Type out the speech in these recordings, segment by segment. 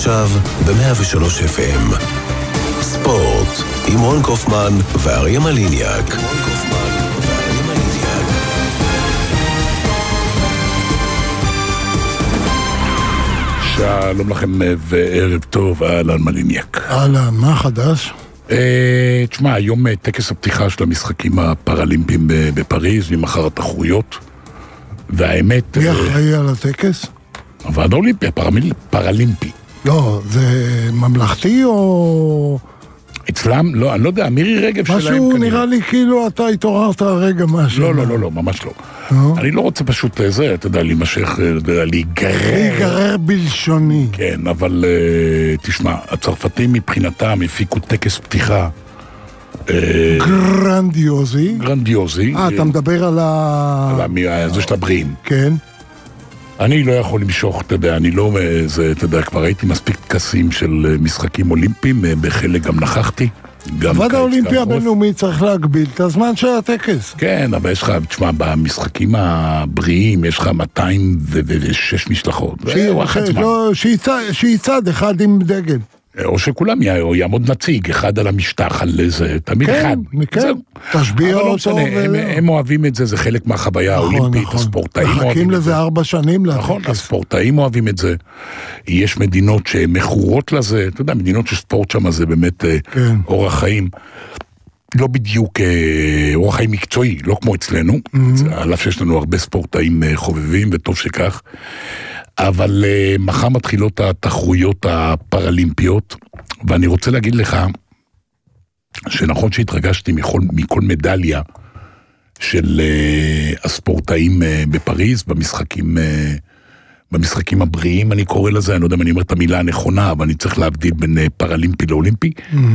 עכשיו ב-103 FM. ספורט עם רון קופמן ואריה מליניאק. שלום לכם וערב טוב, אהלן מליניאק. אהלן, מה חדש? תשמע, היום טקס הפתיחה של המשחקים הפראלימפיים בפריז, ממחר התחרויות, והאמת... מי אחראי על הטקס? הוועד האולימפי, פראלימפי. לא, זה ממלכתי או... אצלם, לא, אני לא יודע, מירי רגב שלהם כנראה. משהו נראה לי כאילו אתה התעוררת הרגע משהו. לא, ממש לא. אני לא רוצה פשוט זה, אתה יודע, להימשך, להיגרר בלשוני. כן, אבל תשמע, הצרפתים מבחינתם הפיקו טקס פתיחה. גרנדיוזי. אתה מדבר על זה של הבריאים. כן. אני לא יכול למשוך, אתה יודע, אתה יודע, כבר הייתי מספיק טקסים של משחקים אולימפיים, בחלק גם נכחתי. הוועד האולימפי הבינלאומי צריך להגביל את הזמן של הטקס. כן, אבל יש לך, תשמע, במשחקים הבריאים יש לך 206 משלחות. שיצד אחד עם דגל. או שכולם יעמוד נציג, אחד על המשטח, על איזה, תמיד אחד. כן, תשביע אותו. הם אוהבים את זה, זה חלק מהחוויה האולימפית, הספורטאים אוהבים את זה. מחכים לזה 4 שנים. נכון, הספורטאים אוהבים את זה. יש מדינות שמכורות לזה, אתה יודע, מדינות שספורט שם זה באמת אורח חיים. לא בדיוק אורח חיים מקצועי, לא כמו אצלנו, על אף שיש לנו הרבה ספורטאים חובבים, וטוב שכך. אבל מחר מתחילות התחרויות הפראלימפיות, ואני רוצה להגיד לך שנכון שהתרגשתי מכל מדליה של הספורטאים בפריז, במשחקים הבריאים, אני קורא לזה, אני לא יודע אם אני אומר את המילה הנכונה, אבל אני צריך להבדיל בין פראלימפי לאולימפי,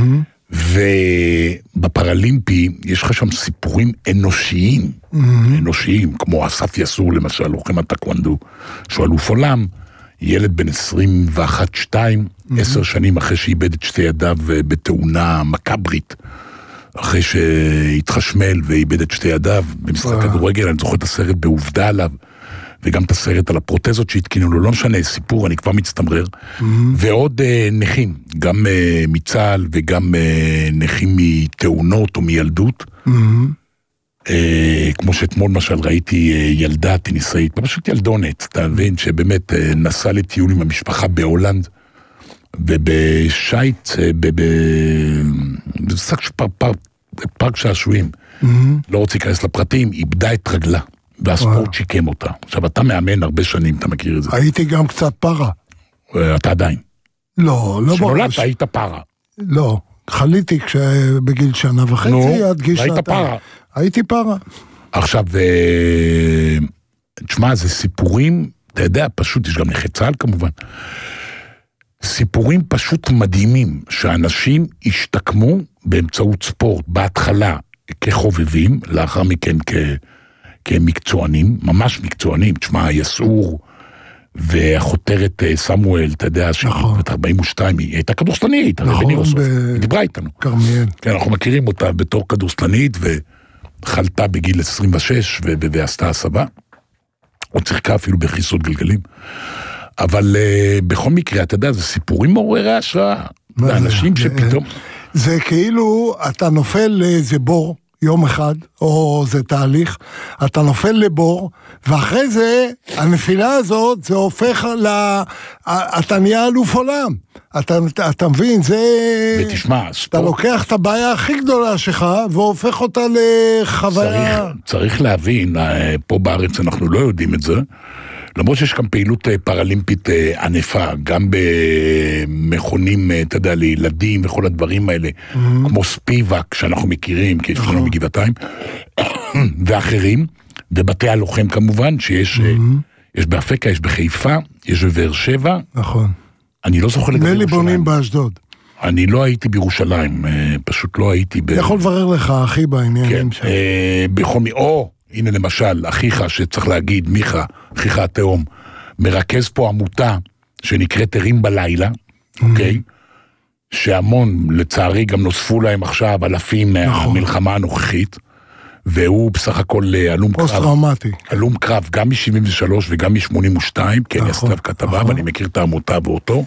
ובפראלימפי יש לך שם סיפורים אנושיים, כמו אסף יסור למשל, לוחם הטקוונדו, שהוא אלוף עולם, ילד בן 21-2, 10 שנים אחרי שאיבד את שתי ידיו בתאונה מקברית, אחרי שהתחשמל ואיבד את שתי ידיו במשחק כדורגל, אני זוכר את הסרט בעובדה עליו, וגם את הסרט על הפרוטזות שהתקינו לו, לא משנה, סיפור, אני כבר מצטמרר, ועוד נכים, גם מצה"ל וגם נכים מתאונות או מילדות, כמו שאתמול משל ראיתי ילדה טניסאית, פשוט ילדונת, אתה מבין, שבאמת נסע לטיול עם המשפחה בהולנד, ובשייט, פארק שעשועים, לא רוצה להיכנס לפרטים, איבדה את רגלה. והספורט שיקם אותה. עכשיו, אתה מאמן הרבה שנים, אתה מכיר את זה. הייתי גם קצת פרה. אתה עדיין. לא שנולדת, היית פרה. לא, חליתי בגיל 1.5 עד גיל 2. והיית פרה. הייתי פרה. עכשיו, תשמע, זה סיפורים, אתה יודע, פשוט, יש גם נכי צה"ל כמובן, סיפורים פשוט מדהימים, שאנשים השתקמו באמצעות ספורט, בהתחלה כחובבים, לאחר מכן כמקצוענים, ממש מקצוענים, תשמע, יסעור והחותרת סמואל, אתה יודע, שבת 42, היא הייתה כדורסלנית, היא דיברה איתנו. קרמיאל. כן, אנחנו מכירים אותה בתור כדורסלנית, וחלתה בגיל 26, ועשתה הסבה, או צריכה אפילו בחיסות גלגלים, אבל בכל מקרה, אתה יודע, זה סיפורים מעוררי השראה, זה אנשים שפתאום... זה כאילו, אתה נופל לאיזה בור, יום אחד, או זה תהליך, אתה נופל לבור, ואחרי זה, הנפילה הזאת, זה הופך אתה נהיה אלוף עולם. אתה מבין, זה... ותשמע, אתה לוקח את הבעיה הכי גדולה שלך, והופך אותה לחוויה... צריך להבין, פה בארץ אנחנו לא יודעים את זה, למרות שיש כאן פעילות פראלימפית ענפה, גם במכונים, אתה יודע, לילדים וכל הדברים האלה, כמו ספיבק שאנחנו מכירים, כי יש לנו מגבעתיים, ואחרים, ובתי הלוחם כמובן, שיש באפריקה, יש בחיפה, יש בבאר שבע. נכון. אני לא זוכר לגבי ירושלים. בונים באשדוד. אני לא הייתי בירושלים, פשוט לא הייתי... יכול לברר לך, אחי, בעניינים שם. הנה למשל, אחיך שצריך להגיד, מיכה, אחיך התאום, מרכז פה עמותה שנקראת ערים בלילה, אוקיי? שהמון, לצערי, גם נוספו להם עכשיו אלפים מהמלחמה הנוכחית, והוא בסך הכל הלום קרב, גם מ-73 וגם מ-82, כן, יש כתב כתבה, ואני מכיר את העמותה ואותו,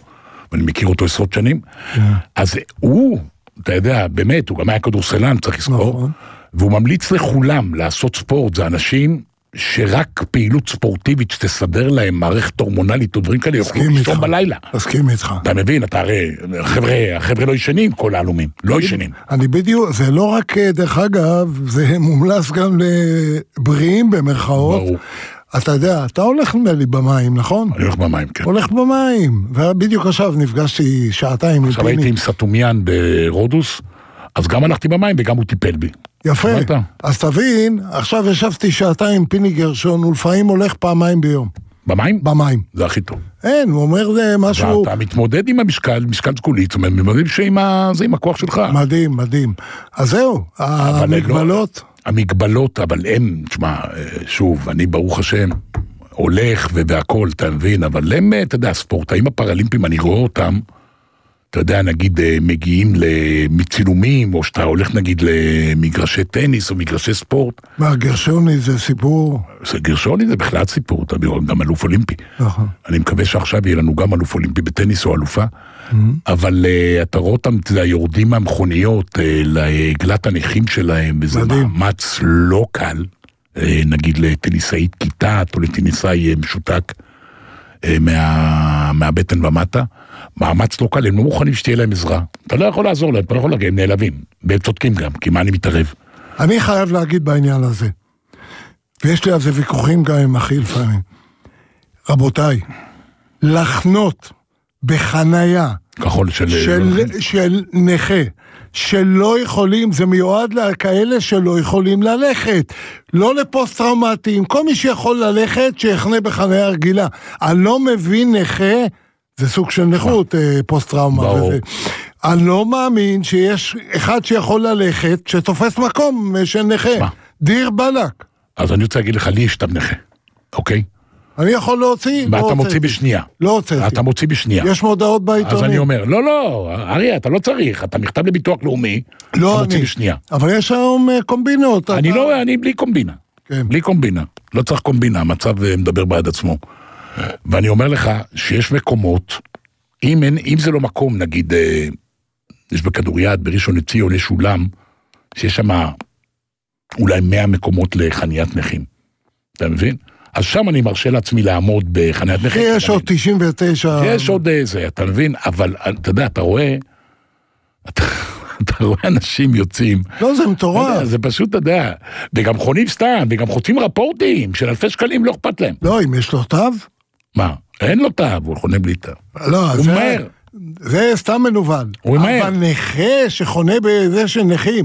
ואני מכיר אותו 10 שנים, אז הוא, אתה יודע, באמת, הוא גם היה כדורסלן, צריך לזכור, והוא ממליץ לכולם לעשות ספורט, זה אנשים שרק פעילות ספורטיבית שתסדר להם מערכת הורמונלית או דברים כאלה, יוכלו לישון בלילה. מסכים איתך. אתה מבין, אתה הרי, החבר'ה לא ישנים, כל העלומים, לא ישנים. אני בדיוק, זה לא רק, דרך אגב, זה מומלץ גם לבריאים במרכאות. ברור. אתה יודע, אתה הולך לי במים, נכון? אני הולך במים, כן. הולך במים, ובדיוק עכשיו נפגשתי שעתיים. עכשיו הייתי עם סטומיאן ברודוס, אז גם הלכתי במים וגם הוא טיפל בי. יפה, אז תבין, עכשיו ישבתי שעתיים עם פיני גרשון, ולפעמים הולך פעמיים ביום. במים? במים. זה הכי טוב. אין, הוא אומר זה משהו... ואתה מתמודד עם המשקל סגולית, זאת אומרת, מתמודד זה עם הכוח שלך. מדהים, מדהים. אז זהו, המגבלות... המגבלות, אבל הם, תשמע, שוב, אני ברוך השם, הולך והכל, אתה מבין, אבל הם, אתה יודע, הספורטאים הפרלימפיים, אני רואה אותם, אתה יודע, נגיד, מגיעים מצילומים, או שאתה הולך, נגיד, למגרשי טניס, או מגרשי ספורט. מה, גרשוני זה סיפור? גרשוני זה בכלל סיפור, אתה יודע, גם אלוף אולימפי. נכון. אני מקווה שעכשיו יהיה לנו גם אלוף אולימפי בטניס או אלופה, אבל אתה רואה אותם, אתה יודע, יורדים מהמכוניות לעגלת הנכים שלהם, וזה מאמץ לא קל, נגיד לטניסאית כיתת, או לטניסאי משותק מהבטן ומטה, מאמץ לא קל, הם לא מוכנים שתהיה להם עזרה. אתה לא יכול לעזור להם, אתה לא יכול להגיד, הם נעלבים. והם צודקים גם, כי מה אני מתערב? אני חייב להגיד בעניין הזה, ויש לי על זה ויכוחים גם עם אחי לפעמים. רבותיי, לחנות בחנייה של נכה, שלא יכולים, זה מיועד לכאלה שלא יכולים ללכת, לא לפוסט-טראומטיים, כל מי שיכול ללכת, שיחנה בחנייה רגילה. אני לא מבין נכה, זה סוג של נכות, פוסט-טראומה. אני לא מאמין שיש אחד שיכול ללכת, שתופס מקום של נכה. דיר בלק. אז אני רוצה להגיד לך, לי יש תו נכה, אוקיי? אני יכול להוציא, ואתה מוציא בשנייה. לא הוצאתי. אתה מוציא בשנייה. יש מודעות בעיתונים. אז אני אומר, לא, אריה, אתה לא צריך, אתה מכתב לביטוח לאומי, אתה מוציא בשנייה. אבל יש היום קומבינות. אני בלי קומבינה. בלי קומבינה. לא צריך קומבינה, המצב מדבר בעד עצמו. ואני אומר לך שיש מקומות, אם זה לא מקום, נגיד, יש בכדוריד, בראשון לציון, יש אולם, שיש שם אולי 100 מקומות לחניית נכים. אתה מבין? אז שם אני מרשה לעצמי לעמוד בחניית נכים. יש עוד 99... יש עוד איזה, אתה מבין? אבל אתה יודע, אתה רואה אנשים יוצאים. לא, זה מטורף. זה פשוט, אתה יודע, וגם חונים סתם, וגם חוצים רפורטים של אלפי שקלים, לא אכפת להם. לא, אם יש לו תו? מה? אין לו תו, הוא חונה בלי תו. לא, זה סתם מנוול. אבל נכה שחונה בזה של נכים.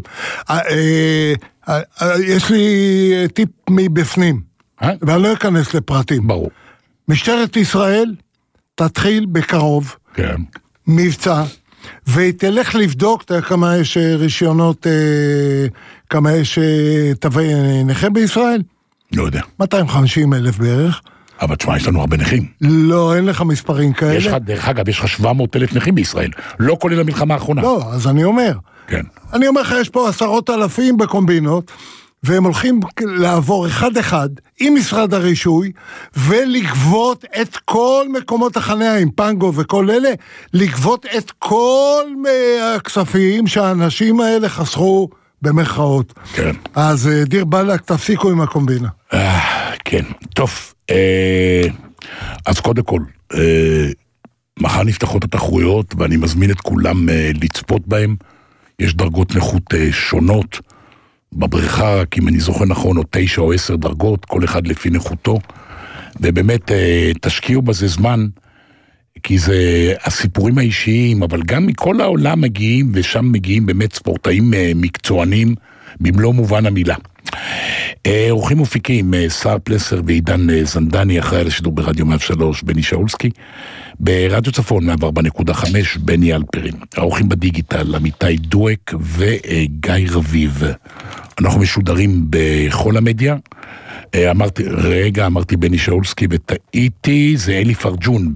יש לי טיפ מבפנים. ואני לא אכנס לפרטים. ברור. משטרת ישראל תתחיל בקרוב מבצע, והיא תלך לבדוק כמה יש רישיונות, כמה יש תווי נכה בישראל. לא יודע. 250,000 בערך. אבל תשמע, יש לנו הרבה נכים. לא, אין לך מספרים כאלה. יש לך, דרך אגב, יש לך 700,000 נכים בישראל. לא כולל המלחמה האחרונה. לא, אז אני אומר. כן. אני אומר לך, יש פה 10,000 בקומבינות, והם הולכים לעבור אחד עם משרד הרישוי, ולגבות את כל מקומות החניה עם פנגו וכל אלה, לגבות את כל הכספים שהאנשים האלה חסכו במרכאות. כן. אז דיר בלק, תפסיקו עם הקומבינה. כן, טוב. אז קודם כל, מחר נפתחות התחרויות, ואני מזמין את כולם לצפות בהם. יש דרגות נכות שונות, בבריכה, רק אם אני זוכר נכון, או 9 או 10 דרגות, כל אחד לפי נכותו, ובאמת תשקיעו בזה זמן, כי זה הסיפורים האישיים, אבל גם מכל העולם מגיעים, ושם מגיעים באמת ספורטאים מקצוענים, במלוא מובן המילה. אורחים מופיקים, שר פלסר ועידן זנדני, אחראי לשידור ברדיו 103, בני שאולסקי, ברדיו צפון 104.5, בני אלפרין. האורחים בדיגיטל, עמיתי דואק וגיא רביב. אנחנו משודרים בכל המדיה. אמרתי בני שאולסקי וטעיתי, זה אלי פרג'ון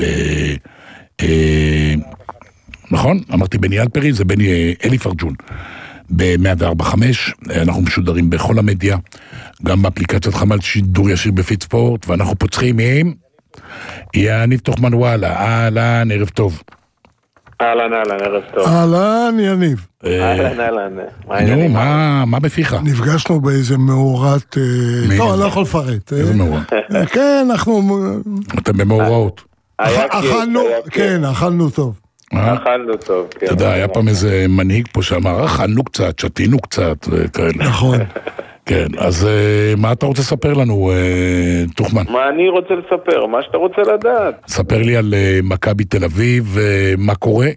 נכון? אמרתי בני אלפרין, זה אלי פרג'ון. ב-104.5, אנחנו משודרים בכל המדיה, גם באפליקציית חמ"ל שידור ישיר בפיד ספורט, ואנחנו פוצחים עם יניב תוכמן וואלה, אהלן, ערב טוב. אהלן, ערב טוב. אהלן, יניב. אהלן. נו, מה בפיך? נפגשנו באיזה מאורת... טוב, אני לא יכול לפרט. איזה מאורע? כן, אנחנו... אתם במאורעות. אכלנו, כן, אכלנו טוב. אכלנו טוב, כן. אתה יודע, היה פעם איזה מנהיג פה שאמר, אכלנו קצת, שתינו קצת, וכאלה. נכון. כן, אז מה אתה רוצה לספר לנו, תוכמן? מה אני רוצה לספר? מה שאתה רוצה לדעת. ספר לי על מכבי תל אביב, מה קורה.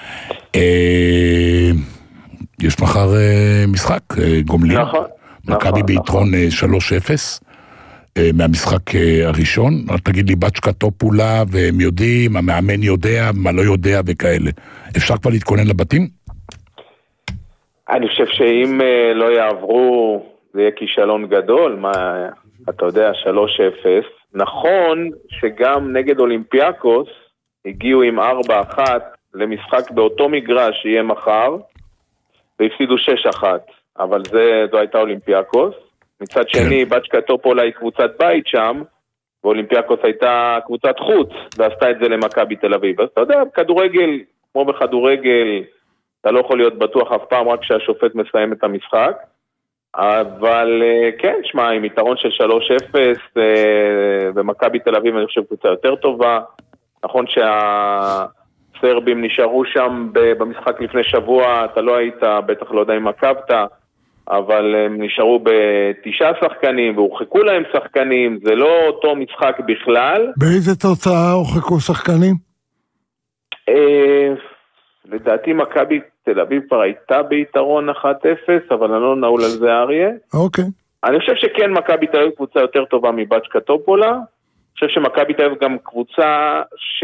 יש מחר משחק, גומלין. נכון. מכבי ביתרון 3-0, מהמשחק הראשון. תגיד לי, בצ'קה טופולה, והם יודעים, המאמן יודע, מה לא יודע וכאלה. אפשר כבר להתכונן לבתים? אני חושב שאם לא יעברו... זה יהיה כישלון גדול, אתה יודע, 3-0. נכון שגם נגד אולימפיאקוס הגיעו עם 4-1 למשחק באותו מגרש שיהיה מחר, והפסידו 6-1, אבל זו הייתה אולימפיאקוס. מצד שני, בצ'קה טופולה היא קבוצת בית שם, ואולימפיאקוס הייתה קבוצת חוץ, ועשתה את זה למכבי תל אביב. אז אתה יודע, כדורגל, כמו בכדורגל, אתה לא יכול להיות בטוח אף פעם רק כשהשופט מסיים את המשחק. אבל כן, שמע, עם יתרון של 3-0 במכבי תל אביב אני חושב קבוצה יותר טובה. נכון שהסרבים נשארו שם במשחק לפני שבוע, אתה לא היית, בטח לא יודע אם עקבת, אבל הם נשארו ב9 שחקנים והורחקו להם שחקנים, זה לא אותו משחק בכלל. באיזה תוצאה הורחקו שחקנים? לדעתי מכבי תל אביב כבר הייתה ביתרון 1-0, אבל אני לא נעול על זה אריה. אוקיי. אני חושב שכן מכבי תל אביב קבוצה יותר טובה מבצ'קה טופולה. אני חושב שמכבי תל אביב גם קבוצה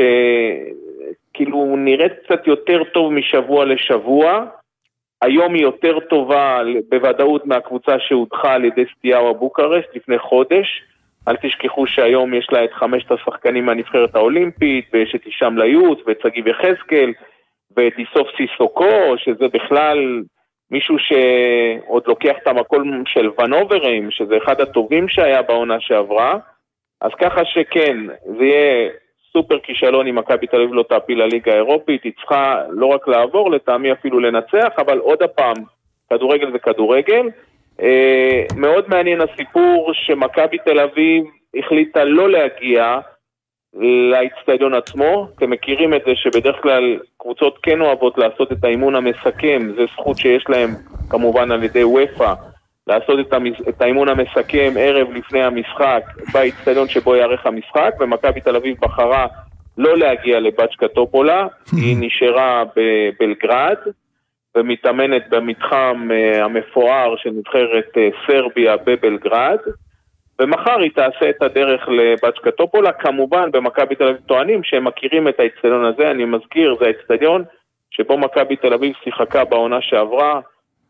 שכאילו נראית קצת יותר טוב משבוע לשבוע. היום היא יותר טובה בוודאות מהקבוצה שהודחה על ידי סטיאאו בוקרשט לפני חודש. אל תשכחו שהיום יש לה את 5 השחקנים מהנבחרת האולימפית, ויש את הישאם ליוט ואת שגיב יחזקאל. ואת איסוף סיסוקו, שזה בכלל מישהו שעוד לוקח את המקום של ונוברים, שזה אחד הטובים שהיה בעונה שעברה. אז ככה שכן, זה יהיה סופר כישלון אם מכבי תל אביב לא תעפיל לליגה האירופית, היא צריכה לא רק לעבור, לטעמי אפילו לנצח, אבל עוד הפעם, כדורגל וכדורגל. מאוד מעניין הסיפור שמכבי תל אביב החליטה לא להגיע לאצטדיון עצמו. אתם מכירים את זה שבדרך כלל קבוצות כן אוהבות לעשות את האימון המסכם, זה זכות שיש להם כמובן על ידי וויפה, לעשות את האימון המסכם ערב לפני המשחק באצטדיון שבו יערך המשחק, ומכבי תל אביב בחרה לא להגיע לבצ'קה טופולה, היא נשארה בבלגרד ומתאמנת במתחם המפואר של נבחרת סרביה בבלגרד, ומחר היא תעשה את הדרך לבצ'קה טופולה. כמובן במכבי תל אביב טוענים שהם מכירים את האצטדיון הזה, אני מזכיר, זה האצטדיון שבו מכבי תל אביב שיחקה בעונה שעברה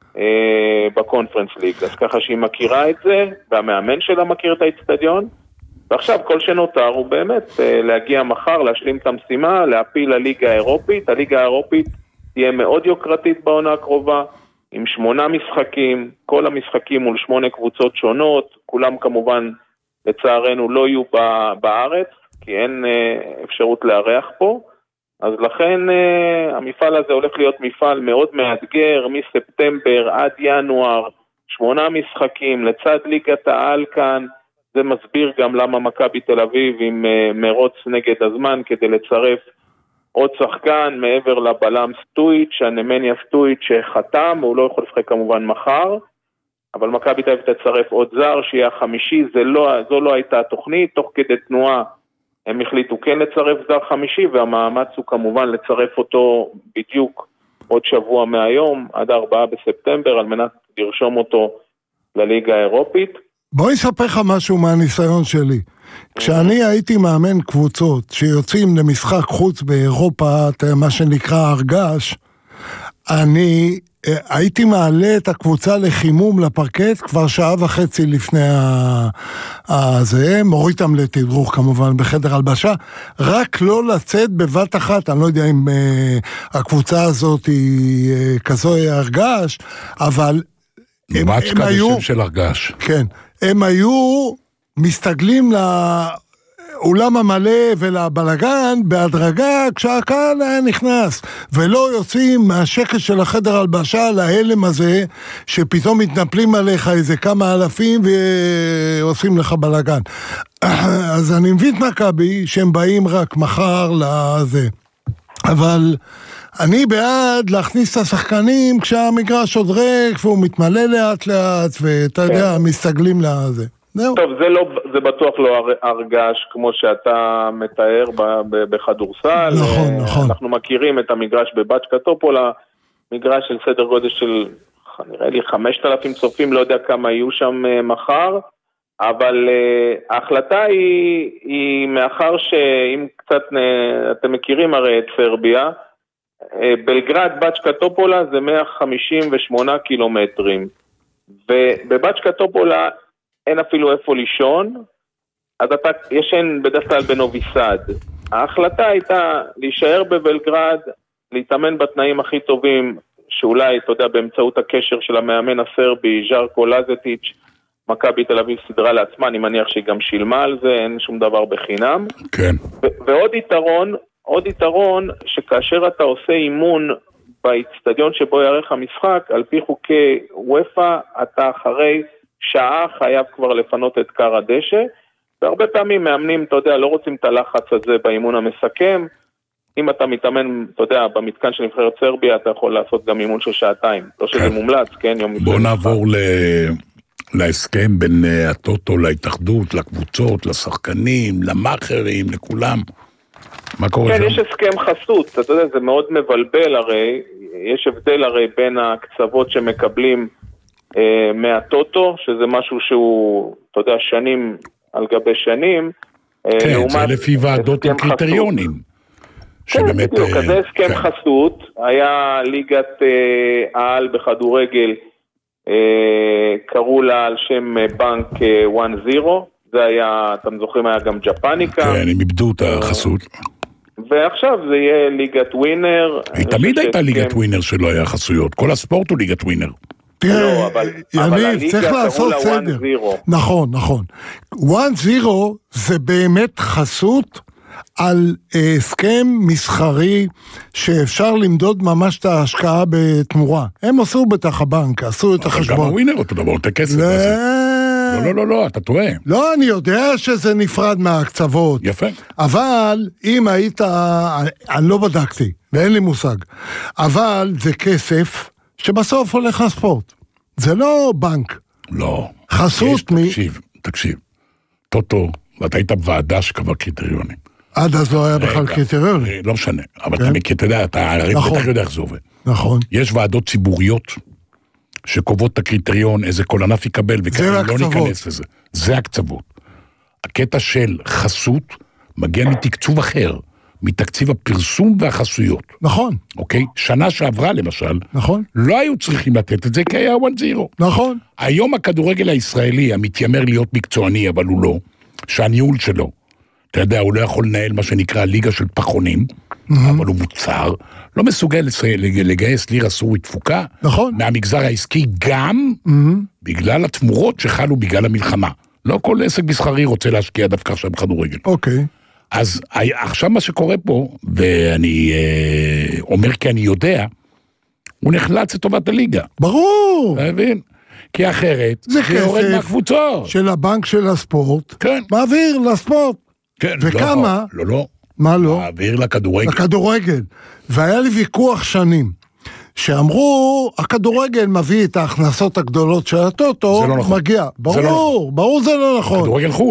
בקונפרנס ליג, אז ככה שהיא מכירה את זה, והמאמן שלה מכיר את האצטדיון, ועכשיו כל שנותר הוא באמת להגיע מחר, להשלים את המשימה, להפיל לליגה האירופית. הליגה האירופית תהיה מאוד יוקרתית בעונה הקרובה, עם 8 משחקים, כל המשחקים מול 8 קבוצות שונות, כולם כמובן לצערנו לא יהיו בארץ, כי אין אפשרות לארח פה, אז לכן המפעל הזה הולך להיות מפעל מאוד מאתגר, מספטמבר עד ינואר, 8 משחקים לצד ליגת העל כאן. זה מסביר גם למה מכבי תל אביב עם מרוץ נגד הזמן כדי לצרף עוד שחקן מעבר לבלם סטויץ', הנמניה סטויץ' שחתם, הוא לא יכול לשחק כמובן מחר, אבל מכבי תל אביב תצרף עוד זר שיהיה החמישי. זו לא הייתה התוכנית, תוך כדי תנועה הם החליטו כן לצרף זר חמישי, והמאמץ הוא כמובן לצרף אותו בדיוק עוד שבוע מהיום, עד 4 בספטמבר, על מנת לרשום אותו לליגה האירופית. בואי אספר לך משהו מהניסיון שלי. כשאני הייתי מאמן קבוצות שיוצאים למשחק חוץ באירופה, מה שנקרא הרגש, אני הייתי מעלה את הקבוצה לחימום לפרקט כבר 1.5 שעה לפני הזה, מוריד אותם לתדרוך כמובן בחדר הלבשה, רק לא לצאת בבת אחת. אני לא יודע אם הקבוצה הזאת היא כזו הרגש, אבל הם היו... של הרגש. כן, הם היו מסתגלים לאולם המלא ולבלגן בהדרגה כשהקהל היה נכנס, ולא יוצאים מהשקט של החדר הלבשה להלם הזה, שפתאום מתנפלים עליך איזה כמה אלפים ועושים לך בלגן. אז אני מבין את מכבי שהם באים רק מחר לזה. אבל אני בעד להכניס את השחקנים כשהמגרש עוד ריק והוא מתמלא לאט לאט ואתה יודע, מסתגלים לזה. טוב, זה בטוח לא הרגש כמו שאתה מתאר בכדורסל. נכון. אנחנו מכירים את המגרש בבצ'קה טופולה, מגרש של סדר גודל של נראה לי 5,000 צופים, לא יודע כמה יהיו שם מחר, אבל ההחלטה היא מאחר שאם קצת אתם מכירים הרי את סרביה, בלגרד בצ'קה טופולה זה 158 קילומטרים, ובבצ'קה טופולה אין אפילו איפה לישון, אז אתה ישן בדרך כלל בנוביסד. ההחלטה הייתה להישאר בבלגרד, להתאמן בתנאים הכי טובים, שאולי, אתה יודע, באמצעות הקשר של המאמן הסרבי, ז'רקו לזטיץ', מכבי תל אביב סדרה לעצמה, אני מניח שהיא גם שילמה על זה, אין שום דבר בחינם. כן. ועוד יתרון, שכאשר אתה עושה אימון באצטדיון שבו יערך המשחק, על פי חוקי וופא, אתה אחרי שעה חייב כבר לפנות את קר הדשא, והרבה פעמים מאמנים, אתה יודע, לא רוצים את הלחץ הזה באימון המסכם. אם אתה מתאמן, אתה יודע, במתקן של נבחרת סרביה, אתה יכול לעשות גם אימון של שעתיים. לא שזה מומלץ, כן? בוא נעבור להסכם בין הטוטו להתאחדות, לקבוצות, לשחקנים, למאכרים, לכולם. מה קורה שם? כן, יש הסכם חסות, אתה יודע, זה מאוד מבלבל הרי, יש הבדל הרי בין הקצוות שמקבלים מהטוטו, שזה משהו שהוא, אתה יודע, שנים על גבי שנים. כן, זה לפי ועדות עם קריטריונים. כן, בדיוק, כזה הסכם חסות, היה ליגת העל בכדורגל, קראו לה על שם בנק 1-0, זה היה, אתם זוכרים, היה גם ג'פניקה. כן, הם איבדו את החסות. ועכשיו זה יהיה ליגת ווינר. היא תמיד הייתה ליגת ווינר שלא היה חסויות, כל הספורט הוא ליגת ווינר. תראה, יניב, צריך לעשות סדר. נכון. 1-0 זה באמת חסות על הסכם מסחרי שאפשר למדוד ממש את ההשקעה בתמורה. הם עשו בטח הבנק, עשו את החשבון. גם הווינר אותו דבר, את הכסף הזה. לא, אתה טועה. לא, אני יודע שזה נפרד מהקצוות. יפה. אבל אם היית, אני לא בדקתי, ואין לי מושג, אבל זה כסף שבסוף הולך לספורט. זה לא בנק. לא. חסות תקשיב. טוטו, ואתה היית בוועדה שקבע קריטריונים. עד אז לא היה בכלל קריטריונים. לא משנה, אבל אתה יודע, אתה בטח יודע איך זה עובד. נכון. יש ועדות ציבוריות שקובעות את הקריטריון, איזה כל ענף יקבל, וכאלה לא ניכנס לזה. זה הקצוות. הקטע של חסות מגיע מתקצוב אחר, מתקציב הפרסום והחסויות. נכון. אוקיי? שנה שעברה למשל, נכון. לא היו צריכים לתת את זה, כי היה 1-0. נכון. היום הכדורגל הישראלי, המתיימר להיות מקצועני, אבל הוא לא, שהניהול שלו, אתה יודע, הוא לא יכול לנהל מה שנקרא ליגה של פחונים, אבל הוא מוצר, לא מסוגל לגייס לירה סורית תפוקה, נכון. מהמגזר העסקי גם בגלל התמורות שחלו בגלל המלחמה. לא כל עסק מסחרי רוצה להשקיע דווקא עכשיו בכדורגל. אוקיי. אז עכשיו מה שקורה פה, ואני אומר כי אני יודע, הוא נחלץ לטובת הליגה. ברור. אתה מבין? כי אחרת, זה יורד מהקבוצות. של הבנק של הספורט, כן. מעביר לספורט. כן, וכמה? לא. מה לא? מעביר לכדורגל. לכדורגל. והיה לי ויכוח שנים, שאמרו, הכדורגל מביא את ההכנסות הגדולות של הטוטו, לא נכון. מגיע. ברור זה לא נכון.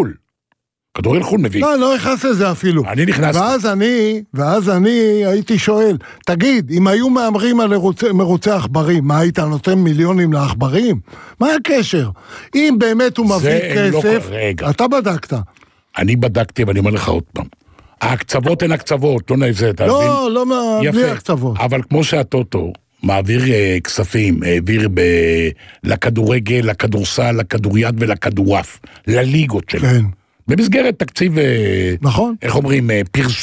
כדורגל חול מביא. לא נכנס לזה אפילו. אני נכנסתי. ואז אני הייתי שואל, תגיד, אם היו מאמרים על מרוצי עכברים, מה היית נותן מיליונים לעכברים? מה הקשר? אם באמת הוא מביא כסף, אתה בדקת. אני בדקתי, ואני אומר לך עוד פעם. ההקצוות הן הקצוות, לא נעשה, אתה מבין? לא, בלי הקצוות. אבל כמו שהטוטו מעביר כספים, העביר לכדורגל, לכדורסל, לכדוריד ולכדורף, לליגות שלו. כן. במסגרת תקציב, נכון. איך אומרים,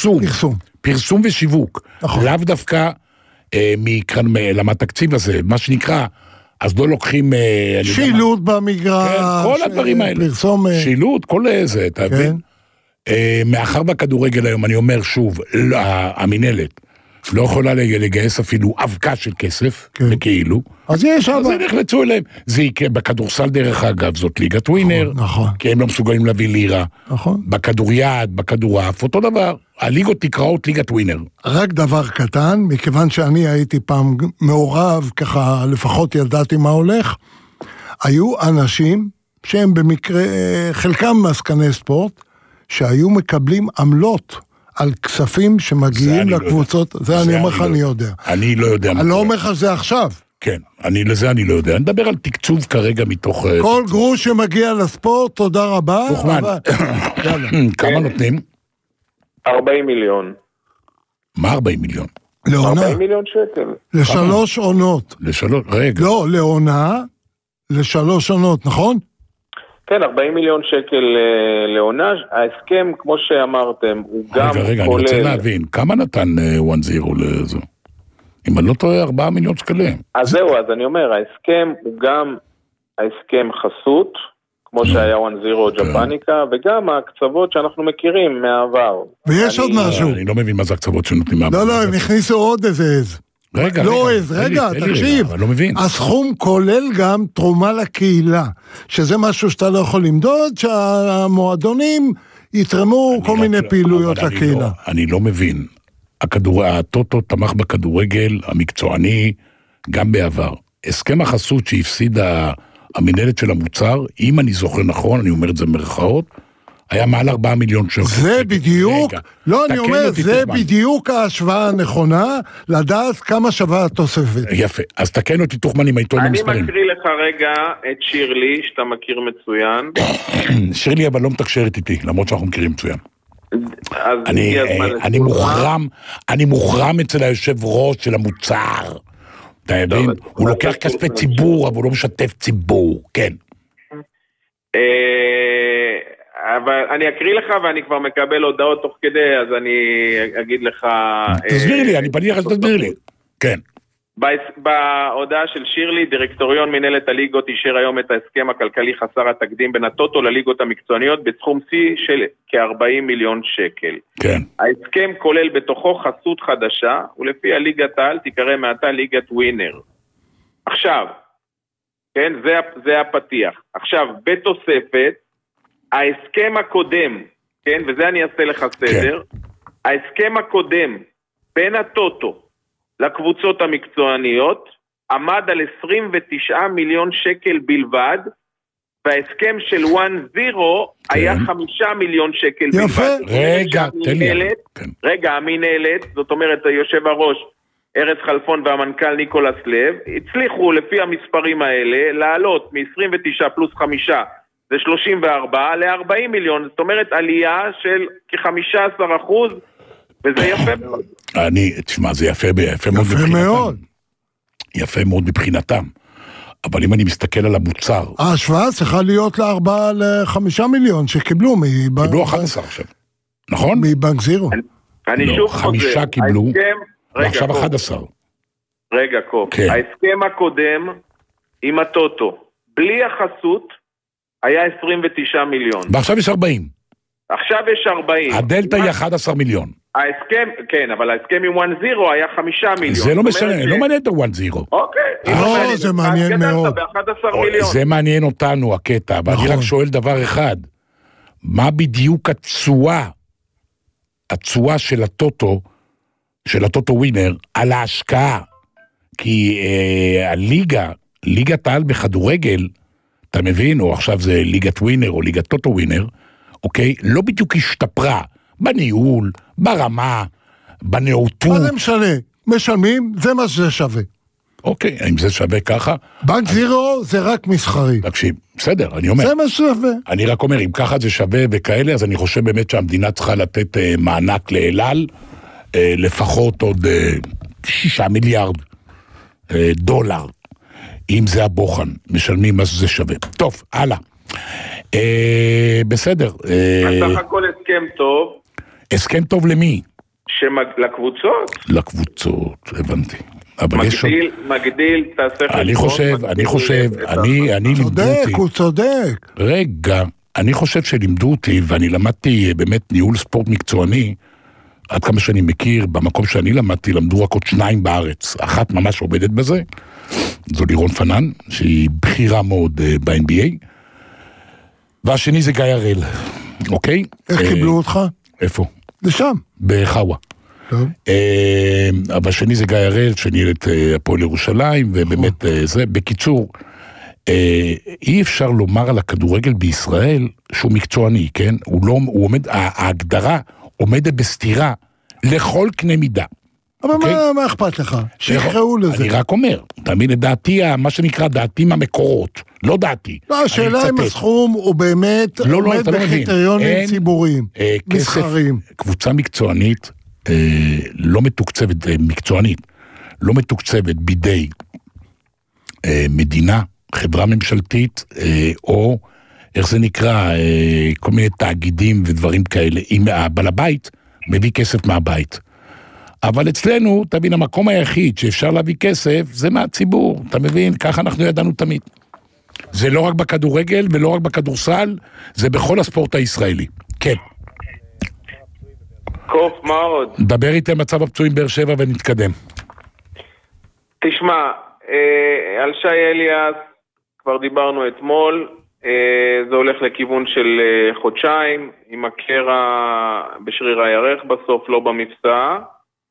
פרסום ושיווק. נכון. לאו דווקא מהתקציב הזה, מה שנקרא, אז לא לוקחים... שילוט במגרש. כן, כל הדברים האלה. פרסום... שילוט, כל זה, אתה מבין? מאחר בכדורגל היום, אני אומר שוב, המנהלת לא יכולה לגייס אפילו אבקה של כסף, וכאילו. אז יש אז הם נחלצו אליהם. זה יקרה בכדורסל דרך אגב, זאת ליגת ווינר, כי הם לא מסוגלים להביא לירה. בכדוריד, בכדורעף, אותו דבר. הליגות נקראות ליגת ווינר. רק דבר קטן, מכיוון שאני הייתי פעם מעורב, ככה לפחות ידעתי מה הולך, היו אנשים שהם במקרה, חלקם מעסקני ספורט, שהיו מקבלים עמלות על כספים שמגיעים לקבוצות, זה אני אומר לך, אני יודע. אני לא יודע. אני לא אומר לך שזה עכשיו. כן, לזה אני לא יודע. אני מדבר על תקצוב כרגע מתוך... כל גרוש שמגיע לספורט, תודה רבה. תוכמן. כמה נותנים? 40 מיליון. מה 40 מיליון? לעונה. 40 מיליון שקל. לשלוש עונות. רגע. לא, לעונה, לשלוש עונות, נכון? כן, 40 מיליון שקל לעונה. ההסכם, כמו שאמרתם, הוא גם כולל... רגע, אני רוצה להבין, כמה נתן 1-0 לזו? אם אני לא טועה, 4 מיליון שקלים. אז זהו, אז אני אומר, ההסכם הוא גם ההסכם חסות, כמו שהיה 1-0 ג'פניקה, וגם ההקצבות שאנחנו מכירים מהעבר. ויש עוד משהו. אני לא מבין מה זה הקצבות שנותנים מהעבר. לא, הם הכניסו עוד איזה עז. רגע, תקשיב, הסכום כולל גם תרומה לקהילה, שזה משהו שאתה לא יכול למדוד, שהמועדונים יתרמו כל מיני פעילויות לקהילה. אני לא מבין, הטוטו תמך בכדורגל המקצועני גם בעבר. הסכם החסות שהפסידה המנהלת של המוצר, אם אני זוכר נכון, אני אומר את זה במרכאות, היה מעל 4 מיליון שקל. זה בדיוק, לא אני אומר, זה בדיוק ההשוואה הנכונה, לדעת כמה שווה התוספת. יפה, אז תקן אותי תוכמן עם העיתון במספרים. אני מקריא לך רגע את שירלי, שאתה מכיר מצוין. שירלי אבל לא מתקשרת איתי, למרות שאנחנו מכירים מצוין. אני מוחרם אצל היושב ראש של המוצר. אתה מבין? הוא לוקח כספי ציבור, אבל הוא לא משתף ציבור, כן. אבל אני אקריא לך ואני כבר מקבל הודעות תוך כדי, אז אני אגיד לך... תסביר לי, אני פניח שתסביר לי. כן. בהודעה של שירלי, דירקטוריון מנהלת הליגות אישר היום את ההסכם הכלכלי חסר התקדים בין הטוטו לליגות המקצועניות בסכום C של כ-40 מיליון שקל. כן. ההסכם כולל בתוכו חסות חדשה, ולפי הליגת העל תיקרא מעתה ליגת ווינר. עכשיו, כן, זה הפתיח. עכשיו, בתוספת, ההסכם הקודם, כן, וזה אני אעשה לך סדר, ההסכם הקודם בין הטוטו לקבוצות המקצועניות עמד על 29 מיליון שקל בלבד, וההסכם של 1-0 היה 5 מיליון שקל בלבד. יפה. רגע, המנהלת, זאת אומרת היושב הראש ארז חלפון והמנכ"ל ניקולס לב, הצליחו לפי המספרים האלה לעלות מ-29 פלוס 5 זה 34 ל-40 מיליון, זאת אומרת עלייה של כ-15%, וזה יפה מאוד. תשמע, זה יפה מאוד מבחינתם. יפה מאוד מבחינתם. אבל אם אני מסתכל על המוצר... ההשוואה צריכה להיות ל-5 מיליון שקיבלו קיבלו 11 עכשיו, נכון? מבנק זירו. אני שוב חוזר. 5 קיבלו, ועכשיו 11. רגע, ההסכם הקודם עם הטוטו, בלי החסות, היה 29 מיליון. ועכשיו יש 40. עכשיו יש 40. הדלטה היא 11 מיליון. ההסכם, כן, אבל ההסכם עם 1-0 היה 5 מיליון. זה לא משנה, לא מעניין את 1-0. אוקיי. זה מעניין מאוד. זה מעניין אותנו, הקטע, אבל אני רק שואל דבר אחד. מה בדיוק התשואה של הטוטו, של הטוטו ווינר, על ההשקעה? כי ליגת העל בכדורגל, אתה מבין, או עכשיו זה ליגת ווינר או ליגת טוטו ווינר, אוקיי? לא בדיוק השתפרה בניהול, ברמה, בנאותות. מה זה משנה? משלמים, זה מה שזה שווה. אוקיי, אם זה שווה ככה... בנק זירו זה רק מסחרי. תקשיב, בסדר, אני אומר. זה מה שווה. אני רק אומר, אם ככה זה שווה וכאלה, אז אני חושב באמת שהמדינה צריכה לתת מענק לאל-על, לפחות עוד 6 מיליארד דולר. אם זה הבוחן, משלמים מה שזה שווה. טוב, הלאה. בסדר. בסך הכל הסכם טוב. הסכם טוב למי? לקבוצות. לקבוצות, הבנתי. מגדיל, תעשה חשבון. אני חושב, אני צודק, הוא צודק. רגע, אני חושב שלימדו אותי, ואני למדתי באמת ניהול ספורט מקצועני, עד כמה שאני מכיר, במקום שאני למדתי, למדו רק עוד 2 בארץ. אחת ממש עובדת בזה, זו לירון פנן, שהיא בחירה מאוד ב-NBA, והשני זה גיא הראל, אוקיי? איך קיבלו אותך? איפה? לשם. בחווה. אבל השני זה גיא הראל, שניהל את הפועל ירושלים, ובאמת זה, בקיצור, אי אפשר לומר על הכדורגל בישראל שהוא מקצועני, כן? הוא עומד, ההגדרה עומדת בסתירה לכל קנה מידה. אבל מה אכפת לך? שיחררו לזה. אני רק אומר, תמיד לדעתי, מה שנקרא דעתי מהמקורות, לא דעתי. לא, השאלה אם הסכום הוא באמת עומד בקריטריונים ציבוריים, מסחריים. קבוצה מקצוענית, לא מתוקצבת, מקצוענית, לא מתוקצבת בידי מדינה, חברה ממשלתית, או איך זה נקרא, כל מיני תאגידים ודברים כאלה. אם הבעל הבית מביא כסף מהבית. אבל אצלנו, תבין, המקום היחיד שאפשר להביא כסף, זה מהציבור, אתה מבין? ככה אנחנו ידענו תמיד. זה לא רק בכדורגל ולא רק בכדורסל, זה בכל הספורט הישראלי. כן. קוף, מה עוד? דבר איתי מצב הפצועים באר שבע ונתקדם. תשמע, על שי אליאס, כבר דיברנו אתמול, זה הולך לכיוון של חודשיים, עם הקרע בשריר הירך בסוף, לא במפסע.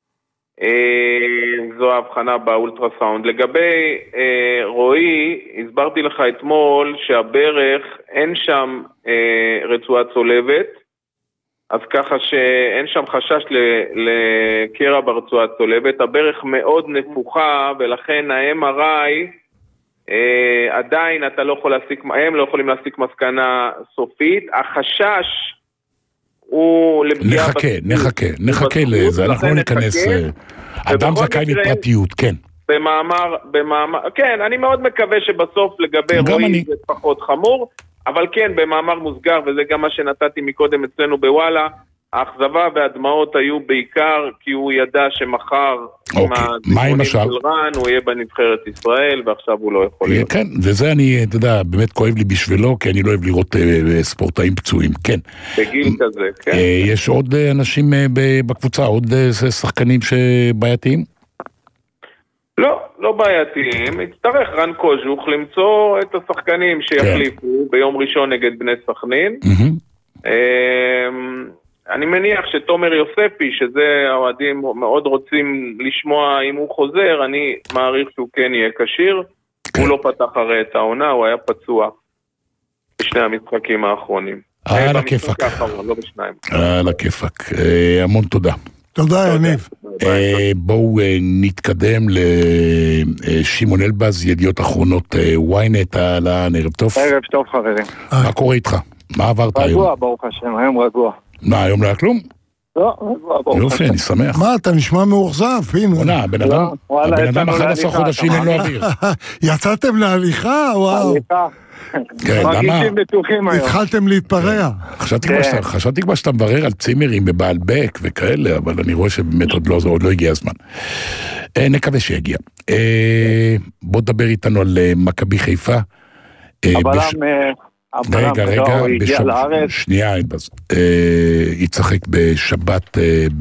זו ההבחנה באולטרסאונד. לגבי רועי, הסברתי לך אתמול שהברך אין שם רצועה צולבת, אז ככה שאין שם חשש לקרע ברצועה צולבת. הברך מאוד נפוחה, ולכן ה-MRI עדיין אתה לא יכול להסיק, הם לא יכולים להסיק מסקנה סופית. החשש הוא לפגיעה... נחכה לזה, אנחנו לא ניכנס... אדם זכאי לפרטיות, כן. במאמר, כן, אני מאוד מקווה שבסוף לגבי רועי זה פחות חמור, אבל כן, במאמר מוסגר, וזה גם מה שנתתי מקודם אצלנו בוואלה, האכזבה והדמעות היו בעיקר כי הוא ידע שמחר עם הדימונים של רן הוא יהיה בנבחרת ישראל, ועכשיו הוא לא יכול להיות. כן, וזה אני, אתה יודע, באמת כואב לי בשבילו, כי אני לא אוהב לראות ספורטאים פצועים, כן. בגיל כזה, כן. יש עוד אנשים בקבוצה, עוד שחקנים שבעייתיים? לא בעייתיים, יצטרך רן קוז'וך למצוא את השחקנים שיחליפו ביום ראשון נגד בני סכנין. אני מניח שתומר יוספי, שזה האוהדים מאוד רוצים לשמוע אם הוא חוזר, אני מעריך שהוא כן יהיה כשיר. הוא לא פתח הרי את העונה, הוא היה פצוע בשני המשחקים האחרונים. על הכיפק. לא בשניים. על הכיפק. המון תודה. תודה, יניב. בואו נתקדם לשמעון אלבז, ידיעות אחרונות ynet, אהלן, ערב טוב. ערב טוב חברים. מה קורה איתך? מה עברת היום? רגוע, ברוך השם, היום רגוע. מה, היום לא היה כלום? לא, רגוע, ברוך השם. יופי, אני שמח. מה, אתה נשמע מאוכזב, הנה. הבן אדם 11 חודשים אין לו אוויר. יצאתם להליכה? וואו. מרגישים בטוחים היום. התחלתם להתפרע. חשבתי כבר שאתה מברר על צימרים בבעל בק וכאלה, אבל אני רואה שבאמת עוד לא הגיע הזמן. נקווה שיגיע. בוא דבר איתנו על מכבי חיפה. רגע, שנייה, יצחק בשבת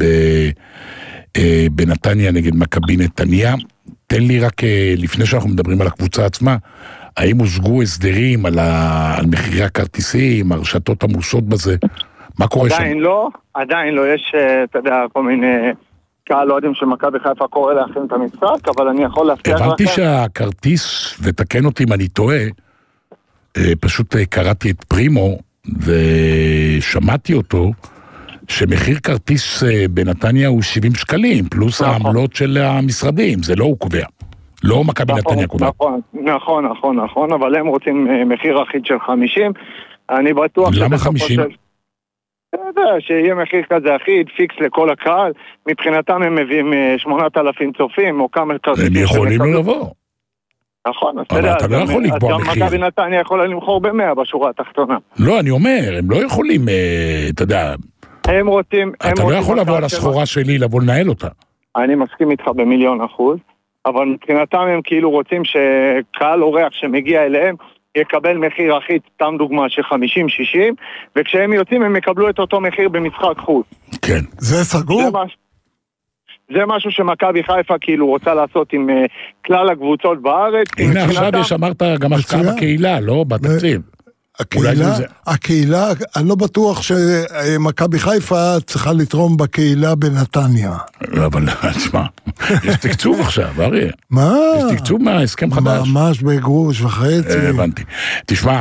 בנתניה נגד מכבי נתניה. תן לי רק, לפני שאנחנו מדברים על הקבוצה עצמה, האם הושגו הסדרים על מחירי הכרטיסים, הרשתות עמוסות בזה? מה קורה שם? עדיין לא, יש, אתה יודע, כל מיני קהל אוהדים שמכבי חיפה קורא להכין את המשחק, אבל אני יכול להבטיח לכם. הבנתי שהכרטיס, ותקן אותי אם אני טועה, פשוט קראתי את פרימו, ושמעתי אותו, שמחיר כרטיס בנתניה הוא 70 שקלים, פלוס העמלות של המשרדים, זה לא הוא קובע. לא מכבי נתניה קובע. נכון, אבל הם רוצים מחיר אחיד של 50, אני בטוח... למה 50? אתה יודע, שיהיה מחיר כזה אחיד, פיקס לכל הקהל, מבחינתם הם מביאים 8,000 צופים, או כמה... הם יכולים לבוא. נכון, אבל אתה לא יכול לקבוע מחיר. מכבי נתניה יכולה למכור ב100 בשורה התחתונה. לא, אני אומר, הם לא יכולים, אתה יודע... הם רוצים... אתה לא יכול לבוא על הסחורה שלי, לבוא לנהל אותה. אני מסכים איתך ב1,000,000%, אבל מבחינתם הם כאילו רוצים שקהל אורח שמגיע אליהם, יקבל מחיר אחיד, סתם דוגמה של 50-60, וכשהם יוצאים הם יקבלו את אותו מחיר במשחק חוץ. כן. זה סגור? זה משהו שמכבי חיפה כאילו רוצה לעשות עם כלל הקבוצות בארץ. הנה עכשיו יש, אמרת גם השקעה בקהילה, לא? בתקציב. הקהילה, אני לא בטוח שמכבי חיפה צריכה לתרום בקהילה בנתניה. אבל תשמע, יש תקצוב עכשיו, אריה. מה? יש תקצוב מההסכם חדש. ממש בגרוש וחצי. הבנתי. תשמע,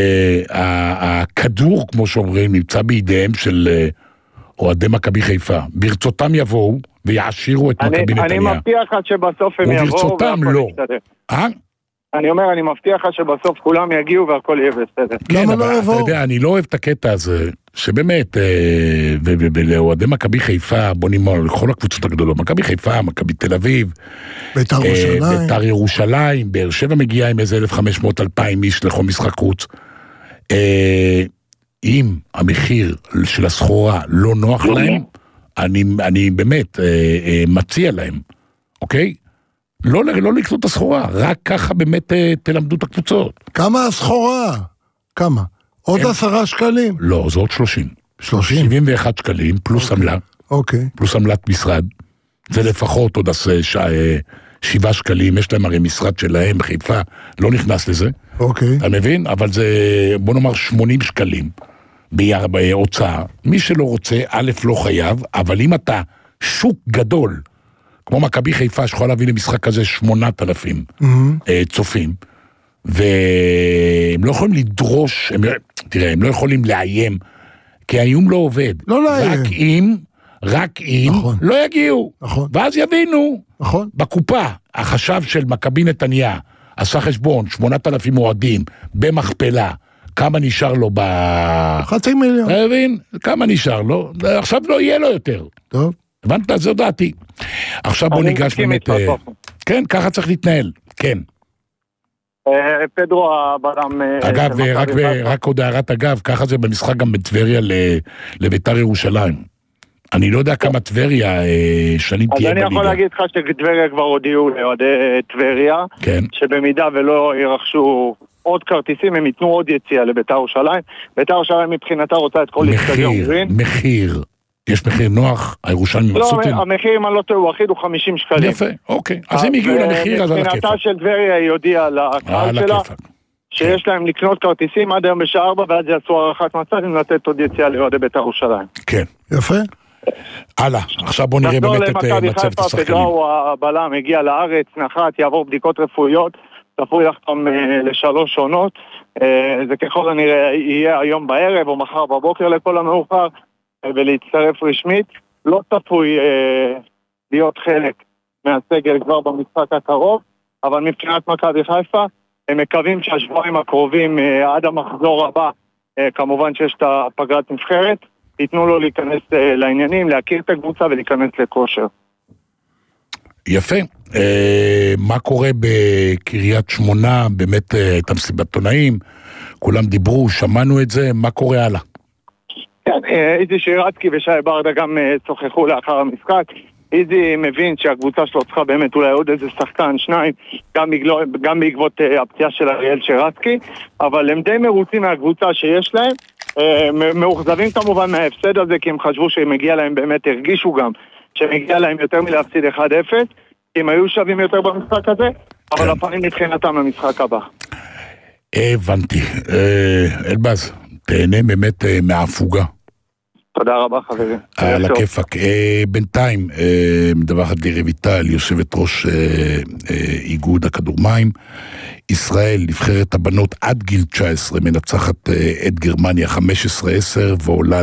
הכדור, כמו שאומרים, נמצא בידיהם של אוהדי מכבי חיפה. ברצותם יבואו ויעשירו את מכבי נתניה. אני מבטיח לך שבסוף הם יבואו. וברצותם לא. אני אומר, אני מבטיח לך שבסוף כולם יגיעו והכל יהיה בסדר. כן, אבל אתה יודע, אני לא אוהב את הקטע הזה, שבאמת, ולאוהדי מכבי חיפה, בוא נאמר, לכל הקבוצות הגדולות, מכבי חיפה, מכבי תל אביב, בית"ר ירושלים, באר שבע מגיעה עם איזה 1,500-2,000 איש לכל משחק חוץ. אם המחיר של הסחורה לא נוח להם, אני באמת מציע להם, אוקיי? לא לקנות את הסחורה, רק ככה באמת תלמדו את הקבוצות. כמה הסחורה? כמה? עוד 10 שקלים? לא, זה עוד 30. 30? 71 שקלים, פלוס עמלה. אוקיי. פלוס עמלת משרד. זה לפחות עוד 7 שקלים, יש להם הרי משרד שלהם בחיפה, לא נכנס לזה. אוקיי. אתה מבין? אבל זה, בוא נאמר 80 שקלים בהוצאה. מי שלא רוצה, א' לא חייב, אבל אם אתה שוק גדול, כמו מכבי חיפה שיכול להביא למשחק כזה 8,000 צופים, והם לא יכולים לדרוש, תראה, הם לא יכולים לאיים, כי האיום לא עובד. לא לאיים. רק אם נכון. לא יגיעו. נכון. ואז יבינו. נכון. בקופה, החשב של מכבי נתניה, עשה חשבון, 8,000 אוהדים, במכפלה, כמה נשאר לו 500,000. אתה מבין? כמה נשאר לו? עכשיו לא יהיה לו יותר. טוב. הבנת? זו דעתי. עכשיו בוא ניגש באמת... כן, ככה צריך להתנהל. כן. פדרו הבלם... אגב, רק עוד הערת אגב, ככה זה במשחק גם בטבריה לבית"ר ירושלים. אני לא יודע כמה טבריה שנים תהיה בליגה. אז אני יכול להגיד לך שטבריה כבר הודיעו לאוהדי טבריה, שבמידה ולא ירכשו עוד כרטיסים, הם ייתנו עוד יציאה לבית"ר ירושלים. בית"ר ירושלים מבחינתה רוצה את כל אצטדיון גרין. מחיר. יש מחיר נוח, הירושלמים מבסוטים? לא, המחיר, אם אני לא טועה, הוא אחיד, הוא 50 שקלים. יפה, אוקיי. אז הם הגיעו למחיר, אז על הכיפה. מבחינתה של טבריה היא הודיעה לקהל שלה, שיש להם לקנות כרטיסים עד היום בשעה 4, ואז יעשו הערכת מצב, אם לתת עוד יציאה לאוהדי בית"ר ירושלים. כן. יפה. הלאה, עכשיו בוא נראה באמת את מצבת השחקנים. פדרו הבלם הגיע לארץ, נחת, יעבור בדיקות רפואיות, צפוי לחתום ל3 עונות, זה ככל הנראה יהיה היום בערב או מחר בבוקר לכל המאוחר, ולהצטרף רשמית. לא צפוי להיות חלק מהסגל כבר במשחק הקרוב, אבל מבחינת מכבי חיפה הם מקווים שהשבועיים הקרובים עד המחזור הבא, כמובן שיש את הפגרת נבחרת, ייתנו לו להיכנס לעניינים, להכיר את הקבוצה ולהיכנס לכושר. יפה. מה קורה בקריית שמונה? באמת את המסיבת עיתונאים, כולם דיברו, שמענו את זה, מה קורה הלאה? כן, איזי שירצקי ושי ברדה גם שוחחו לאחר המשחק. איזי מבין שהקבוצה שלו צריכה באמת אולי עוד איזה שחקן, 2, גם בעקבות הפציעה של אריאל שירצקי, אבל הם די מרוצים מהקבוצה שיש להם, מאוכזבים כמובן מההפסד הזה, כי הם חשבו שמגיע להם באמת, הרגישו גם שמגיע להם יותר מלהפסיד 1-0, כי הם היו שווים יותר במשחק הזה, אבל הפנים מבחינתם למשחק הבא. הבנתי. אלבאז, תהנה באמת מההפוגה. תודה רבה חברים. על הכיפק. בינתיים, מדווחת לי רויטל, יושבת ראש איגוד הכדורמים, ישראל, נבחרת הבנות עד גיל 19, מנצחת את גרמניה 15-10, ועולה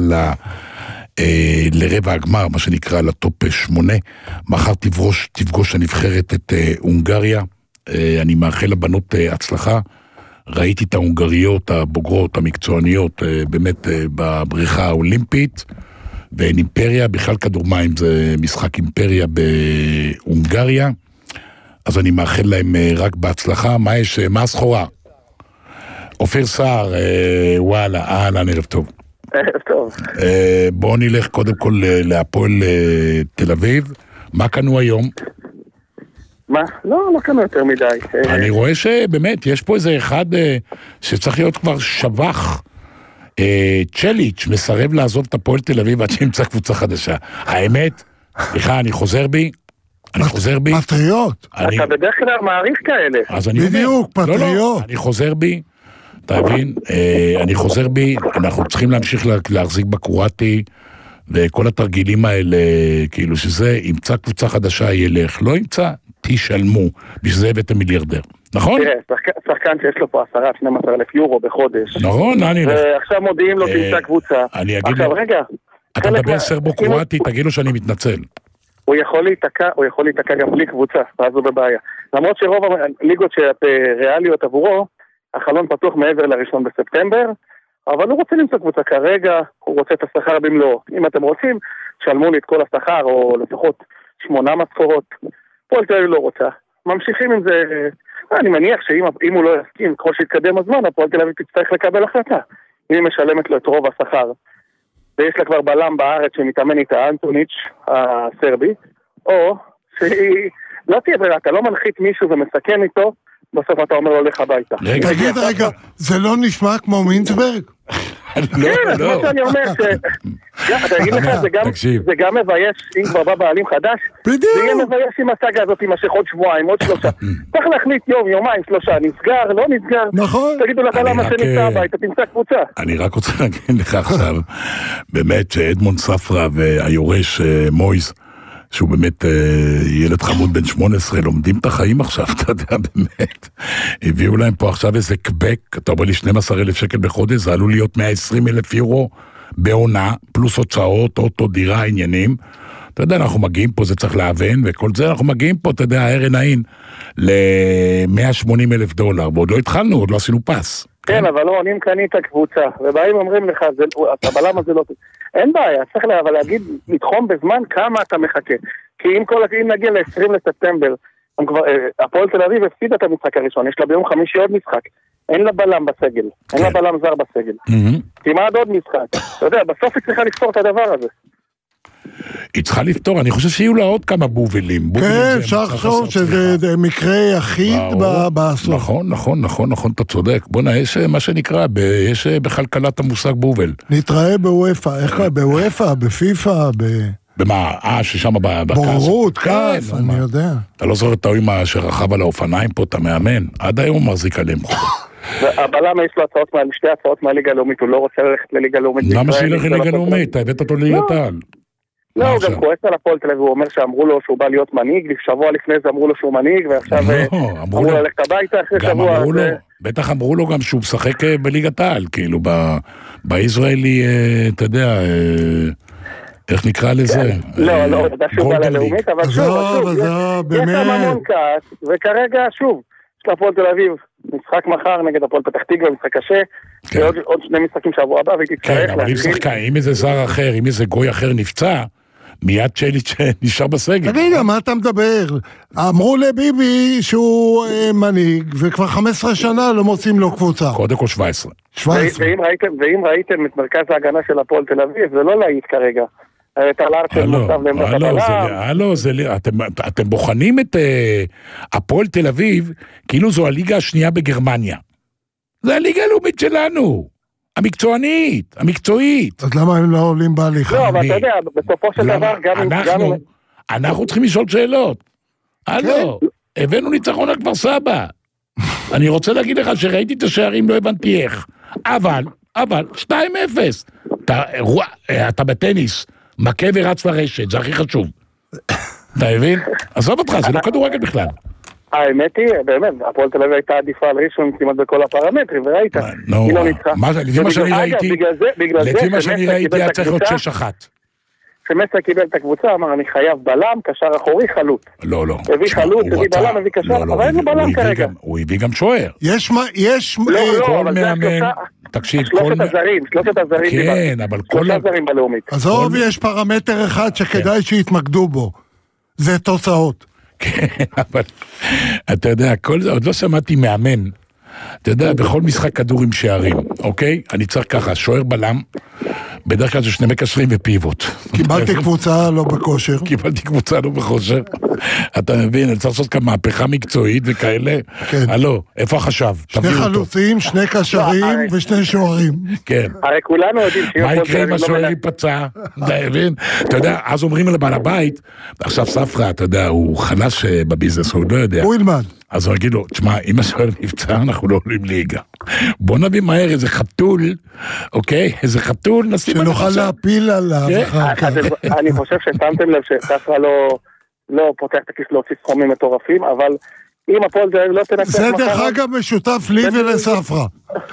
לרבע הגמר, מה שנקרא לטופ 8. מחר תפגוש הנבחרת את הונגריה. אני מאחל לבנות הצלחה. ראיתי את ההונגריות, הבוגרות, המקצועניות, באמת בבריכה האולימפית, ואין אימפריה, בכלל כדורמים זה משחק אימפריה בהונגריה, אז אני מאחל להם רק בהצלחה. מה הסחורה? אופיר סער, וואלה, אהלן, ערב טוב. ערב טוב. בואו נלך קודם כל להפועל תל אביב. מה קנו היום? מה? לא קנו יותר מדי. אני רואה שבאמת, יש פה איזה אחד שצריך להיות כבר שבח. צ'ליץ' מסרב לעזוב את הפועל תל אביב עד שימצא קבוצה חדשה. האמת, סליחה, אני חוזר בי. פטריוט. אתה בדרך כלל מעריך כאלה. בדיוק, פטריוט. אני חוזר בי. אתה מבין? אני חוזר בי. אנחנו צריכים להמשיך להחזיק בקורטי. וכל התרגילים האלה, כאילו שזה, ימצא קבוצה חדשה ילך, לא ימצא, תשלמו, בשביל זה הבאתם מיליארדר, נכון? תראה, שחקן שיש לו פה 10-12 אלף יורו בחודש. נכון, אני... ועכשיו מודיעים לו תמצא קבוצה. אני אגיד עכשיו, לו, ריגע. אתה מדבר סרבו-קרואטי, תגיד לו שאני מתנצל. הוא יכול להיתקע גם בלי קבוצה, ואז הוא בבעיה. למרות שרוב הליגות ריאליות עבורו, החלון פתוח מעבר ל1 בספטמבר, אבל הוא רוצה למצוא קבוצה כרגע, הוא רוצה את השכר במלואו. אם אתם רוצים, שלמו לי את כל השכר, או לפחות 8 משכורות. פועל תל אביב לא רוצה. ממשיכים עם זה, אני מניח שאם הוא לא יסכים, ככל שיתקדם הזמן, הפועל תל אביב תצטרך לקבל החלטה. אם היא משלמת לו את רוב השכר, ויש לה כבר בלם בארץ שמתאמן איתה, אנטוניץ' הסרבי, או שהיא לא תהיה ברירה, אתה לא מנחית מישהו ומסכן איתו, בסוף אתה אומר לו לך הביתה. רגע, זה לא נשמע כמו מינסברג? כן, מה שאני אומר, אתה אגיד לך, זה גם מבייש, אם כבר בא בעלים חדש, זה יהיה מבייש עם הסגה הזאת, עם השחוד שבועיים, עוד 3. צריך להחליט יום, יומיים, 3, נסגר, לא נסגר, תגידו לך למה שנמצא הביתה, תמצא קבוצה. אני רק רוצה להגיד לך עכשיו, באמת שאדמונד ספרא והיורש מויז, שהוא באמת ילד חמוד בן 18, לומדים את החיים עכשיו, אתה יודע, באמת. הביאו להם פה עכשיו איזה קבק, אתה אומר לי 12,000 שקל בחודש, זה עלול להיות 120,000 יורו בעונה, פלוס הוצאות, אוטו, דירה, עניינים. אתה יודע, אנחנו מגיעים פה, זה צריך להבין, וכל זה אנחנו מגיעים פה, אתה יודע, הערן העין, $180,000, ועוד לא התחלנו, עוד לא עשינו פס. כן, אבל לא, אם קנית הקבוצה, ובאים אומרים לך, הבלם הזה לא... אין בעיה, צריך אבל להגיד, לתחום בזמן כמה אתה מחכה. כי אם נגיע ל-20 לספטמבר, הפועל תל אביב הפסידה את המשחק הראשון, יש לה ביום חמישי עוד משחק. אין לה בלם בסגל, אין לה בלם זר בסגל. כמעט עוד משחק. אתה יודע, בסוף היא צריכה לפתור את הדבר הזה. היא צריכה לפתור, אני חושב שיהיו לה עוד כמה בובלים. כן, אפשר לחשוב שזה מקרה יחיד בסוף. נכון, אתה צודק. בוא נראה, יש מה שנקרא, יש בכלכלת המושג בובל. נתראה בוופא, איך קורה? בוופא, בפיפא, במה? ששם בכס. בוררות, כס, אני יודע. אתה לא זוכר את האוימה שרכב על האופניים פה, אתה מאמן. עד היום הוא מחזיק עליהם. הבלם יש לו שתי הצעות מהליגה הלאומית, הוא לא רוצה ללכת לליגה הלאומית. למה שילך לליגה הלאומית? אתה הבאת אותו לליגת העל. לא, הוא גם כועס על הפועל תל אביב, הוא אומר שאמרו לו שהוא בא להיות מנהיג, שבוע לפני זה אמרו לו שהוא מנהיג, ועכשיו אמרו לו ללכת הביתה אחרי שבוע. בטח אמרו לו גם שהוא משחק בליגת העל, כאילו בישראלי, אתה יודע, איך נקרא לזה? לא, אתה שהוא בא ללאומית, אבל שוב, יש שם המון כעס, וכרגע שוב, יש להפועל תל אביב, משחק מחר נגד הפועל פתח תקווה, משחק קשה, ועוד 2 משחקים שבוע הבא, והיא תצטרך להחזיל. אם איזה זר אחר, אם איזה גוי אחר נפצע, מיד צ'ליץ' נשאר בסגל. תגיד, מה אתה מדבר? אמרו לביבי שהוא מנהיג, וכבר 15 שנה לא מוצאים לו קבוצה. קודם כל 17. ואם ראיתם את מרכז ההגנה של הפועל תל אביב, זה לא להעיד כרגע. אתם בוחנים את הפועל תל אביב כאילו זו הליגה השנייה בגרמניה. זה הליגה הלאומית שלנו, המקצוענית, המקצועית. אז למה הם לא עולים בהליכה? לא, אבל אתה יודע, בסופו של דבר אנחנו צריכים לשאול שאלות. הבאנו ניצחון על כפר סבא. אני רוצה להגיד לך שראיתי את השערים, לא הבנתי איך. אבל 2-0. אתה בטניס, מכה ורץ לרשת, זה הכי חשוב. אתה מבין? עזוב אותך, זה לא כדורגל בכלל. האמת היא, באמת, הפועל תל אביב הייתה עדיפה על ראשון כמעט בכל הפרמטרים, וראית, היא לא ניצחה. לפי מה שאני ראיתי, היה צריך להיות 6-1. כשמסר קיבל את הקבוצה, אמר, אני חייב בלם, קשר אחורי, חלוץ. לא. הביא חלוץ, הביא בלם, הביא קשר, אבל אין לו בלם כרגע. הוא הביא גם שוער. יש כל מאמן, תקשיב, שלושת הזרים. כן, אבל כל הזרים בלאומית. עזוב, יש פרמטר אחד שכדאי שיתמקדו בו. זה תוצאות. כן, אבל אתה יודע, עוד לא שמעתי מאמן. אתה יודע, בכל משחק כדור עם שערים, אוקיי? אני צריך ככה, שוער בלם, בדרך כלל זה שני מקשרים ופיבוט. קיבלתי קבוצה לא בכושר. קיבלתי קבוצה לא בכושר. אתה מבין, אני צריך לעשות כאן מהפכה מקצועית וכאלה. הלו, איפה החשב? שני חלוצים, שני קשרים ושני שוערים. כן. הרי כולנו יודעים מה יקרה אם השוער ייפצע? אתה מבין? אתה יודע, אז אומרים לבעל הבית, עכשיו ספרא, אתה יודע, הוא חלש בביזנס, הוא לא יודע. הוא ילמד. אז הוא יגיד לו, תשמע, אם השוער נפצע, אנחנו לא עולים ליגה. בוא נביא מהר איזה חתול, אוקיי? איזה חתול, נשים עליו. שנוכל להפיל עליו אחר כך. אני חושב ששמתם לב שספרא לא פותח את הכיס להוציא סכומים מטורפים, אבל אם הפועל תל אביב לא תנצח זה דרך אגב משותף לי ולספרא.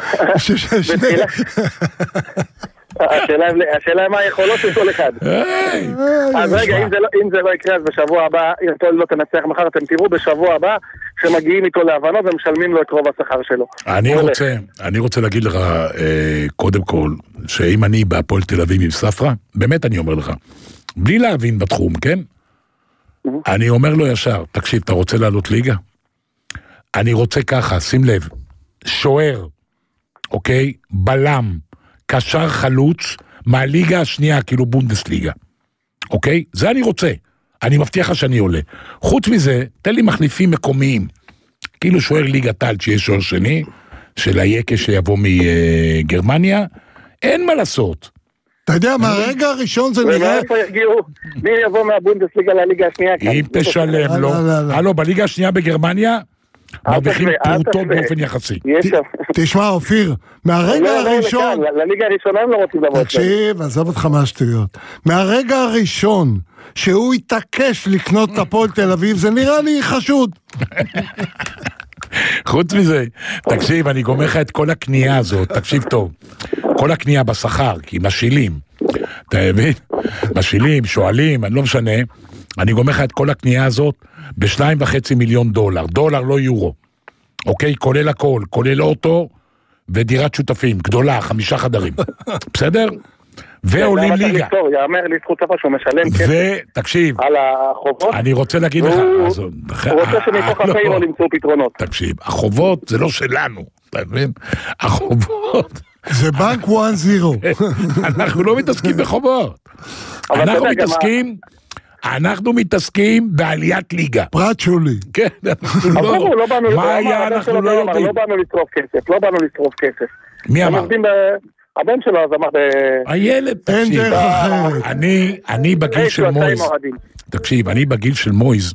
השאלה מה היכולות של כל אחד. אז רגע, אם זה לא יקרה, אז בשבוע הבא, אם הפועל לא תנצח מחר, אתם תראו בשבוע הבא שמגיעים איתו להבנות ומשלמים לו את רוב השכר שלו. אני רוצה להגיד לך, קודם כל, שאם אני בהפועל תל אביב עם ספרא, באמת אני אומר לך, בלי להבין בתחום, כן? אני אומר לו ישר, תקשיב, אתה רוצה לעלות ליגה? אני רוצה ככה, שים לב, שוער, אוקיי? בלם, קשר חלוץ, מהליגה השנייה, כאילו בונדסליגה. אוקיי? זה אני רוצה. אני מבטיח לך שאני עולה. חוץ מזה, תן לי מחליפים מקומיים. כאילו שוער ליגה טל, שיש שוער שני, של היקה שיבוא מגרמניה, אין מה לעשות. אתה יודע, מהרגע הראשון זה נראה... ומאיפה יגיעו, מי יבוא מהבונדסליגה לליגה השנייה? אם תשלם לו. הלו, בליגה השנייה בגרמניה, מרוויחים פרוטות באופן יחסי. תשמע, אופיר, מהרגע הראשון... לליגה הראשונה הם לא רוצים לבוא. תקשיב, עזוב אותך מהשטויות. מהרגע הראשון שהוא התעקש לקנות את הפועל תל אביב, זה נראה לי חשוד. חוץ מזה, תקשיב, אני גומר לך את כל הקנייה הזאת, תקשיב טוב. כל הקנייה בשכר, כי משילים. אתה מבין? משילים, שואלים, אני לא משנה. אני גומר לך את כל הקנייה הזאת ב$2.5 מיליון. דולר, לא יורו. אוקיי? כולל הכל, כולל אוטו ודירת שותפים, גדולה, 5 חדרים. בסדר? ועולים ליגה. יאמר לזכות ספרא שהוא משלם כסף. ותקשיב, על החובות. אני רוצה להגיד לך, הוא רוצה שמתוך הפיירול למצוא פתרונות. תקשיב, החובות זה לא שלנו, אתה מבין? החובות... זה בנק 1-0. אנחנו לא מתעסקים בחובות. אנחנו מתעסקים בעליית ליגה. פרט שולי. כן, מה היה, אנחנו לא יודעים. לא באנו לצרוף כסף. מי אמר? הבן שלו אז אמר... הילד, אין דרך אחרת. אני בגיל של מויז. תקשיב, אני בגיל של מויז,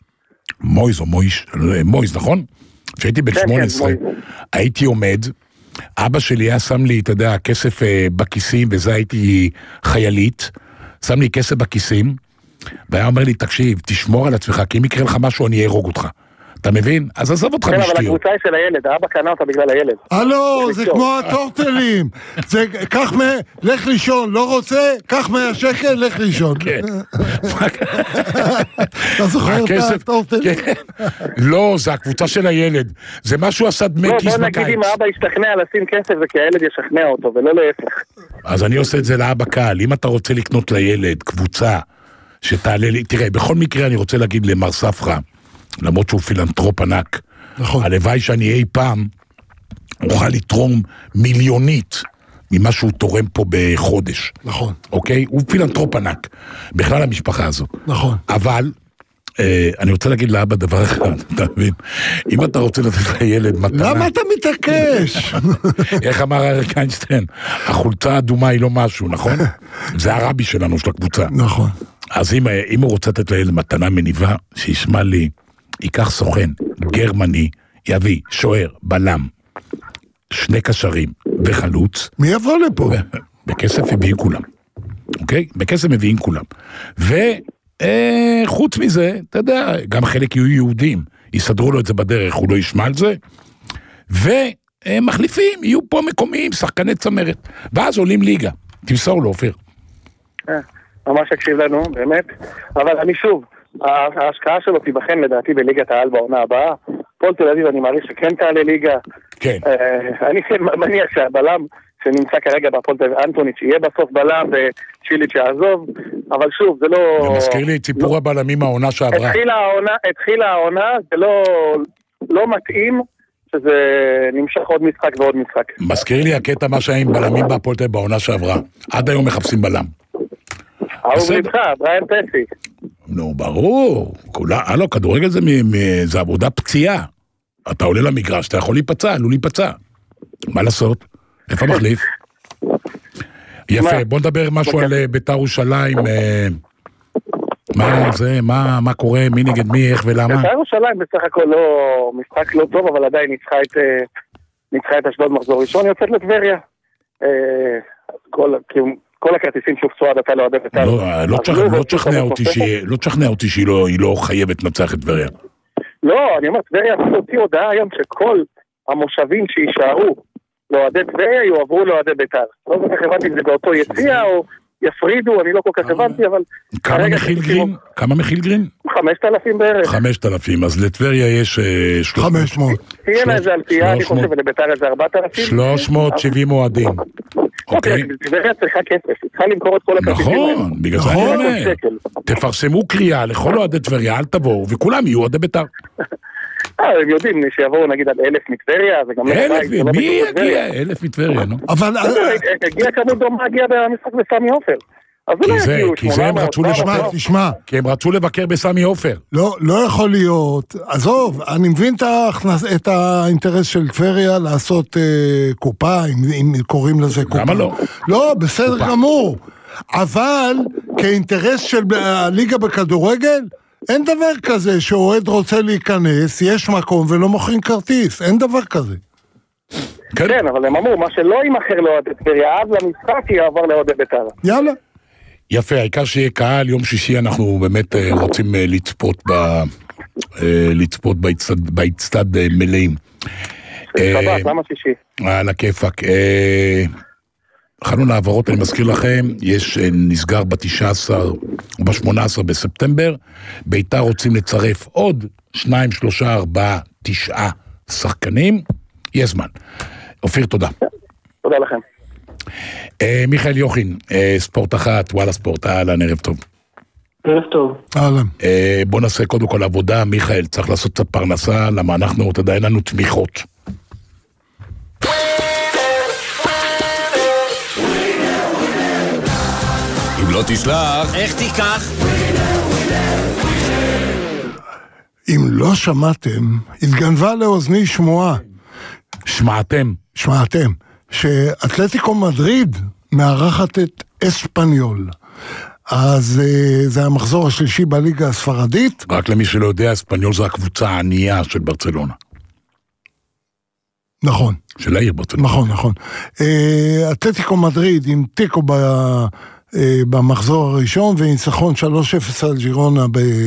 מויז, נכון? שהייתי בן 18, הייתי עומד, אבא שלי היה שם לי, אתה יודע, כסף בכיסים, וזה הייתי חיילית, שם לי כסף בכיסים, והיה אומר לי, תקשיב, תשמור על עצמך, כי אם יקרה לך משהו, אני ארוג אותך. אתה מבין? אז עזוב אותך משטיות. כן, אבל הקבוצה היא של הילד, האבא קנה אותה בגלל הילד. הלו, זה כמו הטורטלים. זה, קח לך לישון, לא רוצה, קח 100 שקל, לך לישון. כן. אתה זוכר את הטורטלים? לא, זה הקבוצה של הילד. זה משהו עשה דמי כיס בקיץ. בוא נגיד אם האבא ישתכנע לשים כסף, זה כי הילד ישכנע אותו, ולא להפך. אז אני עושה את זה לאבא קל. אם אתה רוצה לקנות לילד קבוצה שתעלה לי, תראה, בכל מקרה אני רוצה להגיד למר ספרא, למרות שהוא פילנטרופ ענק. נכון. הלוואי שאני אי פעם אוכל לתרום מיליונית ממה שהוא תורם פה בחודש. נכון. אוקיי? הוא פילנטרופ ענק. בכלל המשפחה הזאת. נכון. אבל, אני רוצה להגיד לאבא דבר אחד, אתה מבין? אם אתה רוצה לתת לילד מתנה... למה אתה מתעקש? איך אמר אריק איינשטיין? החולצה האדומה היא לא משהו, נכון? זה הרבי שלנו, של הקבוצה. נכון. אז אם הוא רוצה לתת לילד מתנה מניבה, שישמע לי, ייקח סוכן, גרמני, יביא, שוער, בלם, 2 קשרים וחלוץ. מי יבוא לפה? בכסף מביאים כולם. אוקיי? בכסף מביאים כולם. וחוץ מזה, אתה יודע, גם חלק יהיו יהודים, יסדרו לו את זה בדרך, הוא לא ישמע על זה, ומחליפים, יהיו פה מקומיים, שחקני צמרת, ואז עולים ליגה. תמסור לו, אופיר. ממש הקשיב לנו, באמת. אבל אני שוב, ההשקעה שלו תיבחן לדעתי בליגת העל בעונה הבאה. פועל תל אביב אני מעריך שכן תעלה ליגה. כן. אני כן מניח שהבלם שנמצא כרגע בפועל תל אביב, אנטוניץ' יהיה בסוף בלם וצ'יליץ' יעזוב, אבל שוב, זה לא... זה מזכיר לי את סיפור הבלמים העונה שעברה. התחילה העונה, זה לא מתאים שזה נמשך עוד משחק ועוד משחק. מזכיר לי הקטע מה שהיה עם בלמים בהפועל תל אביב בעונה שעברה. עד היום מחפשים בלם. אהוב איתך, בריין פסי. נו, ברור. הלו, כדורגל זה עבודה פציעה. אתה עולה למגרש, אתה יכול להיפצע, עלול להיפצע. מה לעשות? איפה מחליף? יפה, בוא נדבר משהו על בית"ר ירושלים. מה קורה, מי נגד מי, איך ולמה? בית"ר ירושלים בסך הכל לא, משחק לא טוב, אבל עדיין ניצחה את אשדוד מחזור ראשון, יוצאת לטבריה. כל הכרטיסים שהופצו עד עתה לאוהדי בית"ר. לא תשכנע אותי שהיא לא חייבת לנצח את טבריה. לא, אני אומר, טבריה הוציא הודעה היום שכל המושבים שישארו לאוהדי טבריה יועברו לאוהדי בית"ר. לא כל כך הבנתי אם זה באותו יציע או יפרידו, אני לא כל כך הבנתי, אבל... כמה מכיל גרין? 5,000 בערך. 5,000, אז לטבריה יש 500. תהיה לה איזה אלפייה, אני חושב, ולבית"ר איזה 4,000. 370 אוהדים. אוקיי, טבריה צריכה כסף, צריכה למכור את כל הכרטיסים. נכון, בגלל זה אני אומר. תפרסמו קריאה לכל אוהדי טבריה, אל תבואו, וכולם יהיו אוהדי בית"ר. הם יודעים שיבואו נגיד עד 1,000 מטבריה, זה גם... 1,000, מי יגיע? 1,000 מטבריה, נו. אבל... הגיע כמות דומה, הגיע במשחק בסמי עופר. כי זה הם רצו לבקר, תשמע, כי הם רצו לבקר בסמי עופר. לא יכול להיות, עזוב, אני מבין את האינטרס של טבריה לעשות קופה, אם קוראים לזה קופה. למה לא? לא, בסדר גמור, אבל כאינטרס של הליגה בכדורגל, אין דבר כזה שאוהד רוצה להיכנס, יש מקום ולא מוכרים כרטיס, אין דבר כזה. כן, אבל הם אמרו, מה שלא יימכר לאוהדי טבריה, עד למשחק יעבור לאוהדי בית"ר. יאללה. יפה, העיקר שיהיה קהל, יום שישי אנחנו באמת רוצים לצפות באצטד מלאים. שבת, למה שישי? על הכיפק. חלון העברות, אני מזכיר לכם, נסגר ב-19 או ב-18 בספטמבר, בית"ר רוצים לצרף עוד 2, 3, 4, 9 שחקנים, יש זמן. אופיר, תודה. תודה לכם. מיכאל יוחין, ספורט אחת, וואלה ספורט, אהלן, ערב טוב. ערב טוב. אהלן. בוא נעשה קודם כל עבודה, מיכאל, צריך לעשות קצת פרנסה, למה אנחנו, אתה יודע, אין לנו תמיכות. אם לא תשלח, איך תיקח? אם לא שמעתם, התגנבה לאוזני שמועה. שמעתם, שאתלטיקו מדריד מארחת את אספניול. אז זה המחזור השלישי בליגה הספרדית. רק למי שלא יודע, אספניול זה הקבוצה הענייה של ברצלונה. נכון. של העיר ברצלונה. נכון. אתלטיקו מדריד עם טיקו במחזור הראשון, וניצחון 3-0 על ג'ירונה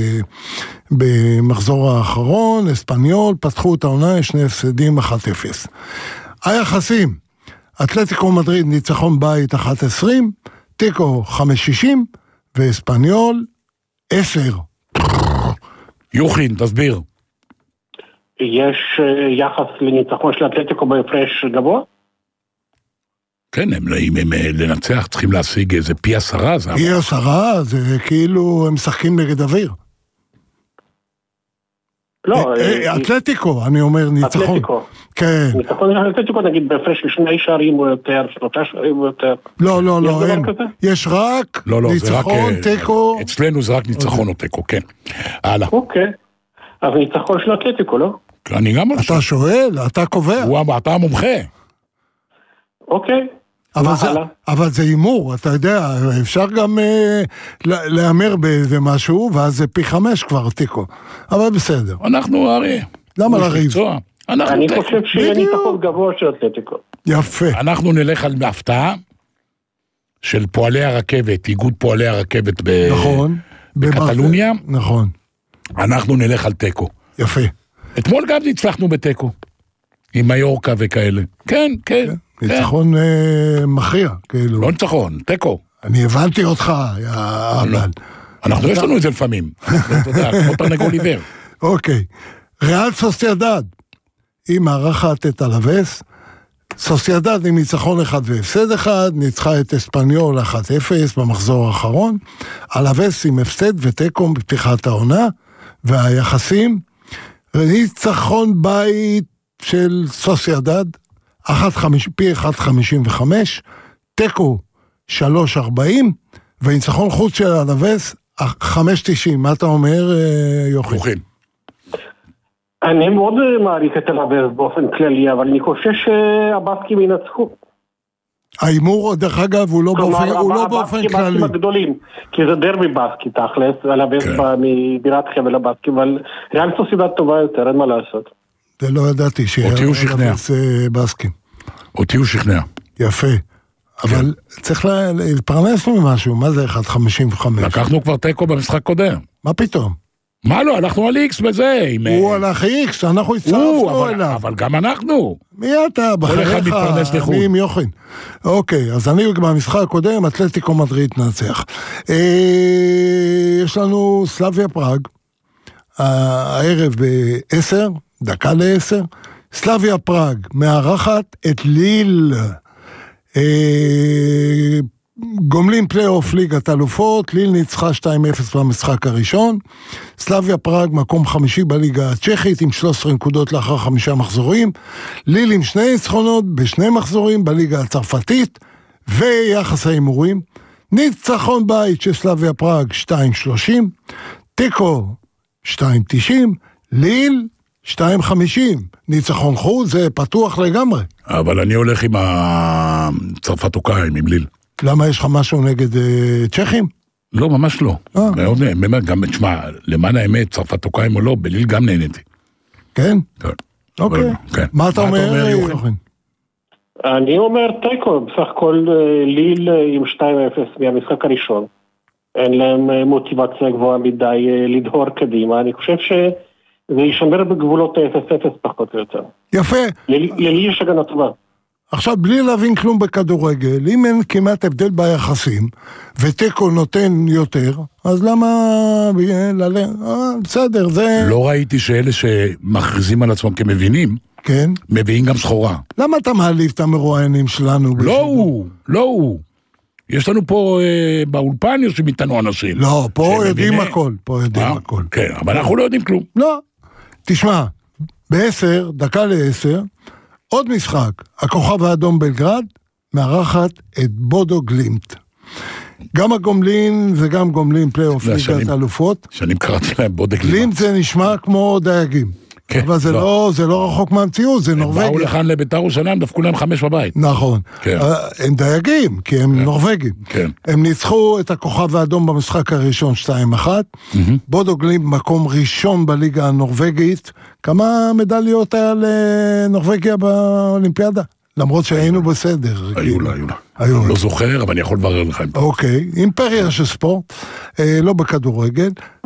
במחזור האחרון. אספניול פתחו את העונה, שני הפסדים 1-0. היחסים, אתלטיקו מדריד ניצחון בית 1-20, טיקו 5-60, ואספניול 10. יוחין, תסביר. יש יחס לניצחון של אתלטיקו בהפרש גבוה? כן, הם לנצח צריכים להשיג איזה פי 10. פי 10, זה כאילו הם משחקים נגד אוויר. לא, אתלטיקו, אני אומר ניצחון. אתלטיקו. כן. ניצחון אתלטיקו, נגיד, בהפרש של 2 שערים או יותר, 3 שערים או יותר. לא, אין. יש רק ניצחון, טיקו. אצלנו זה רק ניצחון או טיקו, כן. הלאה. אוקיי. אז ניצחון של אתלטיקו, לא? אני גם אתה שואל, אתה קובע. אתה המומחה. אוקיי. אבל זה אימור, אתה יודע, אפשר גם לאמר באיזה משהו, ואז זה פי 5 כבר טיקו. אבל בסדר. אנחנו הרי... למה לריב? אני חושב שיהיה ניצחון גבוה של אתלטיקו. יפה. אנחנו נלך על הפתעה של פועלי הרכבת, איגוד פועלי הרכבת בקטלוניה. נכון. אנחנו נלך על טקו. יפה. אתמול גם הצלחנו בטקו. עם מיורקה וכאלה. כן. ניצחון מכריע, כאילו. לא ניצחון, טקו. אני הבנתי אותך, אנחנו יש לנו את זה לפעמים. אתה יודע, כמו תרנגול עיוור. אוקיי. ריאל סוסיידד, היא מארחת את אלווס. סוסיידד עם ניצחון 1 והפסד 1, ניצחה את אספניול 1-0 במחזור האחרון. אלווס עם הפסד וטקו בפתיחת העונה, והיחסים, ניצחון בית של סוסיידד, פי 1.55, טקו 3.40, וניצחון חוץ של אלווס 5.90. מה אתה אומר, יוחין? אני מאוד מעריך את אלווס באופן כללי, אבל אני חושב שהבאסקים ינצחו. האימור, דרך אגב, הוא לא באופן כללי. הבאסקים הגדולים, כי זה דרבי באסקי תכלס, אלווס בא מבירת חבל הבאסקים, אבל ריאל סוסיידד טובה יותר, אין מה לעשות. זה לא ידעתי שאלווס באסקים. אותי הוא שכנע. יפה. אבל צריך להתפרנס ממשהו, מה זה 1.55? לקחנו כבר טקו במשחק קודם. מה פתאום? מה לא, אנחנו על איקס בזה. הוא הלך איקס, אנחנו הצטרפנו אליו. אבל גם אנחנו. מי אתה? בחייך, אני עם יוחין. אוקיי, אז אני במשחק הקודם, אתלטיקו מדריד נצח. יש לנו סלאביה פראג, הערב ב-10, דקה ל-10, סלאביה פראג מארחת את ליל, גומלין פלייאוף ליגת אלופות, ליל ניצחה 2-0 במשחק הראשון, סלאביה פראג מקום 5 בליגה הצ'כית עם 13 נקודות לאחר 5 מחזורים, ליל עם 2 ניצחונות ב2 מחזורים בליגה הצרפתית, ויחס ההימורים, ניצחון בית של סלאביה פראג 2.30, טיקו 2.90, ליל 2.50, ניצחון חוץ, זה פתוח לגמרי. אבל אני הולך עם הצרפתוקאים, עם ליל. למה, יש לך משהו נגד צ'כים? לא, ממש לא. מאוד נהנה, גם, תשמע, למען האמת, צרפתוקאים או לא, בליל גם נהניתי. כן? כן. אוקיי. מה אתה אומר, יוחין? אני אומר טקו, בסך הכל ליל עם 2-0 מהמשחק הראשון. אין להם מוטיבציה גבוהה מדי לדהור קדימה, אני חושב זה יישמר בגבולות 0-0 פחות או יותר. יפה. ללי יש הגנה טובה. עכשיו, בלי להבין כלום בכדורגל, אם אין כמעט הבדל ביחסים, וטקו נותן יותר, אז למה... בסדר, זה... לא ראיתי שאלה שמכריזים על עצמם כמבינים, כן? מביאים גם סחורה. למה אתה מעליב את המרואיינים שלנו? לא הוא. יש לנו פה באולפן יושבים איתנו אנשים. לא, פה יודעים הכל. כן, אבל אנחנו לא יודעים כלום. לא. תשמע, ב-10, דקה ל-10, עוד משחק, הכוכב האדום בלגרד, מארחת את בודו גלימט. גם הגומלין וגם גומלין פלייאוף ליגת אלופות. שנים קראתי להם בודו גלימט. גלימט זה נשמע כמו דייגים. אבל זה לא רחוק מהמציאות, זה נורווגיה. הם באו לכאן לביתר ירושלים, דפקו להם 5 בבית. נכון. הם דייגים, כי הם נורווגים. הם ניצחו את הכוכב האדום במשחק הראשון 2-1. בודו גלימט מקום ראשון בליגה הנורווגית. כמה מדליות היה לנורווגיה באולימפיאדה? למרות שהיינו בסדר. היו לה. לא זוכר, אבל אני יכול לברר לך. אוקיי, אימפריה של ספורט, לא בכדורגל.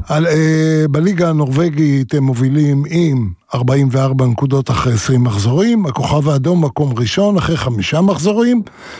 בליגה הנורווגית הם מובילים עם 44 נקודות אחרי 20 מחזורים, הכוכב האדום מקום ראשון אחרי 5 מחזורים,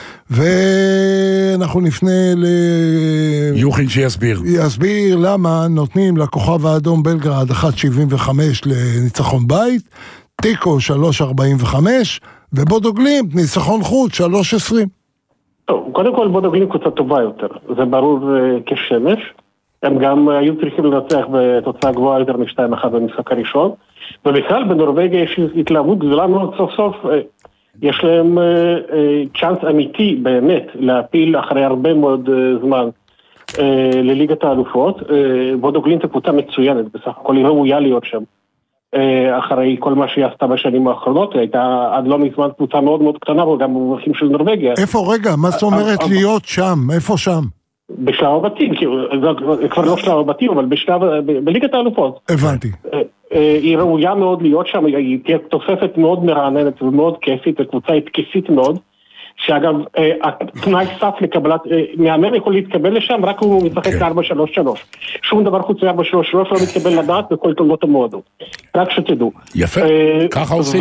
ואנחנו נפנה יוחין יסביר למה נותנים לכוכב האדום בלגרד 1.75 לניצחון בית, טיקו 3.45, ובודו גלימט ניצחון חוץ 3.20. טוב, קודם כל בודו גלימט קבוצה טובה יותר, זה ברור כשמש. הם גם היו צריכים לנצח בתוצאה גבוהה יותר מ-2-1 במשחק הראשון, ובכלל בנורווגיה יש התלהבות גדולה מאוד סוף סוף, יש להם צ'אנס אמיתי באמת להפיל אחרי הרבה מאוד זמן לליגת האלופות. בודו גלימט היא קבוצה מצוינת, בסך הכל היא ראויה להיות שם. אחרי כל מה שהיא עשתה בשנים האחרונות, היא הייתה עד לא מזמן קבוצה מאוד מאוד קטנה, וגם במונחים של נורווגיה. איפה רגע? מה זאת אומרת להיות שם? איפה שם? בשלב הבתים, כבר לא שלב הבתים, אבל בליגת האלופות. הבנתי. היא ראויה מאוד להיות שם, היא תהיה תוספת מאוד מרעננת ומאוד כיפית, וקבוצה התקפית מאוד, שאגב, התנאי סף לקבלת, מאמן יכול להתקבל לשם, רק הוא משחק 4-3-3. שום דבר חוץ מ-4-3-3 לא מתקבל לדעת בכל תולדות המועדון. רק שתדעו. יפה, ככה עושים,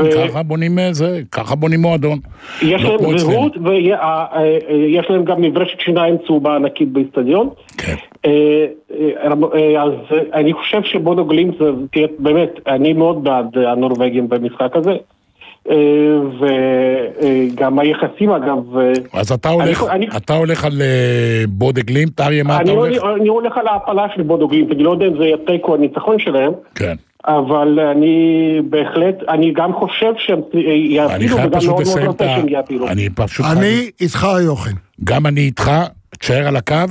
ככה בונים מועדון. יש להם זהות, ויש להם גם מברשת שיניים צהובה ענקית באצטדיון. כן. אז אני חושב שבודו גלימט זה תהיה, באמת, אני מאוד בעד הנורווגים במשחק הזה. וגם היחסים אגב. אז אתה הולך על בודו גלימט, אריה, מה אתה הולך? אני הולך על ההפלה של בודו גלימט, אני לא יודע אם זה יתקו הניצחון שלהם, כן. אבל אני בהחלט, אני גם חושב שהם יעפילו, וגם מאוד מאוד רוצה שהם יעפילו. אני איתך יוחן. גם אני איתך, תשאר על הקו.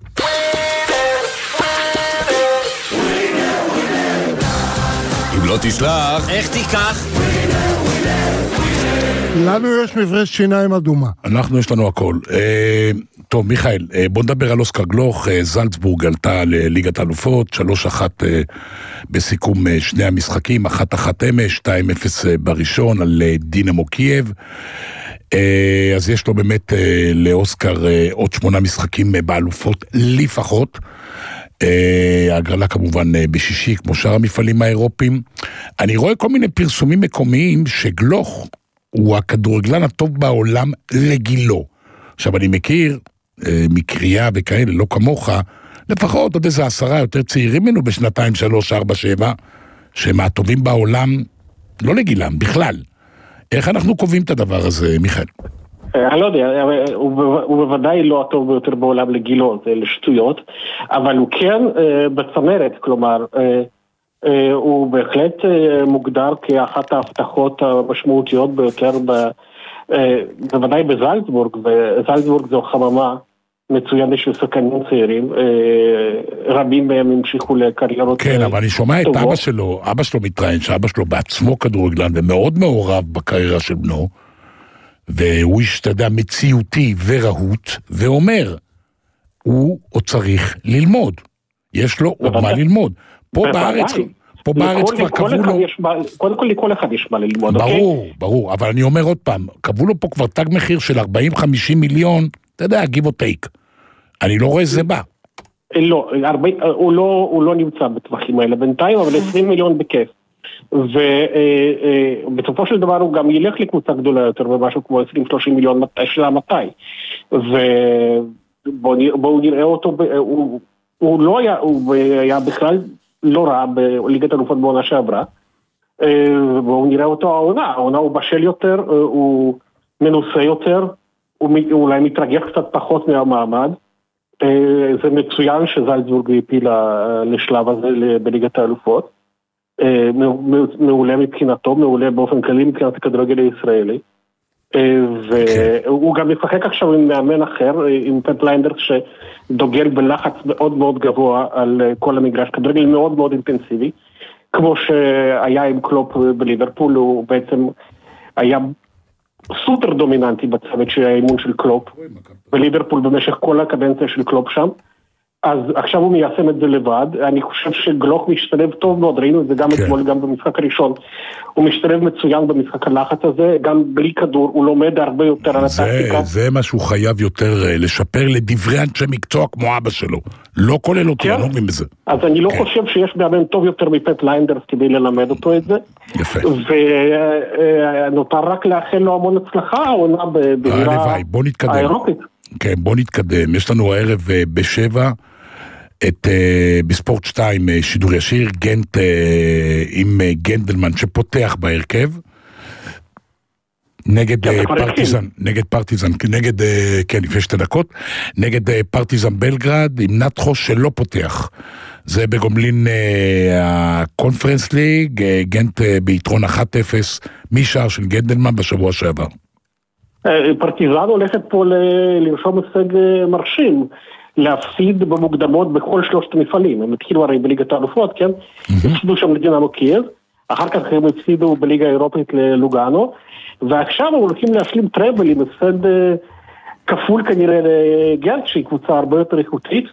אם לא תשלח, איך תיקח? לנו יש מברש שיניים אדומה. אנחנו יש לנו הכל. טוב, מיכאל, בוא נדבר על אוסקר גלוך. זלצבורג עלתה לליגת האלופות, 3-1 בסיכום שני המשחקים, 1-1 אמש, 2-0 בראשון על דינמו קייב. אז יש לו באמת לאוסקר עוד 8 משחקים באלופות לפחות. הגרלה כמובן בשישי, כמו שאר המפעלים האירופיים. אני רואה כל מיני פרסומים מקומיים שגלוך הוא הכדורגלן הטוב בעולם לגילו. עכשיו אני מכיר מקריאה וכאלה, לא כמוך, לפחות עוד איזה 10 יותר צעירים ממנו בשנתיים 3, 4, 7, שהם הטובים בעולם, לא לגילם, בכלל. איך אנחנו קובעים את הדבר הזה, מיכאל? אני לא יודע, הוא בוודאי לא הטוב ביותר בעולם לגילו, זה לשטויות, אבל הוא כן בצמרת, כלומר, הוא בהחלט מוגדר כאחת ההבטחות המשמעותיות ביותר, בוודאי בזלצבורג, וזלצבורג זו חממה מצוינת של שחקנים צעירים, רבים מהם המשיכו לקריירות טובות. כן, אבל אני שומע את אבא שלו מתראיין, שאבא שלו בעצמו כדורגלן ומאוד מעורב בקריירה של בנו, והוא השתדע מציאותי ורהוט, ואומר, הוא עוד צריך ללמוד. יש לו עוד מה ללמוד. פה בארץ כבר קבעו לו... קודם כל לכל אחד יש מה ללמוד, ברור, אבל אני אומר עוד פעם, קבעו לו פה כבר תג מחיר של 40-50 מיליון, אתה יודע, give or take. אני לא רואה זה בא. לא, הוא לא נמצא בטווחים האלה בינתיים, אבל 20 מיליון בכיף. ובסופו של דבר הוא גם ילך לקבוצה גדולה יותר במשהו כמו 20-30 מיליון שלה מתי. ובואו נראה אותו, הוא היה בכלל לא רע בליגת האלופות בעונה שעברה, ובואו נראה אותו העונה הוא בשל יותר, הוא מנוסה יותר, הוא אולי מתרגש קצת פחות מהמעמד. זה מצוין שזלצבורג הפילה לשלב הזה בליגת האלופות. מעולה מבחינתו, מעולה באופן כללי מבחינת הכדורגל הישראלי, והוא גם משחק עכשיו עם מאמן אחר, עם פט ליינדרס שדוגל בלחץ מאוד מאוד גבוה על כל המגרש, כדורגל מאוד מאוד אינטנסיבי, כמו שהיה עם קלופ בליברפול, הוא בעצם היה סופר דומיננטי בצוות של האימון של קלופ בליברפול במשך כל הקדנציה של קלופ שם. אז עכשיו הוא מיישם את זה לבד, אני חושב שגלוך משתלב טוב מאוד, ראינו את זה גם אתמול, גם במשחק הראשון, הוא משתלב מצוין במשחק הלחץ הזה, גם בלי כדור, הוא לומד הרבה יותר על הטקטיקה. זה מה שהוא חייב יותר לשפר לדברי אנשי מקצוע כמו אבא שלו, לא כולל אותי, אני לא מבין בזה. אז אני לא חושב שיש מאמן טוב יותר מפט ליינדרס כדי ללמד אותו את זה. יפה. ונותר רק לאחל לו המון הצלחה, העונה בבירה האירופית. כן, בוא נתקדם, יש לנו הערב ב7, בספורט 2 שידור ישיר, גנט עם גנדלמן שפותח בהרכב, נגד פרטיזן, כן, לפני 2 דקות, נגד פרטיזן בלגרד, עם נתחו שלא פותח. זה בגומלין הקונפרנס ליג, גנט ביתרון 1-0, משער של גנדלמן בשבוע שעבר. פרטיזן הולכת פה לרשום הישג מרשים, להפסיד במוקדמות בכל 3 המפעלים. הם התחילו הרי בליגת האלופות, כן? הפסידו שם לדינמו קייב, אחר כך הם הפסידו בליגה האירופית ללוגאנו, ועכשיו הם הולכים להשלים טראבל עם הפסד כפול כנראה לגנט, שהיא קבוצה הרבה יותר איכותית,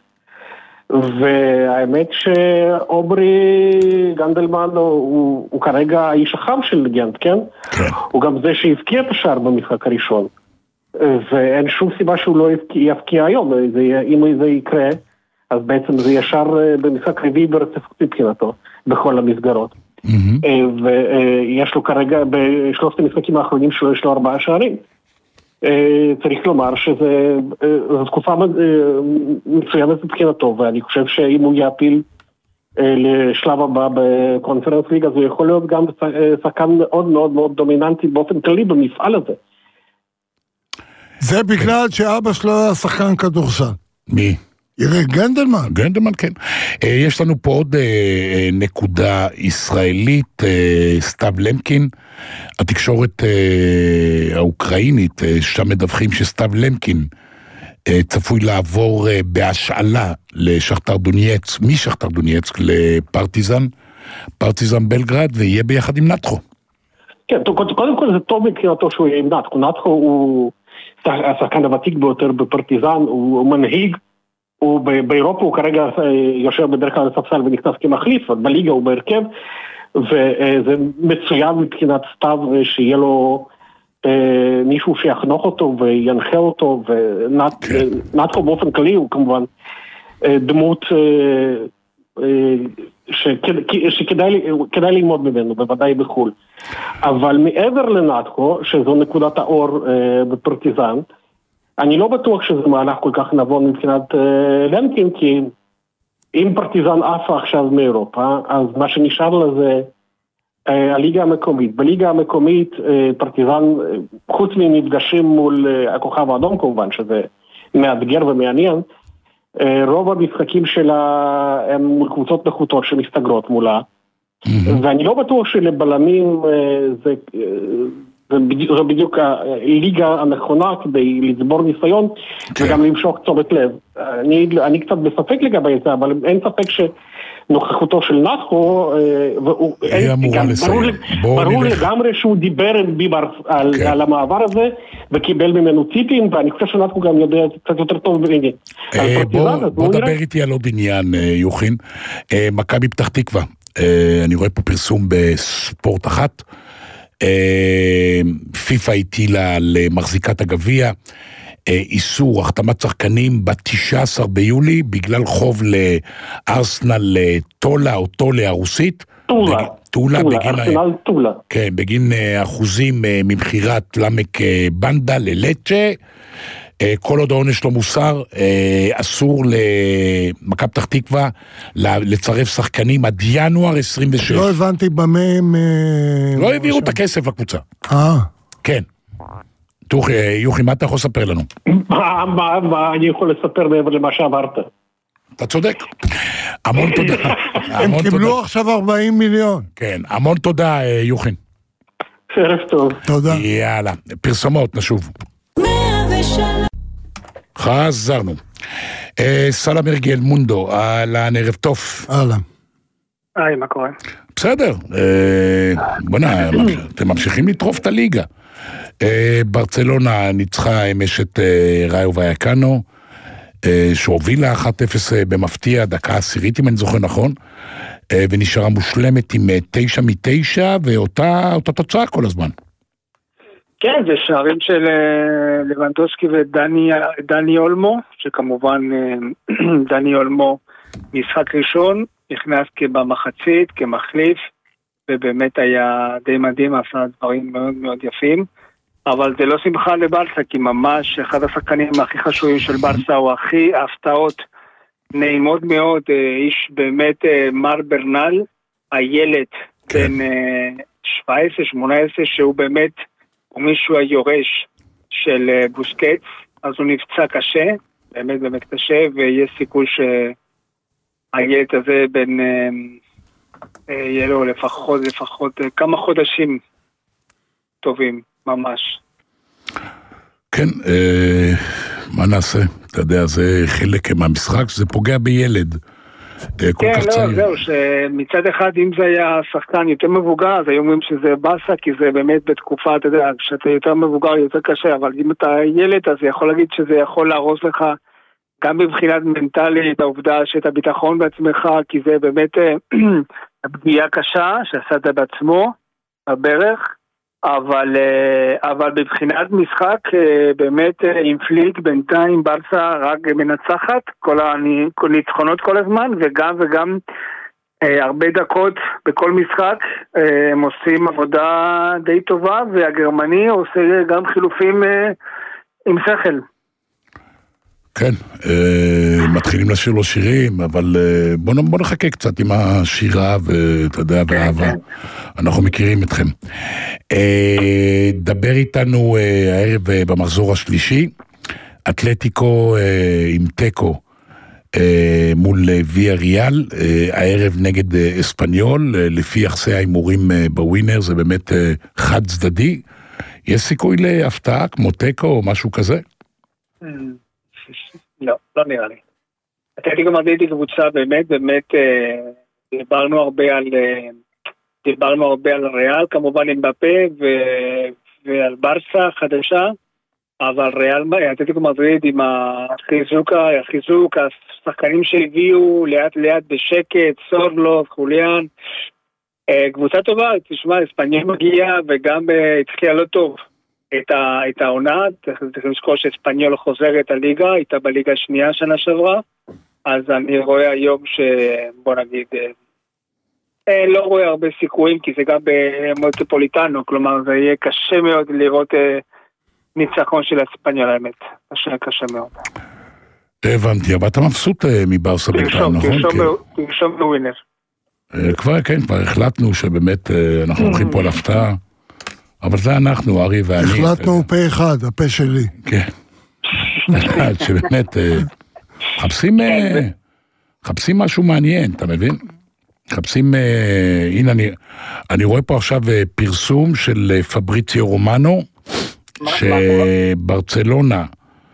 והאמת שאוברי גנדלמן הוא כרגע האיש החם של גנט, כן? הוא גם זה שהבקיע את השער במשחק הראשון. ואין שום סיבה שהוא לא יפקיע היום, אם זה יקרה, אז בעצם זה ישר במשחק רביעי ברצפות מבחינתו, בכל המסגרות. ויש לו כרגע, ב3 המשחקים האחרונים שלו, יש לו 4 שערים. צריך לומר שזו תקופה מצוינת מבחינתו, ואני חושב שאם הוא יעפיל לשלב הבא בקונפרנס ליג, אז הוא יכול להיות גם שחקן מאוד מאוד מאוד דומיננטי באופן כללי במפעל הזה. זה בגלל שאבא שלו היה שחקן כדורסל. מי? גנדלמן. גנדלמן, כן. יש לנו פה עוד נקודה ישראלית, סתיו למקין, התקשורת האוקראינית, שם מדווחים שסתיו למקין צפוי לעבור בהשאלה לשכתר דונייץ, משכתר דונייץ לפרטיזן, פרטיזן בלגרד, ויהיה ביחד עם נטחו. כן, קודם כל זה טוב מבחינתו שהוא יהיה עם נטחו. נטחו הוא השחקן הוותיק ביותר בפרטיזן, הוא מנהיג, באירופה הוא כרגע יושב בדרך כלל לספסל ונכנס כמחליף, בליגה הוא בהרכב, וזה מצוין מבחינת סתיו שיהיה לו מישהו שיחנוך אותו וינחה אותו, ונטחו באופן כללי הוא כמובן דמות שכדאי ללמוד ממנו, בוודאי בחול. אבל מעבר לנטחו, שזו נקודת האור בפרטיזן, אני לא בטוח שזה מהלך כל כך נבון מבחינת למקין, כי אם פרטיזן עפה עכשיו מאירופה, אז מה שנשאר לה זה הליגה המקומית. בליגה המקומית פרטיזן, חוץ ממפגשים מול הכוכב האדום כמובן, שזה מאתגר ומעניין, רוב המשחקים שלה הם מול קבוצות נחותות שמסתגרות מולה, ואני לא בטוח שלבלמים זו בדיוק הליגה הנכונה כדי לצבור ניסיון וגם למשוך תשומת לב. אני קצת בספק לגבי זה, אבל אין ספק שנוכחותו של נטחו, ברור לגמרי שהוא דיבר עם ביברס על המעבר הזה וקיבל ממנו טיפים, ואני חושב שנטחו גם יודע קצת יותר טוב ממני. בוא דבר איתי על עוד עניין, יוחין. מכבי פתח תקווה, אני רואה פה פרסום בספורט אחת, פיפה הטילה למחזיקת הגביע איסור החתמת שחקנים ב-19 ביולי בגלל חוב לארסנל טולה או טולה הרוסית, בגין אחוזים ממחירת למק בנדה ללצ'ה. כל עוד העונש לא מוסר, אסור למכבי פתח תקווה לצרף שחקנים עד ינואר 26. לא הבנתי במה הם... לא העבירו את הכסף לקבוצה. כן. יוחי, מה אתה יכול לספר לנו? מה אני יכול לספר מעבר למה שאמרת? אתה צודק. המון תודה. הם קיבלו עכשיו 40 מיליון. כן, המון תודה, יוחין. ערב טוב. תודה. יאללה, פרסומות, נשוב. חזרנו. סלאם ארגל מונדו, אהלן, ערב טוב. אהלן. היי, מה קורה? בסדר. בוא'נה, אתם ממשיכים לטרוף את הליגה. ברצלונה ניצחה אמש את ראיו ויאקנו, שהובילה 1-0 במפתיע, דקה עשירית אם אני זוכר נכון, ונשארה מושלמת עם 9-9, ואותה תוצאה כל הזמן. כן, זה שערים של לבנדובסקי ודני אולמו, שכמובן דני אולמו משחק ראשון, נכנס במחצית, כמחליף, ובאמת היה די מדהים, עשה דברים מאוד מאוד יפים, אבל זה לא שמחה לברסה, כי ממש אחד השחקנים הכי חשובים של ברסה הוא הכי הפתעות נעימות מאוד, איש באמת מר ברנל, הילד בן 17-18, שהוא באמת הוא מישהו היורש של בוסקץ, אז הוא נפצע קשה, באמת קשה, ויש סיכוי שהילד הזה יהיה לו לפחות כמה חודשים טובים, ממש. כן, מה נעשה? אתה יודע, זה חלק מהמשחק, שזה פוגע בילד. כן, לא, זהו, שמצד אחד אם זה היה שחקן יותר מבוגר, אז היו אומרים שזה בסה, כי זה באמת בתקופה, אתה יודע, כשאתה יותר מבוגר יותר קשה, אבל אם אתה ילד, אז יכול להגיד שזה יכול להרוס לך גם מבחינת מנטלית, העובדה שאת הביטחון בעצמך, כי זה באמת הפגיעה קשה, שעשה את זה בעצמו, הברך, אבל בבחינת משחק באמת עם פליק בינתיים ברסה רק מנצחת כל הניצחונות כל הזמן, וגם הרבה דקות בכל משחק הם עושים עבודה די טובה, והגרמני עושה גם חילופים עם שכל. כן, מתחילים לשיר לו שירים, אבל בוא נחכה קצת עם השירה, ואתה יודע, באהבה. אנחנו מכירים אתכם. דבר איתנו הערב במחזור השלישי, אתלטיקו עם טקו מול ויה ריאל, הערב נגד אספניול, לפי יחסי ההימורים בווינר, זה באמת חד צדדי. יש סיכוי להפתעה כמו טקו או משהו כזה? לא נראה לי. אתלטיקו מדריד היא קבוצה באמת, דיברנו הרבה על ריאל, כמובן אמבפה ועל ברסה חדשה, אבל אתלטיקו מדריד עם החיזוק, השחקנים שהביאו לאט לאט בשקט, סורלוב, חוליאן, קבוצה טובה, תשמע, אספניול מגיע וגם התחילה לא טוב את העונה, צריך לזכור שאספניול חוזרת הליגה, הייתה בליגה השנייה שנה שעברה, אז אני רואה היום שבוא נגיד, לא רואה הרבה סיכויים, כי זה גם במוטרופוליטנו, כלומר זה יהיה קשה מאוד לראות ניצחון של אספניול, האמת, קשה מאוד. הבנתי, אבל אתה מבסוט מברסה בינתיים, נכון? תרשום בווינר. כבר החלטנו שבאמת אנחנו הולכים פה על הפתעה, אבל זה אנחנו, ארי ואני. החלטנו פה אחד, הפה שלי. כן. שבאמת חפשים משהו מעניין, אתה מבין? חפשים, הנה אני רואה פה עכשיו פרסום של פבריציו רומנו, שברצלונה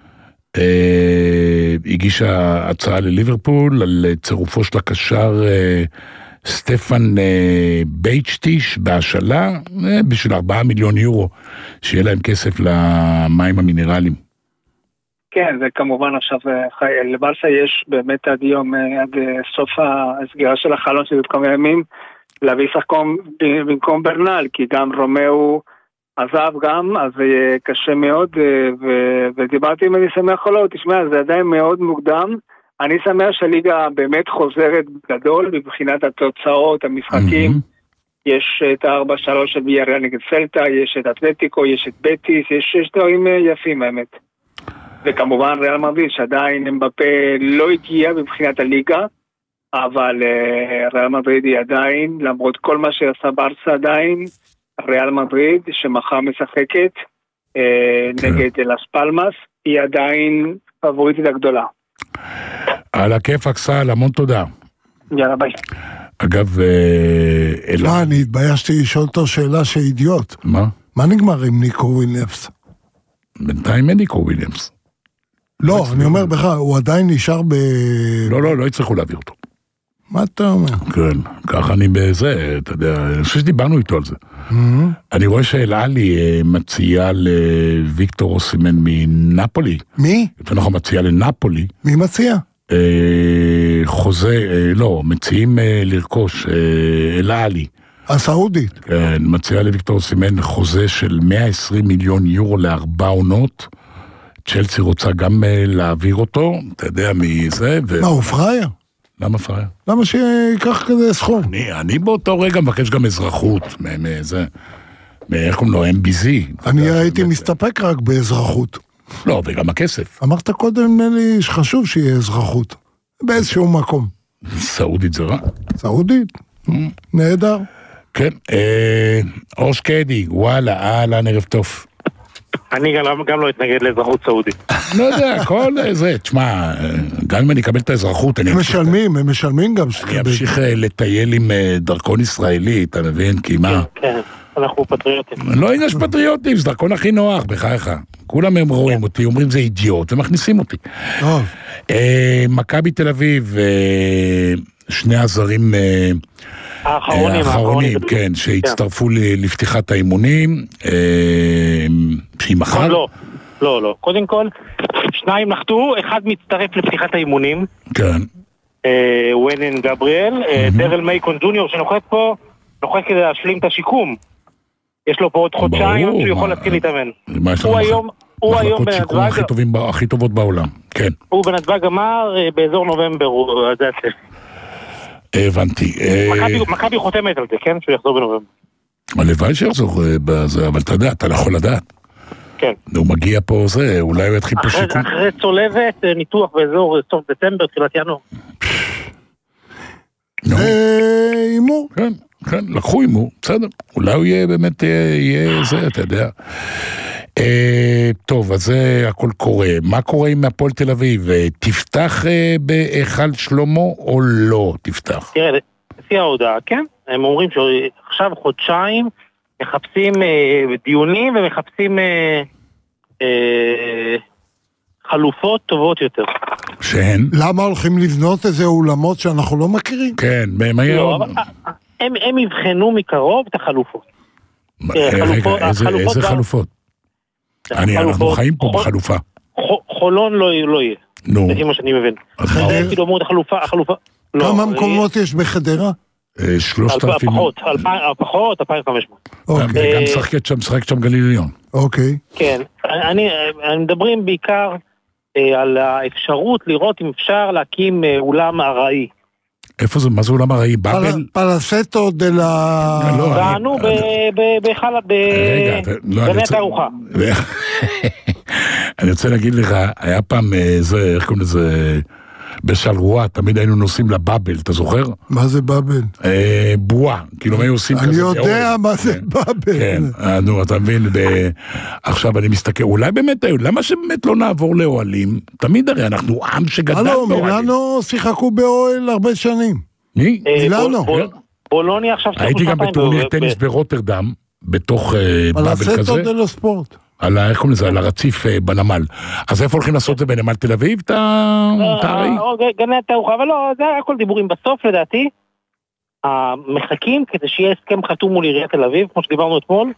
הגישה הצעה לליברפול על צירופו של הקשר סטפן בייצ'טיש בהשאלה, בשביל 4 מיליון יורו, שיהיה להם כסף למים המינרליים. כן, זה כמובן עכשיו, לברסה יש באמת עד סוף הסגירה של החלון של כמה ימים, להביא שחקן במקום ברנל, כי גם רומאו עזב גם, אז זה יהיה קשה מאוד, ודיברתי עם אני שמח או לא, תשמע, זה עדיין מאוד מוקדם, אני שמח שהליגה באמת חוזרת גדול, מבחינת התוצאות, המשחקים, יש את ה-4-3 של ויאריאל נגד סלטה, יש את אתלטיקו, יש את בטיס, יש דברים יפים האמת. וכמובן ריאל מדריד שעדיין אמבפה לא הגיע מבחינת הליגה, אבל ריאל מדריד היא עדיין, למרות כל מה שעשה ברסה עדיין, ריאל מדריד שמחר משחקת נגד לס פלמאס, היא עדיין פבוריטית הגדולה. על הכיף אקסל, המון תודה. יאללה ביי. אגב, אני התביישתי לשאול אותו שאלה שאידיוט. מה נגמר עם ניקו וויליאמס? בינתיים אין ניקו וויליאמס. לא, אני אומר בך, הוא עדיין נשאר לא יצטרכו להעביר אותו. מה אתה אומר? כן, ככה אני בזה, אתה יודע, אני חושב שדיברנו איתו על זה. אני רואה שאלעלי מציעה לוויקטור אוסימן מנפולי. מי? יותר נכון מציעה לנפולי. מי מציע? מציעים לרכוש, אלעלי. הסעודית. כן, מציעה לוויקטור אוסימן חוזה של 120 מיליון יורו ל4 עונות. צ'לסי רוצה גם להעביר אותו, אתה יודע מי זה. מה, הוא פראייר? למה פראייר? למה שיקח כזה סכום? אני באותו רגע מבקש גם אזרחות, איך קוראים לו, MBZ. אני הייתי מסתפק רק באזרחות. לא, וגם הכסף. אמרת קודם לי שחשוב שיהיה אזרחות, באיזשהו מקום. סעודית זה רע. סעודית? נהדר. כן, אור שקדי, וואלה, אהלן, ערב טוב. אני גם לא אתנגד לאזרחות סעודית. לא יודע, כל זה, תשמע, גם אם אני אקבל את האזרחות, הם משלמים גם. אני אמשיך לטייל עם דרכון ישראלי, אתה מבין? כי מה? כן, אנחנו פטריוטים. לא יש פטריוטים, זה דרכון הכי נוח, בחייך. כולם הם רואים אותי, אומרים זה אידיוט, ומכניסים אותי. טוב. מכבי תל אביב, שני הזרים האחרונים, כן, שהצטרפו לפתיחת האימונים, שהיא מחר? לא. קודם כל, 2 נחתו, אחד מצטרף לפתיחת האימונים. כן. ונן גבריאל, דרל מייקון ג'וניור שנוחת פה, נוחת כדי להשלים את השיקום. יש לו פה עוד חודשיים שהוא יכול להתחיל להתאמן. הוא היום בנתב"ג הכי טובות בעולם, כן. הוא בנתב"ג אמר באזור נובמבר, זה הצפי. הבנתי. מכבי חותמת על זה, כן? שהוא יחזור בנובמבר. הלוואי שיחזור בזה, אבל אתה יודע, אתה לא יכול לדעת. כן. הוא מגיע פה זה, אולי הוא יתחיל פה שיקום. אחרי צולבת, ניתוח באזור סוף דצמבר, תחילת ינואר. אימור. כן, לקחו אימור, בסדר. אולי הוא יהיה באמת, יהיה זה, אתה יודע. טוב, אז זה הכל קורה. מה קורה עם הפועל תל אביב? תפתח בהיכל שלמה או לא תפתח? תראה, לפי ההודעה, כן? הם אומרים שעכשיו חודשיים מחפשים דיונים ומחפשים חלופות טובות יותר. שהן? למה הולכים לבנות איזה אולמות שאנחנו לא מכירים? כן, מה לא, הם יבחנו מקרוב את החלופות. רגע, איזה חלופות? אנחנו חיים פה בחלופה. חולון לא יהיה. נו. זה מה שאני מבין. כאילו אמרו את החלופה. כמה מקומות יש בחדרה? 3,000. פחות, 2,500. גם משחקת שם גליל עליון. אוקיי. כן, אני מדברים בעיקר על האפשרות לראות אם אפשר להקים אולם ארעי. איפה זה? מה זה אולם ארעי? באבל? פלסטו דענו בבית הארוחה. אני רוצה להגיד לך, היה פעם איך קוראים לזה, בשלרוע, תמיד היינו נוסעים לבאבל, אתה זוכר? מה זה באבל? בועה, כאילו מה היו עושים כזה? אני יודע מה זה באבל. כן, נו, אתה מבין, עכשיו אני מסתכל, אולי באמת, למה שבאמת לא נעבור לאוהלים? תמיד הרי אנחנו עם שגדל באוהלים. מילאנו שיחקו באוהל הרבה שנים. מי? מילאנו. בולוניה עכשיו... הייתי גם בטורניר טניס ברוטרדם, בתוך באבל כזה. על הסטו דלו ספורט. איך קוראים לזה? על הרציף בנמל. אז איפה הולכים לעשות את זה בנמל תל אביב? את הארעי? גני התערוכה, אבל לא, זה הכל דיבורים. בסוף לדעתי, מחכים כדי שיהיה הסכם חתום מול עיריית תל אביב, כמו שדיברנו אתמול,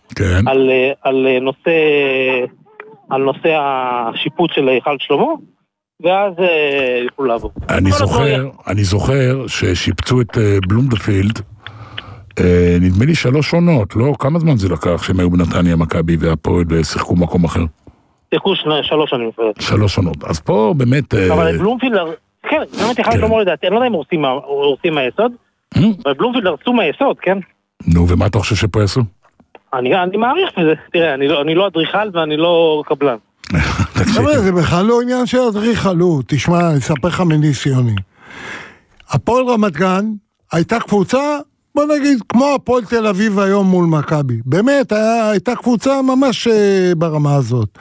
על נושא השיפוט של היכל שלמה, ואז יוכלו לעבור. אני זוכר ששיפצו את בלומפילד, נדמה לי 3 עונות, לא? כמה זמן זה לקח שהם היו בנתניה, מכבי והפועל ושיחקו במקום אחר? שיחקו 3 שנים. 3 עונות, אז פה באמת... אבל בלומפילד, כן, באמת יכול להיות לא לדעתי, אני לא יודע אם הורסים מהיסוד, אבל בלומפילד הרסו מהיסוד, כן? נו, ומה אתה חושב שפה יעשו? אני מעריך בזה, תראה, אני לא אדריכל ואני לא קבלן. זה בכלל לא עניין של אדריכלות, תשמע, אני אספר לך מניסיוני. הפועל רמת גן הייתה קבוצה, בוא נגיד, כמו הפועל תל אביב היום מול מכבי. באמת, הייתה קבוצה ממש ברמה הזאת.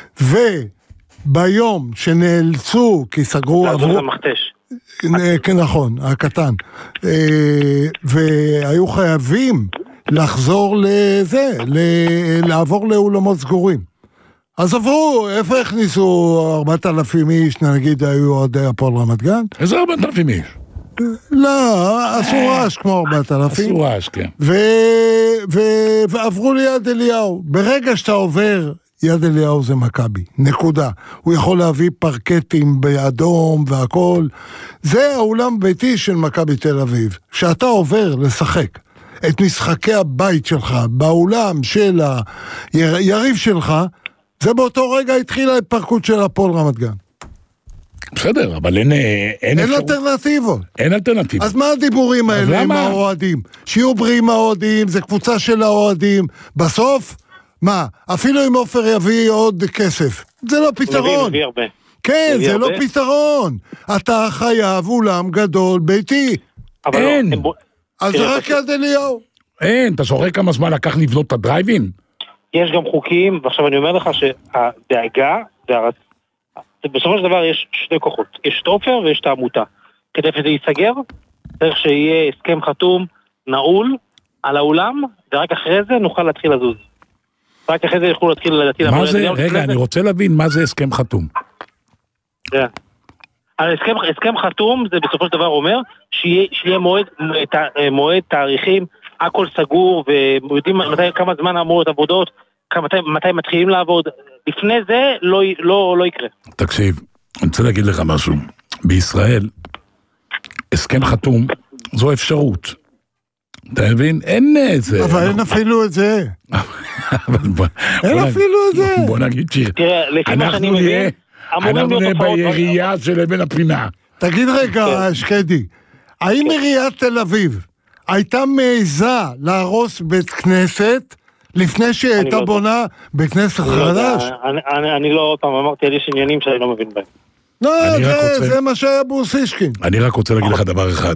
וביום שנאלצו, כי סגרו... לעזור למכתש. כן, נכון, הקטן. והיו חייבים לחזור לעבור לאולמות סגורים. אז עברו, איפה הכניסו 4,000 איש, נגיד, היו אוהדי הפועל רמת גן? איזה 4,000 איש? לא, עשו רעש כמו 4,000. עשו רעש, כן. ועברו ליד אליהו. ברגע שאתה עובר, יד אליהו זה מכבי, נקודה. הוא יכול להביא פרקטים באדום והכל. זה האולם ביתי של מכבי תל אביב. שאתה עובר לשחק את משחקי הבית שלך, באולם של היריב שלך, זה באותו רגע התחילה ההתפרקות של הפועל רמת גן. בסדר, אבל אין אלטרנטיבות. אין אלטרנטיבות. אז מה הדיבורים האלה עם האוהדים? שיהיו בריאים האוהדים, זה קבוצה של האוהדים. בסוף, מה? אפילו אם עופר יביא עוד כסף. זה לא פתרון. מביא הרבה. כן, זה לא פתרון. אתה חייב אולם גדול ביתי. אין. אז זה רק יד אליהו. אין, אתה זוכר כמה זמן לקח לבנות את הדרייבים? יש גם חוקים, ועכשיו אני אומר לך שהדאגה, בסופו של דבר יש 2 כוחות, יש את עופר ויש את העמותה. כדי שזה ייסגר, צריך שיהיה הסכם חתום, נעול, על האולם, ורק אחרי זה נוכל להתחיל לזוז. רק אחרי זה יוכלו להתחיל להטיל... מה זה? רגע, אני רוצה להבין מה זה הסכם חתום. כן. הסכם חתום זה בסופו של דבר אומר שיהיה מועד תאריכים, הכל סגור, ויודעים כמה זמן אמורות עבודות, מתי מתחילים לעבוד. לפני זה לא יקרה. תקשיב, אני רוצה להגיד לך משהו. בישראל, הסכם חתום זו אפשרות. אתה מבין? אין את זה. אבל אין אפילו את זה. אין אפילו את זה. בוא נגיד שיר. תראה, לפי מה שאני מבין, אנחנו נהיה בעירייה של אבן הפינה. תגיד רגע, שקדי, האם עיריית תל אביב הייתה מעיזה להרוס בית כנסת לפני שהיא הייתה בונה בית כנסת חדש? אני לא, עוד פעם אמרתי, יש עניינים שאני לא מבין בהם. לא, זה מה שהיה בוסישקין. אני רק רוצה להגיד לך דבר אחד.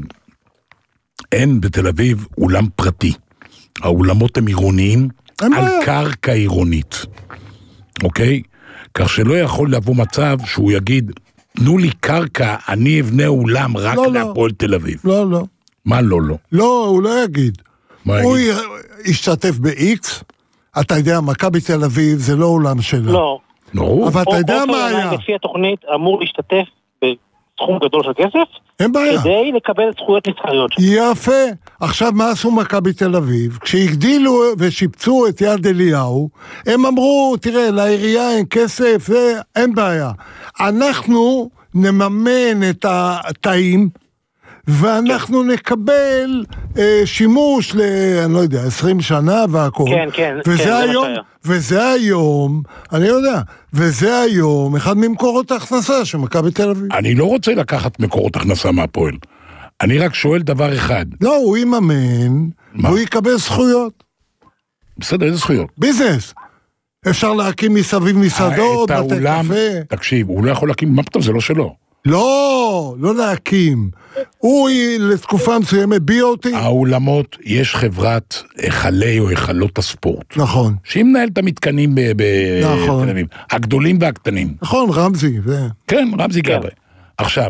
אין בתל אביב אולם פרטי. האולמות הם עירוניים על קרקע עירונית. אוקיי? כך שלא יכול לבוא מצב שהוא יגיד, תנו לי קרקע, אני אבנה אולם רק להפועל תל אביב. לא, לא. מה לא? לא, הוא לא יגיד. הוא ישתתף ב-X, אתה יודע, מכבי תל אביב זה לא אולם שלה. לא. אבל אתה יודע מה היה? לפי התוכנית אמור להשתתף בסכום גדול של כסף, אין בעיה. כדי לקבל זכויות מסחריות. יפה. עכשיו מה עשו מכבי תל אביב? כשהגדילו ושיפצו את יד אליהו, הם אמרו, תראה, לעירייה אין כסף, אין בעיה. אנחנו נממן את התאים, ואנחנו נקבל שימוש אני לא יודע, 20 שנה והכל. כן. וזה היום, אני יודע, וזה היום אחד ממקורות ההכנסה של מכבי תל אביב. אני לא רוצה לקחת מקורות הכנסה מהפועל. אני רק שואל דבר אחד. לא, הוא יממן, והוא יקבל זכויות. בסדר, איזה זכויות? ביזנס. אפשר להקים מסביב מסעדות, בתי קפה. תקשיב, הוא לא יכול להקים, מה פתאום, זה לא שלו. לא להקים. הוא לתקופה מסוימת BOT. האולמות, יש חברת היכלי או היכלות הספורט. נכון. שהיא מנהלת את המתקנים בתל אביב. הגדולים והקטנים. נכון, רמזי. כן, רמזי גברי. עכשיו,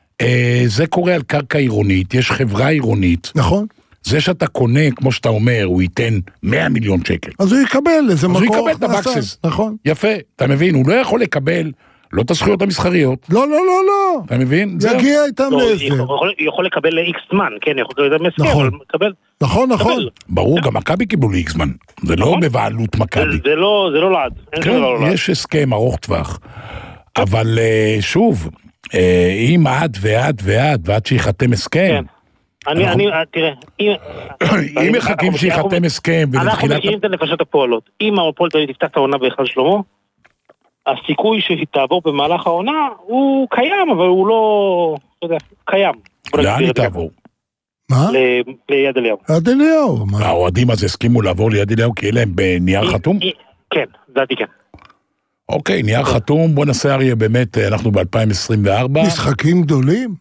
זה קורה על קרקע עירונית, יש חברה עירונית. נכון. זה שאתה קונה, כמו שאתה אומר, הוא ייתן 100 מיליון שקל. אז הוא יקבל איזה מקור. אז הוא יקבל את הבקסס. נכון. יפה, אתה מבין? הוא לא יכול לקבל לא את הזכויות המסחריות. לא. אתה מבין? יגיע איתם לאיזה. יכול לקבל ל-X זמן, כן, יכול לקבל מסכם, אבל מקבל. נכון. ברור, גם מכבי קיבלו ל-X זמן. זה לא בבעלות מכבי. זה לא לעד. כן, יש הסכם ארוך טווח. אבל שוב, אם ועד שיחתם הסכם. תראה, אם מחכים שיחתם הסכם, אנחנו מכירים את הנפשות הפועלות. אם הפועל תל אביב תפתח את העונה בהיכל שלמה, הסיכוי שהיא תעבור במהלך העונה הוא קיים, אבל הוא לא, אתה יודע, קיים. לאן היא תעבור? מה? ליד אליהו. יד אליהו. האוהדים אז הסכימו לעבור ליד אליהו כי יהיה להם בנייר חתום? כן, דעתי כן. אוקיי, נייר חתום, בוא נעשה אריה באמת, אנחנו ב-2024. משחקים גדולים?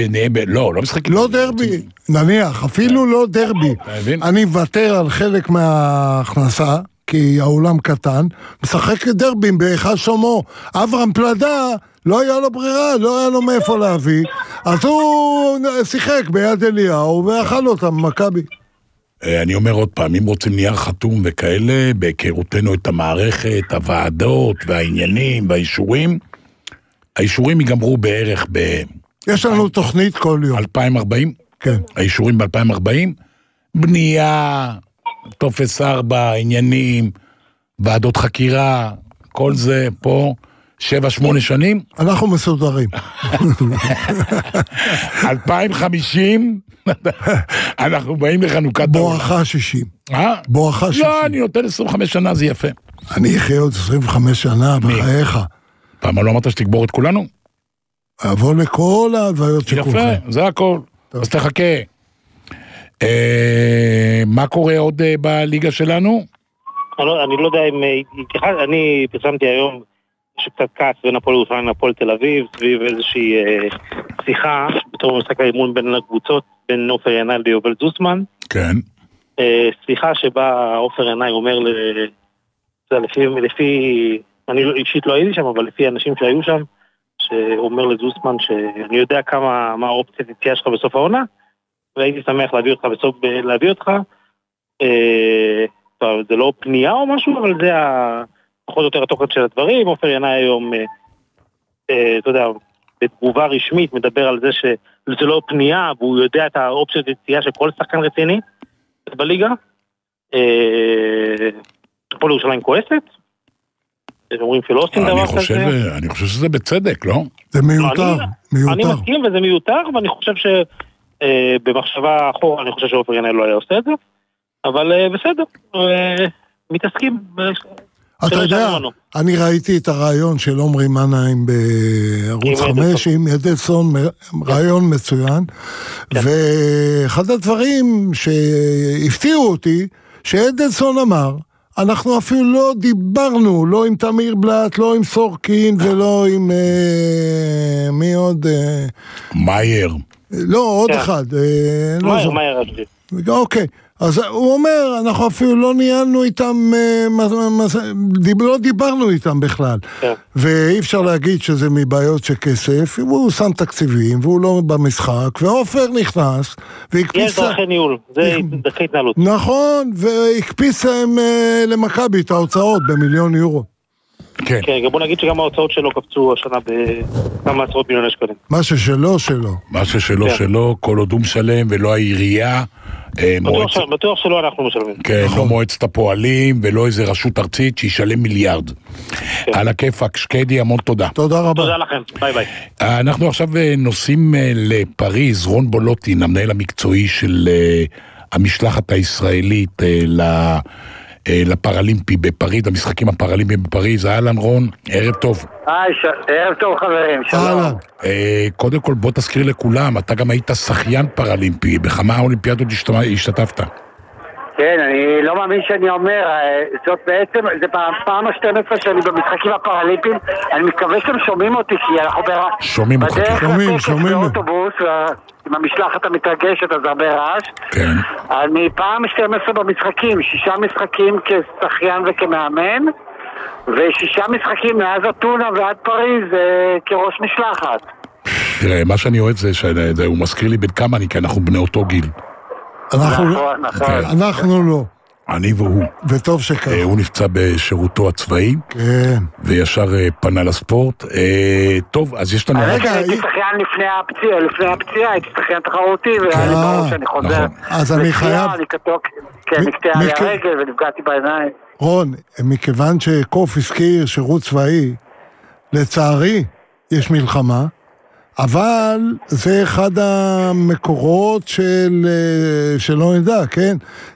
לא משחקים. לא דרבי, נניח, אפילו לא דרבי. אני מוותר על חלק מההכנסה, כי האולם קטן, משחק דרבים בהיכל שלמה. אברהם פלדה, לא היה לו ברירה, לא היה לו מאיפה להביא, אז הוא שיחק ביד אליהו, ואכל אותם מכבי. אני אומר עוד פעם, אם רוצים נייר חתום וכאלה, בהיכרותנו את המערכת, הוועדות והעניינים והאישורים, האישורים ייגמרו בערך יש לנו תוכנית כל יום. 2040? כן. האישורים ב-2040, בנייה, טופס 4, עניינים, ועדות חקירה, כל זה פה 7-8 שנים. אנחנו מסודרים. 2050, אנחנו באים לחנוכת בואכה 60. בואכה 60. לא, אני נותן 25 שנה, זה יפה. אני אחיה עוד 25 שנה בחייך. פעם לא אמרת שתגבור את כולנו? אבוא לכל ההלוויות של כולכם. יפה, זה הכל. אז תחכה. מה קורה עוד בליגה שלנו? אני לא יודע אם אני פרסמתי היום שקצת כעס בין הפועל ירושלים לפועל תל אביב סביב איזושהי שיחה בתור משחק האימון בין הקבוצות, בין עופר ינאי ליובל זוסמן. כן. שיחה שבה עופר ינאי אומר לפי אני אישית לא הייתי שם, אבל לפי אנשים שהיו שם, שאומר לזוסמן שאני יודע מה האופציית יציאה שלך בסוף העונה, והייתי שמח להביא אותך. זה לא פנייה או משהו, אבל זה פחות או יותר התוכן של הדברים. עופר ינאי היום, אתה יודע, בתגובה רשמית מדבר על זה שזה לא פנייה, והוא יודע את האופציית יציאה של כל שחקן רציני בליגה. הפועל ירושלים כועסת. אומרים שלא עושים דבר כזה. אני חושב שזה בצדק, לא? זה מיותר. אני מסכים וזה מיותר, ואני חושב שבמחשבה אחורה אני חושב שעופר ינאי לא היה עושה את זה, אבל בסדר, מתעסקים. אתה יודע, אני ראיתי את הרעיון של עומרי מנהיים בערוץ 5 עם אדלסון, רעיון מצוין, ואחד הדברים שהפתיעו אותי, שאדלסון אמר, אנחנו אפילו לא דיברנו, לא עם תמיר בלט, לא עם סורקין ולא עם מי עוד? מאייר. לא, עוד אחד. מאייר. אוקיי, אז הוא אומר, אנחנו אפילו לא ניהלנו איתם, לא דיברנו איתם בכלל. ואי אפשר להגיד שזה מבעיות של כסף, הוא שם תקציבים, והוא לא במשחק, ועופר נכנס, יש דרכי ניהול, זה דרכי התנהלות. נכון, והקפיץ להם למכבי את ההוצאות ב1,000,000 יורו. כן, בוא נגיד שגם ההוצאות שלו קפצו השנה בכמה עשרות מיליוני שקלים. מה ששלו, שלו. מה ששלו, שלו, כל עוד הוא משלם, ולא העירייה. בטוח שלא אנחנו משלמים. כן, לא מועצת הפועלים, ולא איזה רשות ארצית שישלם מיליארד. על הכיפק, שקדי, המון תודה. תודה רבה. תודה לכם, ביי ביי. אנחנו עכשיו נוסעים לפריז, רון בולוטין, המנהל המקצועי של המשלחת הישראלית לפרלימפי בפריז, המשחקים הפרלימפיים בפריז. אהלן רון, ערב טוב. ערב טוב חברים, שלום. קודם כל בוא תזכיר לכולם, אתה גם היית שחיין פרלימפי, בכמה אולימפיאדות השתתפת? כן, אני לא מאמין שאני אומר, זאת בעצם, זה פעם ה-12 שאני במשחקים הפרלימפיים, אני מקווה שאתם שומעים אותי, כי אנחנו שומעים אותך, שומעים. באוטובוס, עם המשלחת המתרגשת, אז הרבה רעש. כן. אני פעם 12 במשחקים, 6 משחקים כשחיין וכמאמן, ו6 משחקים מאז אתונה ועד פריז כראש משלחת. תראה, מה שאני אוהב זה שהוא מזכיר לי בין כמה אני, כי אנחנו בני אותו גיל. אנחנו לא. אני והוא. וטוב שכך. הוא נפצע בשירותו הצבאי. כן. וישר פנה לספורט. טוב, אז יש לנו... רגע, הייתי שחיין לפני הפציעה, הייתי שחיין תחרותי, והיה לי ברור שאני חוזר. אז אני חייב... נקטעה לי הרגל ונפגעתי בעיניים. רון, מכיוון שקוף הזכיר שירות צבאי, לצערי יש מלחמה, אבל זה אחד המקורות שלא נדע, כן?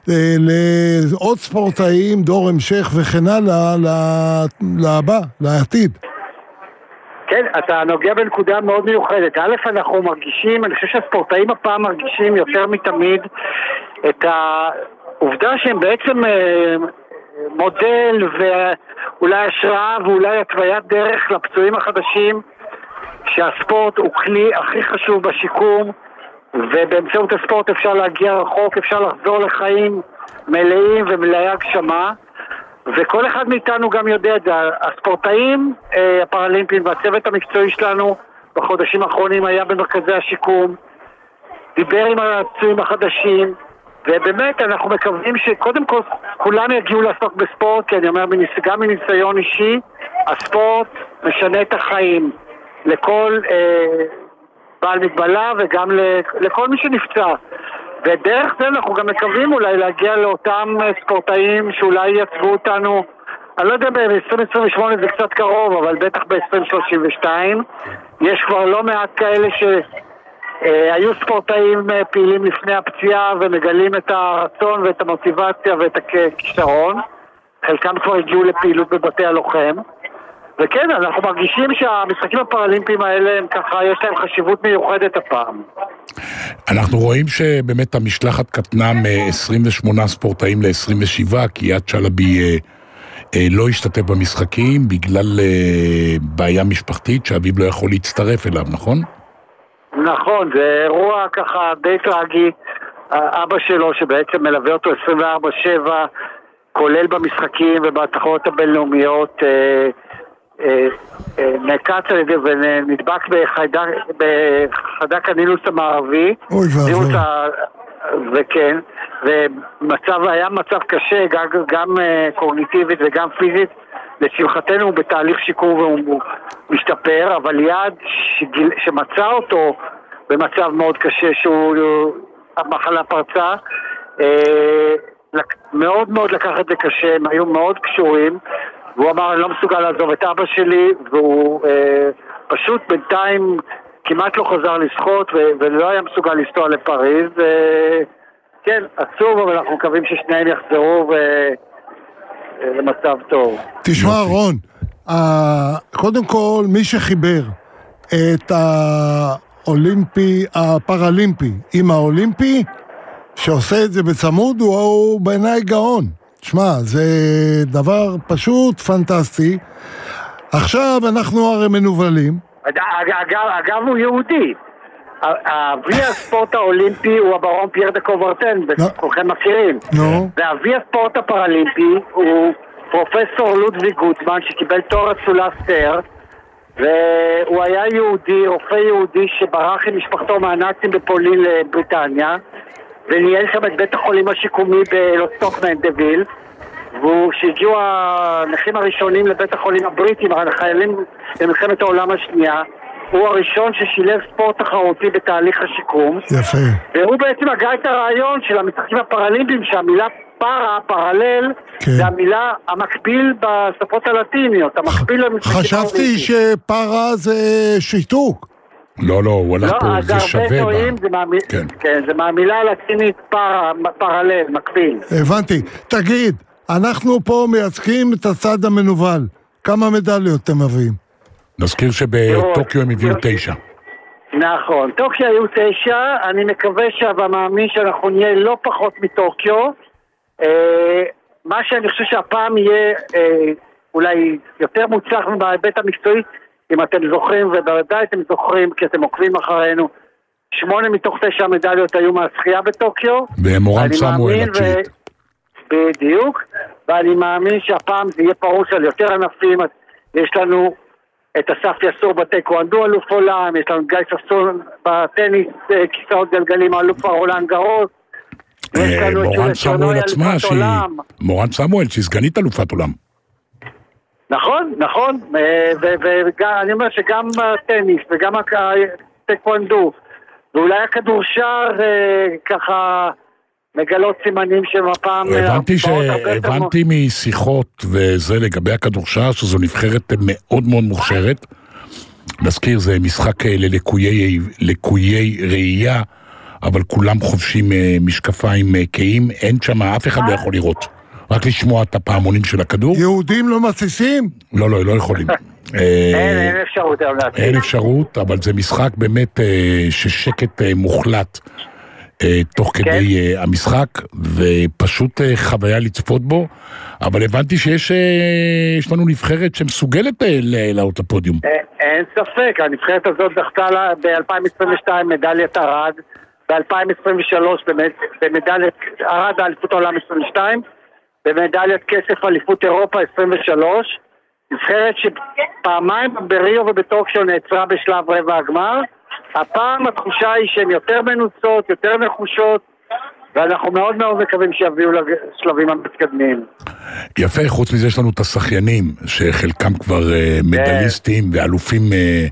לעוד ספורטאים, דור המשך וכן הלאה, לבא, לעתיד. כן, אתה נוגע בנקודה מאוד מיוחדת. א', אנחנו מרגישים, אני חושב שהספורטאים הפעם מרגישים יותר מתמיד את העובדה שהם בעצם מודל ואולי השראה ואולי התוויית דרך לפצועים החדשים, שהספורט הוא כלי הכי חשוב בשיקום, ובאמצעות הספורט אפשר להגיע רחוק, אפשר לחזור לחיים מלאים ומלאי הגשמה, וכל אחד מאיתנו גם יודע את זה. הספורטאים הפרלימפיים והצוות המקצועי שלנו בחודשים האחרונים היה במרכזי השיקום, דיבר עם הפצועים החדשים, ובאמת אנחנו מקווים שקודם כל כולם יגיעו לעסוק בספורט, כי אני אומר גם מניסיון אישי, הספורט משנה את החיים לכל בעל מגבלה וגם לכל מי שנפצע, ודרך זה אנחנו גם מקווים אולי להגיע לאותם ספורטאים שאולי יצבו אותנו, אני לא יודע, ב-2028 זה קצת קרוב, אבל בטח ב-2032 יש כבר לא מעט כאלה שהיו ספורטאים פעילים לפני הפציעה ומגלים את הרצון ואת המוטיבציה ואת הכישרון, חלקם כבר הגיעו לפעילות בבתי הלוחם, וכן, אנחנו מרגישים שהמשחקים הפרלימפיים האלה הם ככה, יש להם חשיבות מיוחדת הפעם. אנחנו רואים שבאמת המשלחת קטנה מ-28 ספורטאים ל-27, כי יד שלבי לא השתתף במשחקים בגלל בעיה משפחתית שאביו לא יכול להצטרף אליו, נכון? נכון, זה אירוע ככה די טרגי. אבא שלו שבעצם מלווה אותו 24/7, כולל במשחקים ובתחרויות הבינלאומיות, נעקץ על ידי ונדבק בחיידק הנילוס המערבי. אוי ואבוי. וכן, והיה מצב קשה גם קוגניטיבית וגם פיזית. לשמחתנו הוא בתהליך שיקום והוא משתפר, אבל יד שמצא אותו במצב מאוד קשה שהמחלה פרצה, מאוד מאוד לקח את זה קשה, הם היו מאוד קשורים, והוא אמר אני לא מסוגל לעזוב את אבא שלי, והוא פשוט בינתיים כמעט לא חזר לשחות ולא היה מסוגל לנסוע לפריז. כן, עצוב, אבל אנחנו מקווים ששניהם יחזרו למצב טוב. תשמע רון, קודם כל מי שחיבר את הפרלימפי עם האולימפי, שעושה את זה בצמוד, הוא בעיניי גאון. תשמע, זה דבר פשוט פנטסטי. עכשיו אנחנו הרי מנובלים. אגב הוא יהודי. אבי הספורט האולימפי הוא הברון פייר דה קוברטן, כולכם מכירים. ואבי הספורט הפראלימפי הוא פרופסור לודוויג גוטמן, שקיבל תואר אצולסטר, והוא היה יהודי, רופא יהודי שברח עם משפחתו מהנאצים בפולין לבריטניה, וניהל שם את בית החולים השיקומי בלוסטוק מנדוויל, שהגיעו הנכים הראשונים לבית החולים הבריטים, החיילים במלחמת העולם השנייה. הוא הראשון ששילב ספורט תחרותי בתהליך השיקום. יפה. והוא בעצם הגה את הרעיון של המשחקים הפראלימפיים, שהמילה פרלל, זה המילה המקביל בשפות הלטיניות, המקביל למשחקים הפראלימפיים. חשבתי שפרה זה שיתוק. לא, הוא הלך פה, זה שווה. כן, זה מהמילה הלטינית פרלל, מקביל. הבנתי. תגיד, אנחנו פה מייצגים את הצד המנוול. כמה מדליות אתם מביאים? נזכיר שבטוקיו הם הביאו 9. נכון, טוקיו היו 9, אני מקווה ומאמין שאנחנו נהיה לא פחות מטוקיו. מה שאני חושב שהפעם יהיה אולי יותר מוצלח בהיבט המקצועי, אם אתם זוכרים, ובוודאי אתם זוכרים, כי אתם עוקבים אחרינו, 8 מתוך 9 מדליות היו מהשחייה בטוקיו. ומורן סמואל התשיעית. בדיוק, ואני מאמין שהפעם זה יהיה פרוס על יותר ענפים. יש לנו את אסף יסור בטקוונדו אלוף עולם, יש לנו גיא ששון בטניס כיסאות גלגלים אלוף העולם גרוס, מורן סמואל עצמה, מורן סמואל שהיא סגנית אלופת עולם. נכון, ואני אומר שגם הטניס וגם הטקוונדו ואולי הכדורשר ככה מגלות סימנים שמפעם... הבנתי משיחות וזה לגבי הכדורשר, שזו נבחרת מאוד מאוד מוכשרת. נזכיר, זה משחק ללקויי ראייה, אבל כולם חובשים משקפיים קיים, אין שם, אף אחד לא יכול לראות. רק לשמוע את הפעמונים של הכדור. יהודים לא מסיסים? לא יכולים. אין אפשרות. אין אפשרות, אבל זה משחק באמת ששקט מוחלט. תוך כדי המשחק, ופשוט חוויה לצפות בו, אבל הבנתי שיש לנו נבחרת שמסוגלת לעלות לפודיום. אין ספק, הנבחרת הזאת זכתה ב-2022 מדליית ארד, ב-2023 במדליית ארד האליפות העולם 22, במדליית כסף אליפות אירופה 23, נבחרת שפעמיים בריו ובטוקיו נעצרה בשלב רבע הגמר. הפעם התחושה היא שהן יותר מנוצות, יותר נחושות, ואנחנו מאוד מאוד מקווים שיביאו לשלבים המתקדמים. יפה, חוץ מזה יש לנו את השחיינים, שחלקם כבר מדליסטים ואלופים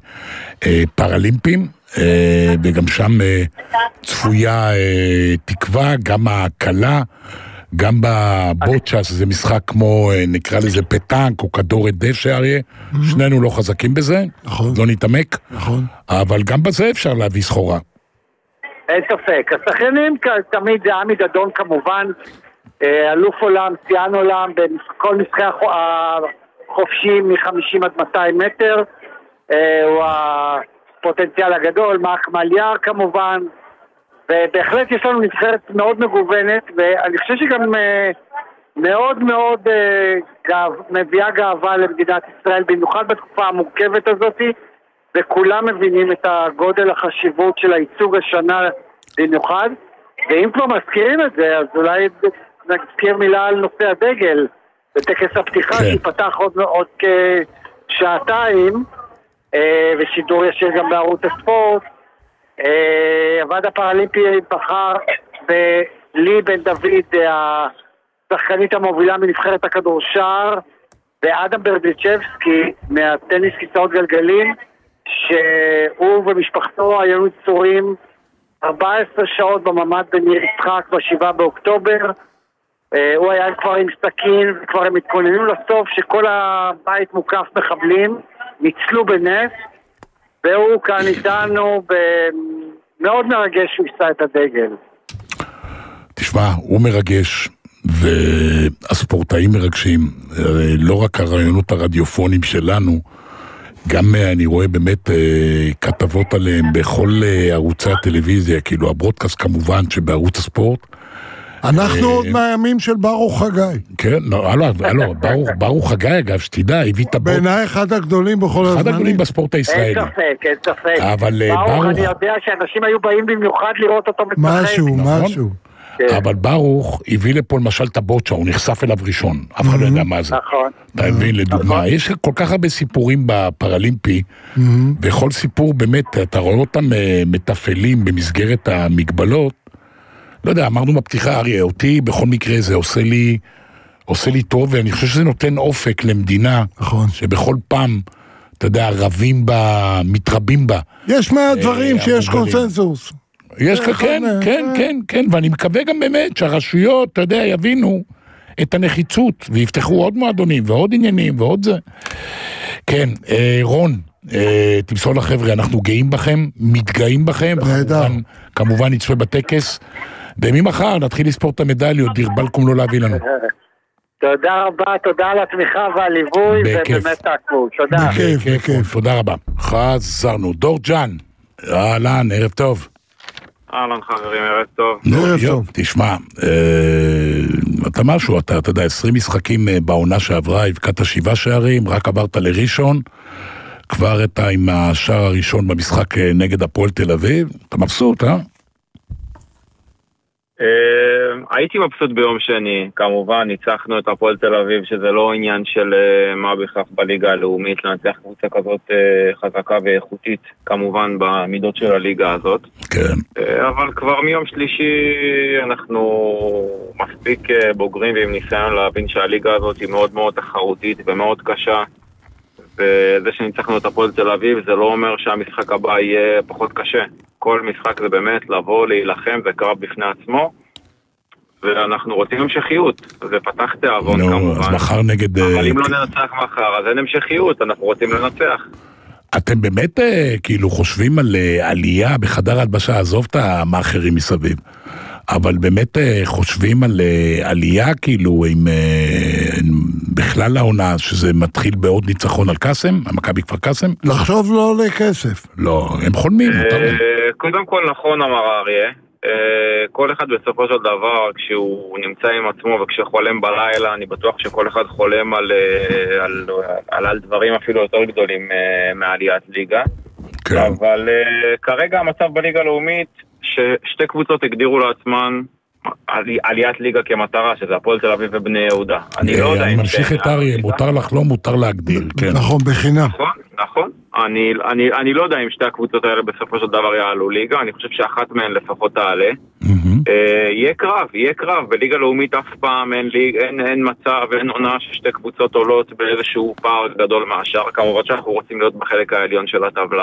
פראלימפיים, וגם שם צפויה תקווה, גם הקלה, גם בבוטשה, שזה משחק כמו, נקרא לזה פטנק, או כדורת דשא אריה, שנינו לא חזקים בזה, לא נתעמק, אבל גם בזה אפשר להביא סחורה. אין ספק, השחיינים תמיד זה עמי דדון כמובן, אלוף עולם, ציין עולם, בכל משחקי החופשיים מ-50 עד 200 מטר, הוא הפוטנציאל הגדול, מאק מליאר כמובן, ובהחלט יש לנו נבחרת מאוד מגוונת, ואני חושב שגם מאוד מאוד מביאה גאווה למדינת ישראל, במיוחד בתקופה המורכבת הזאת, וכולם מבינים את הגודל החשיבות של הייצוג השנה במיוחד, ואם כבר מזכירים את זה, אז אולי נזכיר מילה על נושא הדגל, בטקס הפתיחה שיפתח עוד כשעתיים, ושידור ישיר גם בערוץ הספורט. הוועד הפראלימפי בחר בלי בן דוד, השחקנית המובילה מנבחרת הכדורשר, ואדם ברדיצ'בסקי מהטניס כיסאות גלגלים, שהוא ומשפחתו היו נצורים 14 שעות בממ"ד בניר יצחק ב7 באוקטובר. הוא היה כבר עם סכין, וכבר הם התכוננו לסוף שכל הבית מוקף מחבלים, ניצלו בנס, והוא כאן איתנו, מאוד מרגש שהוא יישא את הדגל. תשמע, הוא מרגש, והספורטאים מרגשים, לא רק הרעיונות הרדיופונים שלנו, גם אני רואה באמת כתבות עליהם בכל ערוצי הטלוויזיה, כאילו הברודקאסט כמובן שבערוץ הספורט, אנחנו עוד מהימים של ברוך חגי. כן, לא, ברוך חגי, אגב, שתדע, הביא את הבוט. בעיניי אחד הגדולים בכל הזמנים. אחד הגדולים בספורט הישראלי. אין ספק. אבל ברוך, אני יודע שאנשים היו באים במיוחד לראות אותו משחק. משהו. אבל ברוך הביא לפה למשל את הבוטשה, הוא נחשף אליו ראשון, אף אחד לא יודע מה זה. נכון. אתה מבין, לדוגמה, יש כל כך הרבה סיפורים בפרלימפי, וכל סיפור באמת, אתה רואה אותם מטפלים במסגרת המגבלות, לא יודע, אמרנו בפתיחה, אריה, אותי בכל מקרה זה עושה לי טוב, ואני חושב שזה נותן אופק למדינה, שבכל פעם, אתה יודע, רבים בה, מתרבים בה. יש מהדברים שיש קונסנזוס. יש, כן, ואני מקווה גם באמת שהרשויות, אתה יודע, יבינו את הנחיצות, ויפתחו עוד מועדונים, ועוד עניינים, ועוד זה. כן, רון, תמסור לחבר'ה, אנחנו גאים בכם, מתגאים בכם, כמובן נצפה בטקס, וממחר נתחיל לספור את המדליות, דיר בלקום לא להביא לנו. תודה רבה, תודה על התמיכה והליווי, ובאמת תעקבו, תודה. בכיף, תודה רבה. חזרנו, דור ג'אן, אהלן, ערב טוב. אהלן חברים, ערב טוב. ערב טוב. תשמע, אתה משהו, אתה יודע, 20 משחקים בעונה שעברה, הבקעת 7 שערים, רק עברת לראשון, כבר אתה עם השער הראשון במשחק נגד הפועל תל אביב, אתה מבסוט, אה? הייתי מבסוט ביום שני, כמובן ניצחנו את הפועל תל אביב, שזה לא עניין של מה בכך בליגה הלאומית, לנצח קבוצה כזאת חזקה ואיכותית, כמובן במידות של הליגה הזאת. כן. אבל כבר מיום שלישי אנחנו מספיק בוגרים ועם ניסיון להבין שהליגה הזאת היא מאוד מאוד תחרותית ומאוד קשה, וזה שניצחנו את הפועל תל אביב זה לא אומר שהמשחק הבא יהיה פחות קשה. כל משחק זה באמת לבוא, להילחם, זה קרב בפני עצמו, ואנחנו רוצים המשכיות, זה פתח תיאבון כמובן. אז מחר נגד... אבל אם לא ננצח מחר, אז אין המשכיות, אנחנו רוצים לנצח. אתם באמת כאילו חושבים על עלייה בחדר הלבשה, עזוב את המאחרים מסביב, אבל באמת חושבים על עלייה כאילו עם בכלל העונה, שזה מתחיל בעוד ניצחון על קסם, המכבי כפר קסם? לחשוב לא עולה כסף. לא, הם חולמים. קודם כל נכון אמר אריה, כל אחד בסופו של דבר כשהוא נמצא עם עצמו וכשחולם בלילה, אני בטוח שכל אחד חולם על דברים אפילו יותר גדולים מעליית ליגה. אבל כרגע המצב בליגה הלאומית ששתי קבוצות הגדירו לעצמן עליית ליגה כמטרה, שזה הפועל תל אביב ובני יהודה. אני לא יודע אם... אני ממשיך את אריה, מותר לך לא, מותר להגדיר. נכון, בחינם. נכון. אני לא יודע אם שתי הקבוצות האלה בסופו של דבר יעלו ליגה, אני חושב שאחת מהן לפחות תעלה. יהיה קרב, בליגה לאומית אף פעם אין מצב, אין עונה ששתי קבוצות עולות באיזשהו פער גדול מהשאר, כמובן שאנחנו רוצים להיות בחלק העליון של הטבלה.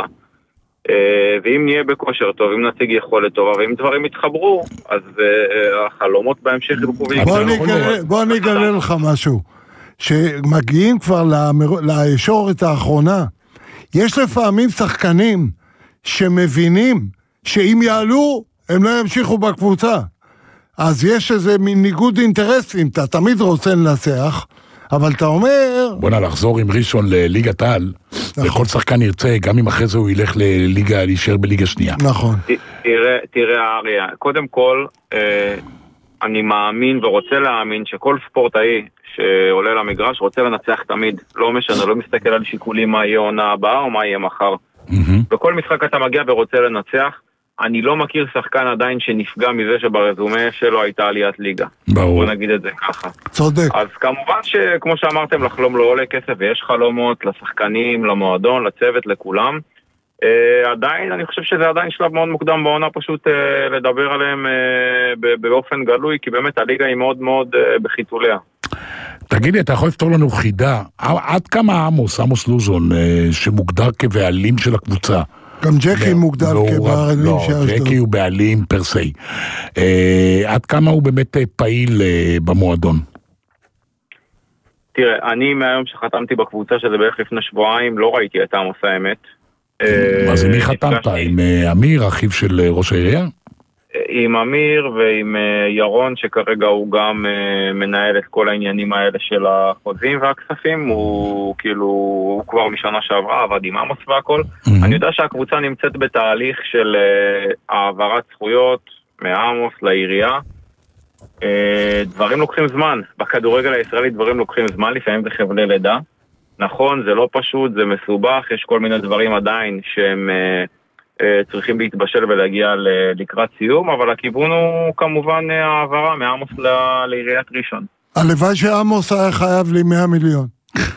ואם נהיה בכושר טוב, אם נציג יכולת טובה, ואם דברים יתחברו, אז החלומות בהמשך ילכו ויגדלו. בוא אני אגלה לך משהו, שמגיעים כבר לישורת האחרונה, יש לפעמים שחקנים שמבינים שאם יעלו, הם לא ימשיכו בקבוצה. אז יש איזה מין ניגוד אינטרסים, אתה תמיד רוצה לנסח, אבל אתה אומר... בוא נחזור עם ראשון לליגת העל, וכל שחקן ירצה, גם אם אחרי זה הוא ילך לליגה, להישאר בליגה שנייה. נכון. תראה אריה, קודם כל, אני מאמין ורוצה להאמין שכל ספורטאי שעולה למגרש רוצה לנצח תמיד, לא משנה, לא מסתכל על שיקולים מה יהיה עונה הבאה או מה יהיה מחר. בכל משחק אתה מגיע ורוצה לנצח, אני לא מכיר שחקן עדיין שנפגע מזה שברזומה שלו הייתה עליית ליגה. ברור. בוא נגיד את זה ככה. צודק. אז כמובן שכמו שאמרתם, לחלום לא עולה כסף, ויש חלומות לשחקנים, למועדון, לצוות, לכולם. עדיין, אני חושב שזה עדיין שלב מאוד מוקדם בעונה פשוט לדבר עליהם באופן גלוי, כי באמת הליגה היא מאוד מאוד בחיתוליה. תגיד לי, אתה יכול לפתור לנו חידה, עד כמה עמוס לוזון, שמוגדר כבעלים של הקבוצה, גם ג'קי מוגדר כבעלים של אשדוד. ג'קי הוא בעלים פרסי. עד כמה הוא באמת פעיל במועדון? תראה, אני מהיום שחתמתי בקבוצה, שזה בערך לפני שבועיים, לא ראיתי את עמוס האמת. אז עם מי חתמת? עם אמיר, אחיו של ראש העירייה? עם אמיר ועם ירון, שכרגע הוא גם מנהל את כל העניינים האלה של החוזים והכספים. הוא כאילו, הוא כבר משנה שעברה, עבד עם עמוס והכל. אני יודע שהקבוצה נמצאת בתהליך של העברת זכויות מעמוס לעירייה, דברים לוקחים זמן. בכדורגל הישראלי דברים לוקחים זמן, לפעמים זה חבלי לידה. נכון, זה לא פשוט, זה מסובך, יש כל מיני דברים עדיין שהם צריכים להתבשל ולהגיע לקראת סיום, אבל הכיוון הוא כמובן העברה מעמוס לעיריית ראשון. הלוואי שעמוס היה חייב לי 100 מיליון.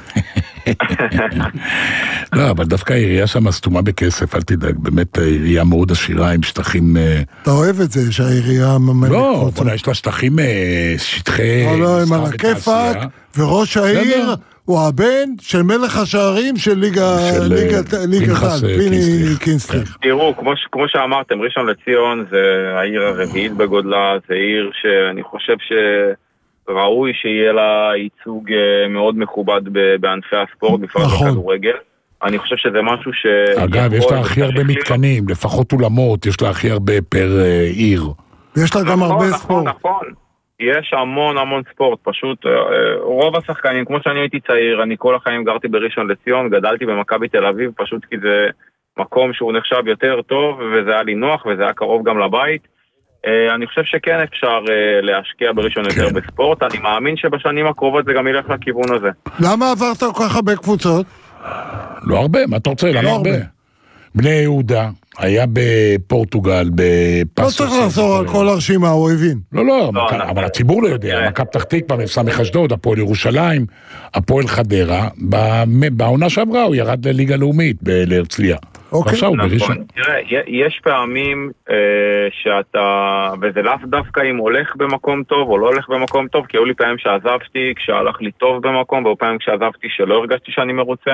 לא, אבל דווקא העירייה שם סתומה בכסף, אל תדאג, באמת העירייה מאוד עשירה עם שטחים... אתה אוהב את זה שהעירייה ממלאת... לא, אבל יש לה שטחים, שטחי... לא, עם על הכיפק, וראש העיר הוא הבן של מלך השערים של ליגת פיני קינסטריך. תראו, כמו שאמרתם, ראשון לציון זה העיר הרביעית בגודלה, זה עיר שאני חושב ראוי שיהיה לה ייצוג מאוד מכובד בענפי הספורט, בפרט בכדורגל. אני חושב שזה משהו ש... אגב, יש לה הכי הרבה מתקנים, לפחות אולמות, יש לה הכי הרבה פר עיר. ויש לה גם הרבה ספורט. נכון. יש המון ספורט, פשוט רוב השחקנים, כמו שאני הייתי צעיר, אני כל החיים גרתי בראשון לציון, גדלתי במכבי תל אביב, פשוט כי זה מקום שהוא נחשב יותר טוב, וזה היה לי נוח, וזה היה קרוב גם לבית. אני חושב שכן אפשר להשקיע בראשון יותר בספורט, אני מאמין שבשנים הקרובות זה גם ילך לכיוון הזה. למה עברת כל כך הרבה קבוצות? לא הרבה, מה אתה רוצה? לא הרבה. בני יהודה, היה בפורטוגל, בפסוס. לא צריך לחזור על כל הרשימה, הוא הבין. לא, אבל הציבור לא יודע, מכבי פתח תקווה, סמך אשדוד, הפועל ירושלים, הפועל חדרה, בעונה שעברה הוא ירד לליגה לאומית להרצליה. נכון, תראה, יש פעמים שאתה, וזה לאו דווקא אם הולך במקום טוב או לא הולך במקום טוב, כי היו לי פעמים שעזבתי כשהלך לי טוב במקום, והיו פעמים כשעזבתי שלא הרגשתי שאני מרוצה.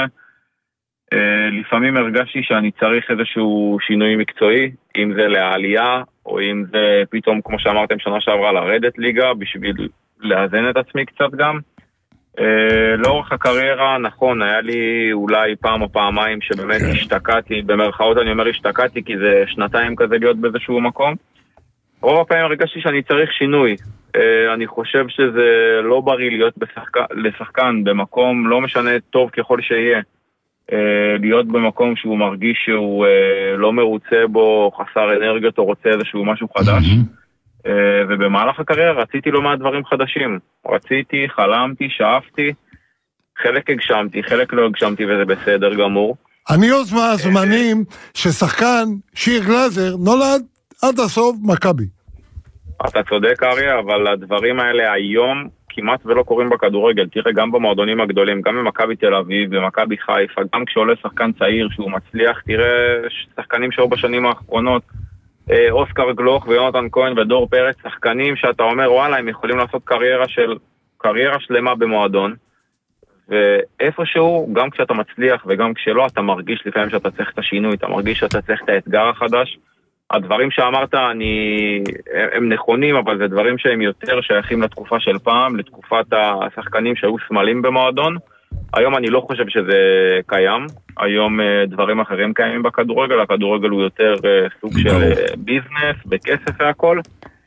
לפעמים הרגשתי שאני צריך איזשהו שינוי מקצועי, אם זה לעלייה, או אם זה פתאום, כמו שאמרתם, שנה שעברה לרדת ליגה, בשביל לאזן את עצמי קצת גם. לאורך הקריירה, נכון, היה לי אולי פעם או פעמיים שבאמת השתקעתי, במרכאות אני אומר השתקעתי, כי זה שנתיים כזה להיות באיזשהו מקום. רוב הפעמים הרגשתי שאני צריך שינוי. אני חושב שזה לא בריא להיות לשחקן במקום, לא משנה טוב ככל שיהיה. להיות במקום שהוא מרגיש שהוא לא מרוצה בו, חסר אנרגיות או רוצה איזשהו משהו חדש. ובמהלך הקריירה רציתי לא מעט דברים חדשים. רציתי, חלמתי, שאפתי, חלק הגשמתי, חלק לא הגשמתי, וזה בסדר גמור. אני עוד מהזמנים ששחקן שיר גלאזר נולד עד הסוף מכבי. אתה צודק אריה, אבל הדברים האלה היום כמעט ולא קורים בכדורגל. תראה, גם במועדונים הגדולים, גם במכבי תל אביב, במכבי חיפה, גם כשעולה שחקן צעיר שהוא מצליח, תראה שחקנים שהיו בשנים האחרונות, אוסקר גלוך ויונתן כהן ודור פרץ, שחקנים שאתה אומר וואלה, הם יכולים לעשות קריירה שלמה במועדון, ואיפשהו, גם כשאתה מצליח וגם כשלא, אתה מרגיש לפעמים שאתה צריך את השינוי, אתה מרגיש שאתה צריך את האתגר החדש. הדברים שאמרת הם נכונים, אבל זה דברים שהם יותר שייכים לתקופה של פעם, לתקופת השחקנים שהיו סמלים במועדון. היום אני לא חושב שזה קיים, היום דברים אחרים קיימים בכדורגל, הכדורגל הוא יותר סוג של ביזנס, בכסף והכל,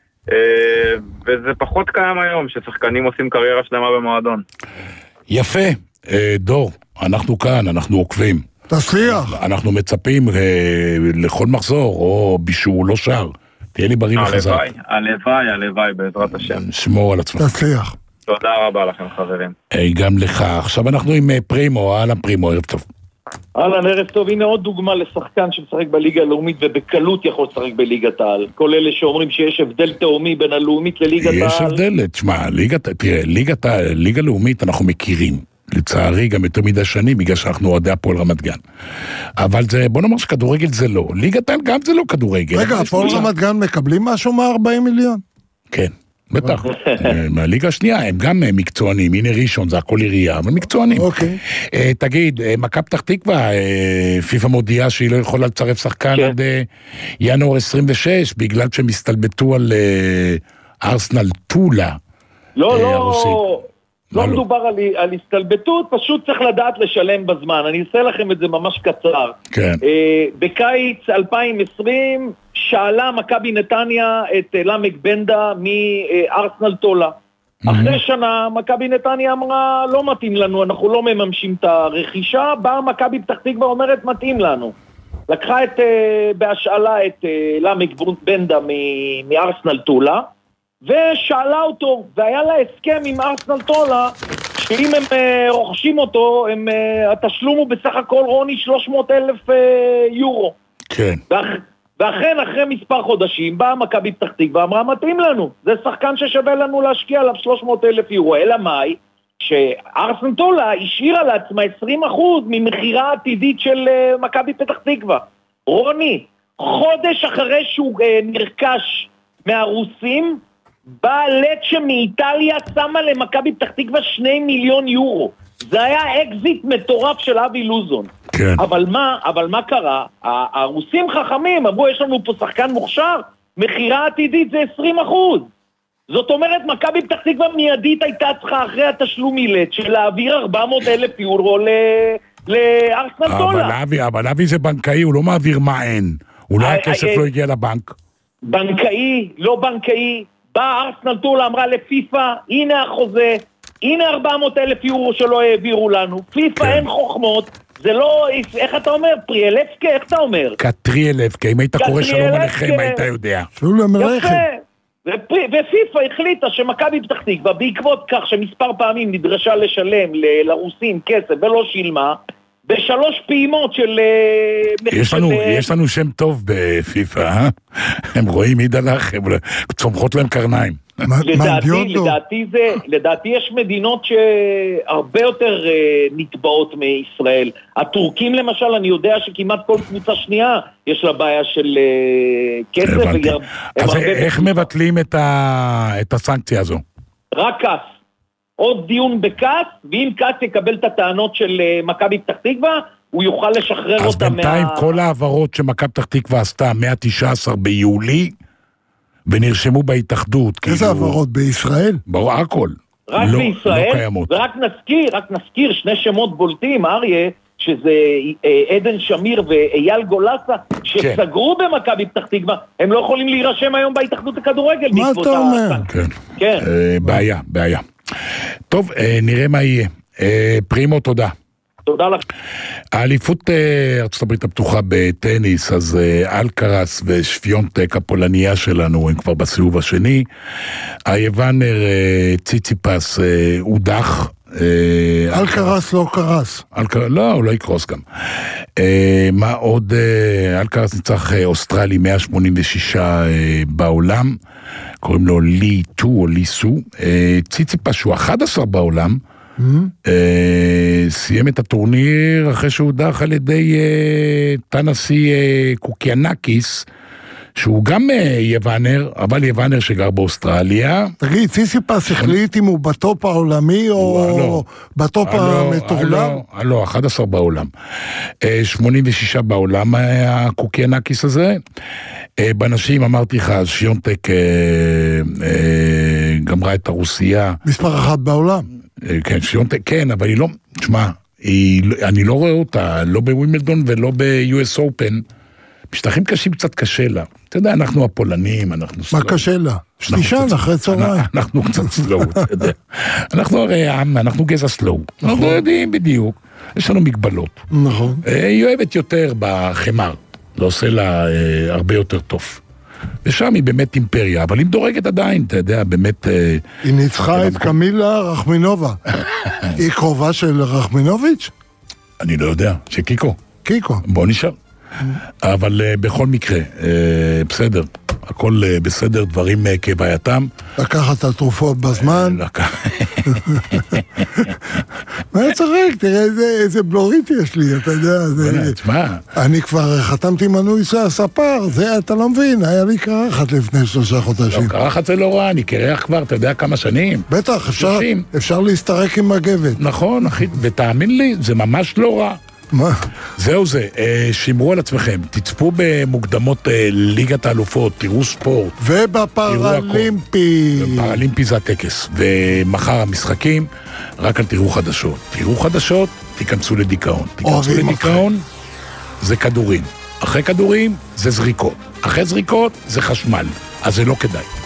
וזה פחות קיים היום, ששחקנים עושים קריירה שלמה במועדון. יפה, דור, אנחנו כאן, אנחנו עוקבים. תצליח. אנחנו מצפים לכל מחזור, או בישור לא שר. תהיה לי בריא וחזק. הלוואי, בעזרת השם. שמור על עצמך. תצליח. תודה רבה לכם חברים. גם לך. עכשיו אנחנו עם פרימו, אהלן פרימו, ערב טוב. אהלן, ערב טוב. הנה עוד דוגמה לשחקן שמשחק בליגה הלאומית ובקלות יכול לשחק בליגת העל. כל אלה שאומרים שיש הבדל תאומי בין הלאומית לליגת העל. יש הבדל, תשמע, ליגה לאומית אנחנו מכירים. לצערי גם יותר מדי שנים, בגלל שאנחנו אוהדי הפועל רמת גן. אבל זה, בוא נאמר שכדורגל זה לא. ליגת העל גם זה לא כדורגל. רגע, הפועל רמת גן מקבלים משהו מה-40 מיליון? כן, בטח. מהליגה השנייה, הם גם מקצוענים. הנה ראשון, זה הכל עירייה, אבל מקצוענים. תגיד, מכבי פתח תקווה, פיפ"א מודיעה שהיא לא יכולה לצרף שחקן עד ינואר 26, בגלל שהם הסתלבטו על ארסנל טולה. לא מדובר על הסתלבטות, פשוט צריך לדעת לשלם בזמן. אני אעשה לכם את זה ממש קצר. כן. בקיץ 2020 שאלה מכבי נתניה את למק בנדה מארסנל טולה. אחרי שנה מכבי נתניה אמרה לא מתאים לנו, אנחנו לא מממשים את הרכישה, באה מכבי פתח תקווה אומרת מתאים לנו. לקחה בהשאלה את למק בנדה מארסנל טולה, ושאלה אותו, והיה לה הסכם עם ארסנל טולה, שאם הם רוכשים אותו, התשלום הוא בסך הכל רוני 300,000 יורו. כן. ואכן, אחרי מספר חודשים, באה מכבי פתח תקווה, ואמרה, מתאים לנו, זה שחקן ששווה לנו להשקיע עליו 300,000 יורו, אלא מאי? שארסנל טולה השאירה לעצמה 20% ממחירה העתידית של מכבי פתח תקווה. רוני, חודש אחרי שהוא נרכש מהרוסים, באה לצ'ה מאיטליה, שמה למכבי פתח תקווה 2 מיליון יורו. זה היה אקזיט מטורף של אבי לוזון. כן. אבל מה קרה? הרוסים חכמים, אמרו, יש לנו פה שחקן מוכשר, מחירה עתידית זה 20%. זאת אומרת, מכבי פתח תקווה מיידית הייתה צריכה אחרי התשלום מלצ'ה להעביר 400,000 יורו לארסנל טולה. אבל אבי זה בנקאי, הוא לא מעביר מה אין. אולי הכסף לא הגיע לבנק. בנקאי, לא בנקאי. באה ארסנל טולה, אמרה לפיפה, הנה החוזה, הנה 400,000 יורו שלא העבירו לנו. פיפה אין חוכמות, זה לא, איך אתה אומר? פריאלבסקה, איך אתה אומר? קטריאלבסקה, אם היית קורא שלום עליכם, היית יודע. יפה. ופיפה החליטה שמכבי פתח תקווה, בעקבות כך שמספר פעמים נדרשה לשלם לרוסים כסף ולא שילמה, ב3 פעימות של... יש לנו שם טוב בפיפה, אה? הם רואים עידלך, הם צומחות להם קרניים. לדעתי יש מדינות שהרבה יותר נטבעות מישראל. הטורקים למשל, אני יודע שכמעט כל קבוצה שנייה יש לה בעיה של כסף. אז איך מבטלים את הסנקציה הזו? רק כס. עוד דיון בכס, ואם כס יקבל את הטענות של מכבי פתח תקווה, הוא יוכל לשחרר אותה אז בינתיים כל העברות שמכבי פתח תקווה עשתה מה-19 ביולי, ונרשמו בהתאחדות. איזה העברות? בישראל? ברור, הכל. רק בישראל, ורק נזכיר 2 שמות בולטים, אריה, שזה עדן שמיר ואייל גולסה, שסגרו במכבי פתח תקווה, הם לא יכולים להירשם היום בהתאחדות הכדורגל. מה אתה אומר? כן. בעיה. טוב, נראה מה יהיה. פרימו, תודה. תודה לך. האליפות ארצות הברית הפתוחה בטניס, אז אלקרס ושפיונטק הפולניה שלנו הם כבר בסיבוב השני. היוונר ציציפס הודח. אלקרס לא קרס. לא, הוא לא יקרוס גם. מה עוד? אלקרס ניצח אוסטרלי 186 בעולם, קוראים לו לי טו או לי סו. ציציפס שהוא 11 בעולם, סיים את הטורניר אחרי שהוא הודח על ידי טנסי קוקיאנקיס, שהוא גם יוונר, אבל יוונר שגר באוסטרליה. תגיד, ציציפס החליט אם הוא בטופ העולמי או בטופ המטורלל? לא, 11 בעולם. 86 בעולם הקוקיאנקיס הזה. בנשים אמרתי לך, שיונטק גמרה את הרוסיה. מספר 1 בעולם. כן, שיונטק, כן, אבל היא לא, תשמע, אני לא רואה אותה, לא בווימבלדון ולא ב-US Open. משטחים קשים קצת קשה לה. אתה יודע, אנחנו הפולנים, אנחנו סלואו. מה קשה לה? שלישן אחרי צהריים. אנחנו קצת סלואו, אתה יודע. אנחנו הרי עם, אנחנו גזע סלואו. אנחנו יודעים בדיוק. יש לנו מגבלות. נכון. היא אוהבת יותר בחמר. לא עושה לה הרבה יותר טוב. ושם היא באמת אימפריה, אבל היא מדורגת עדיין, אתה יודע, באמת... היא ניצחה את קמילה רחמינובה. היא קרובה של רחמינוביץ'? אני לא יודע, שקיקו. קיקו. בוא נשאר. אבל בכל מקרה, בסדר, הכל בסדר, דברים כבעייתם. לקחת את התרופות בזמן. מה צחק? תראה איזה בלורית יש לי, אתה יודע. תשמע. אני כבר חתמתי מנוי ספר, זה אתה לא מבין, היה לי קרחת לפני 3 חודשים. לא, קרחת זה לא רע, אני קרח כבר, אתה יודע כמה שנים. בטח, אפשר להסתרק עם מגבת. נכון, אחי, ותאמין לי, זה ממש לא רע. מה? זהו זה, שמרו על עצמכם, תצפו במוקדמות ליגת האלופות, תראו ספורט. ובפרלימפי. בפרלימפי זה הטקס, ומחר המשחקים, רק אל תראו חדשות. תראו חדשות, תיכנסו לדיכאון. תיכנסו לדיכאון, זה כדורים. אחרי כדורים, זה זריקות. אחרי זריקות, זה חשמל. אז זה לא כדאי.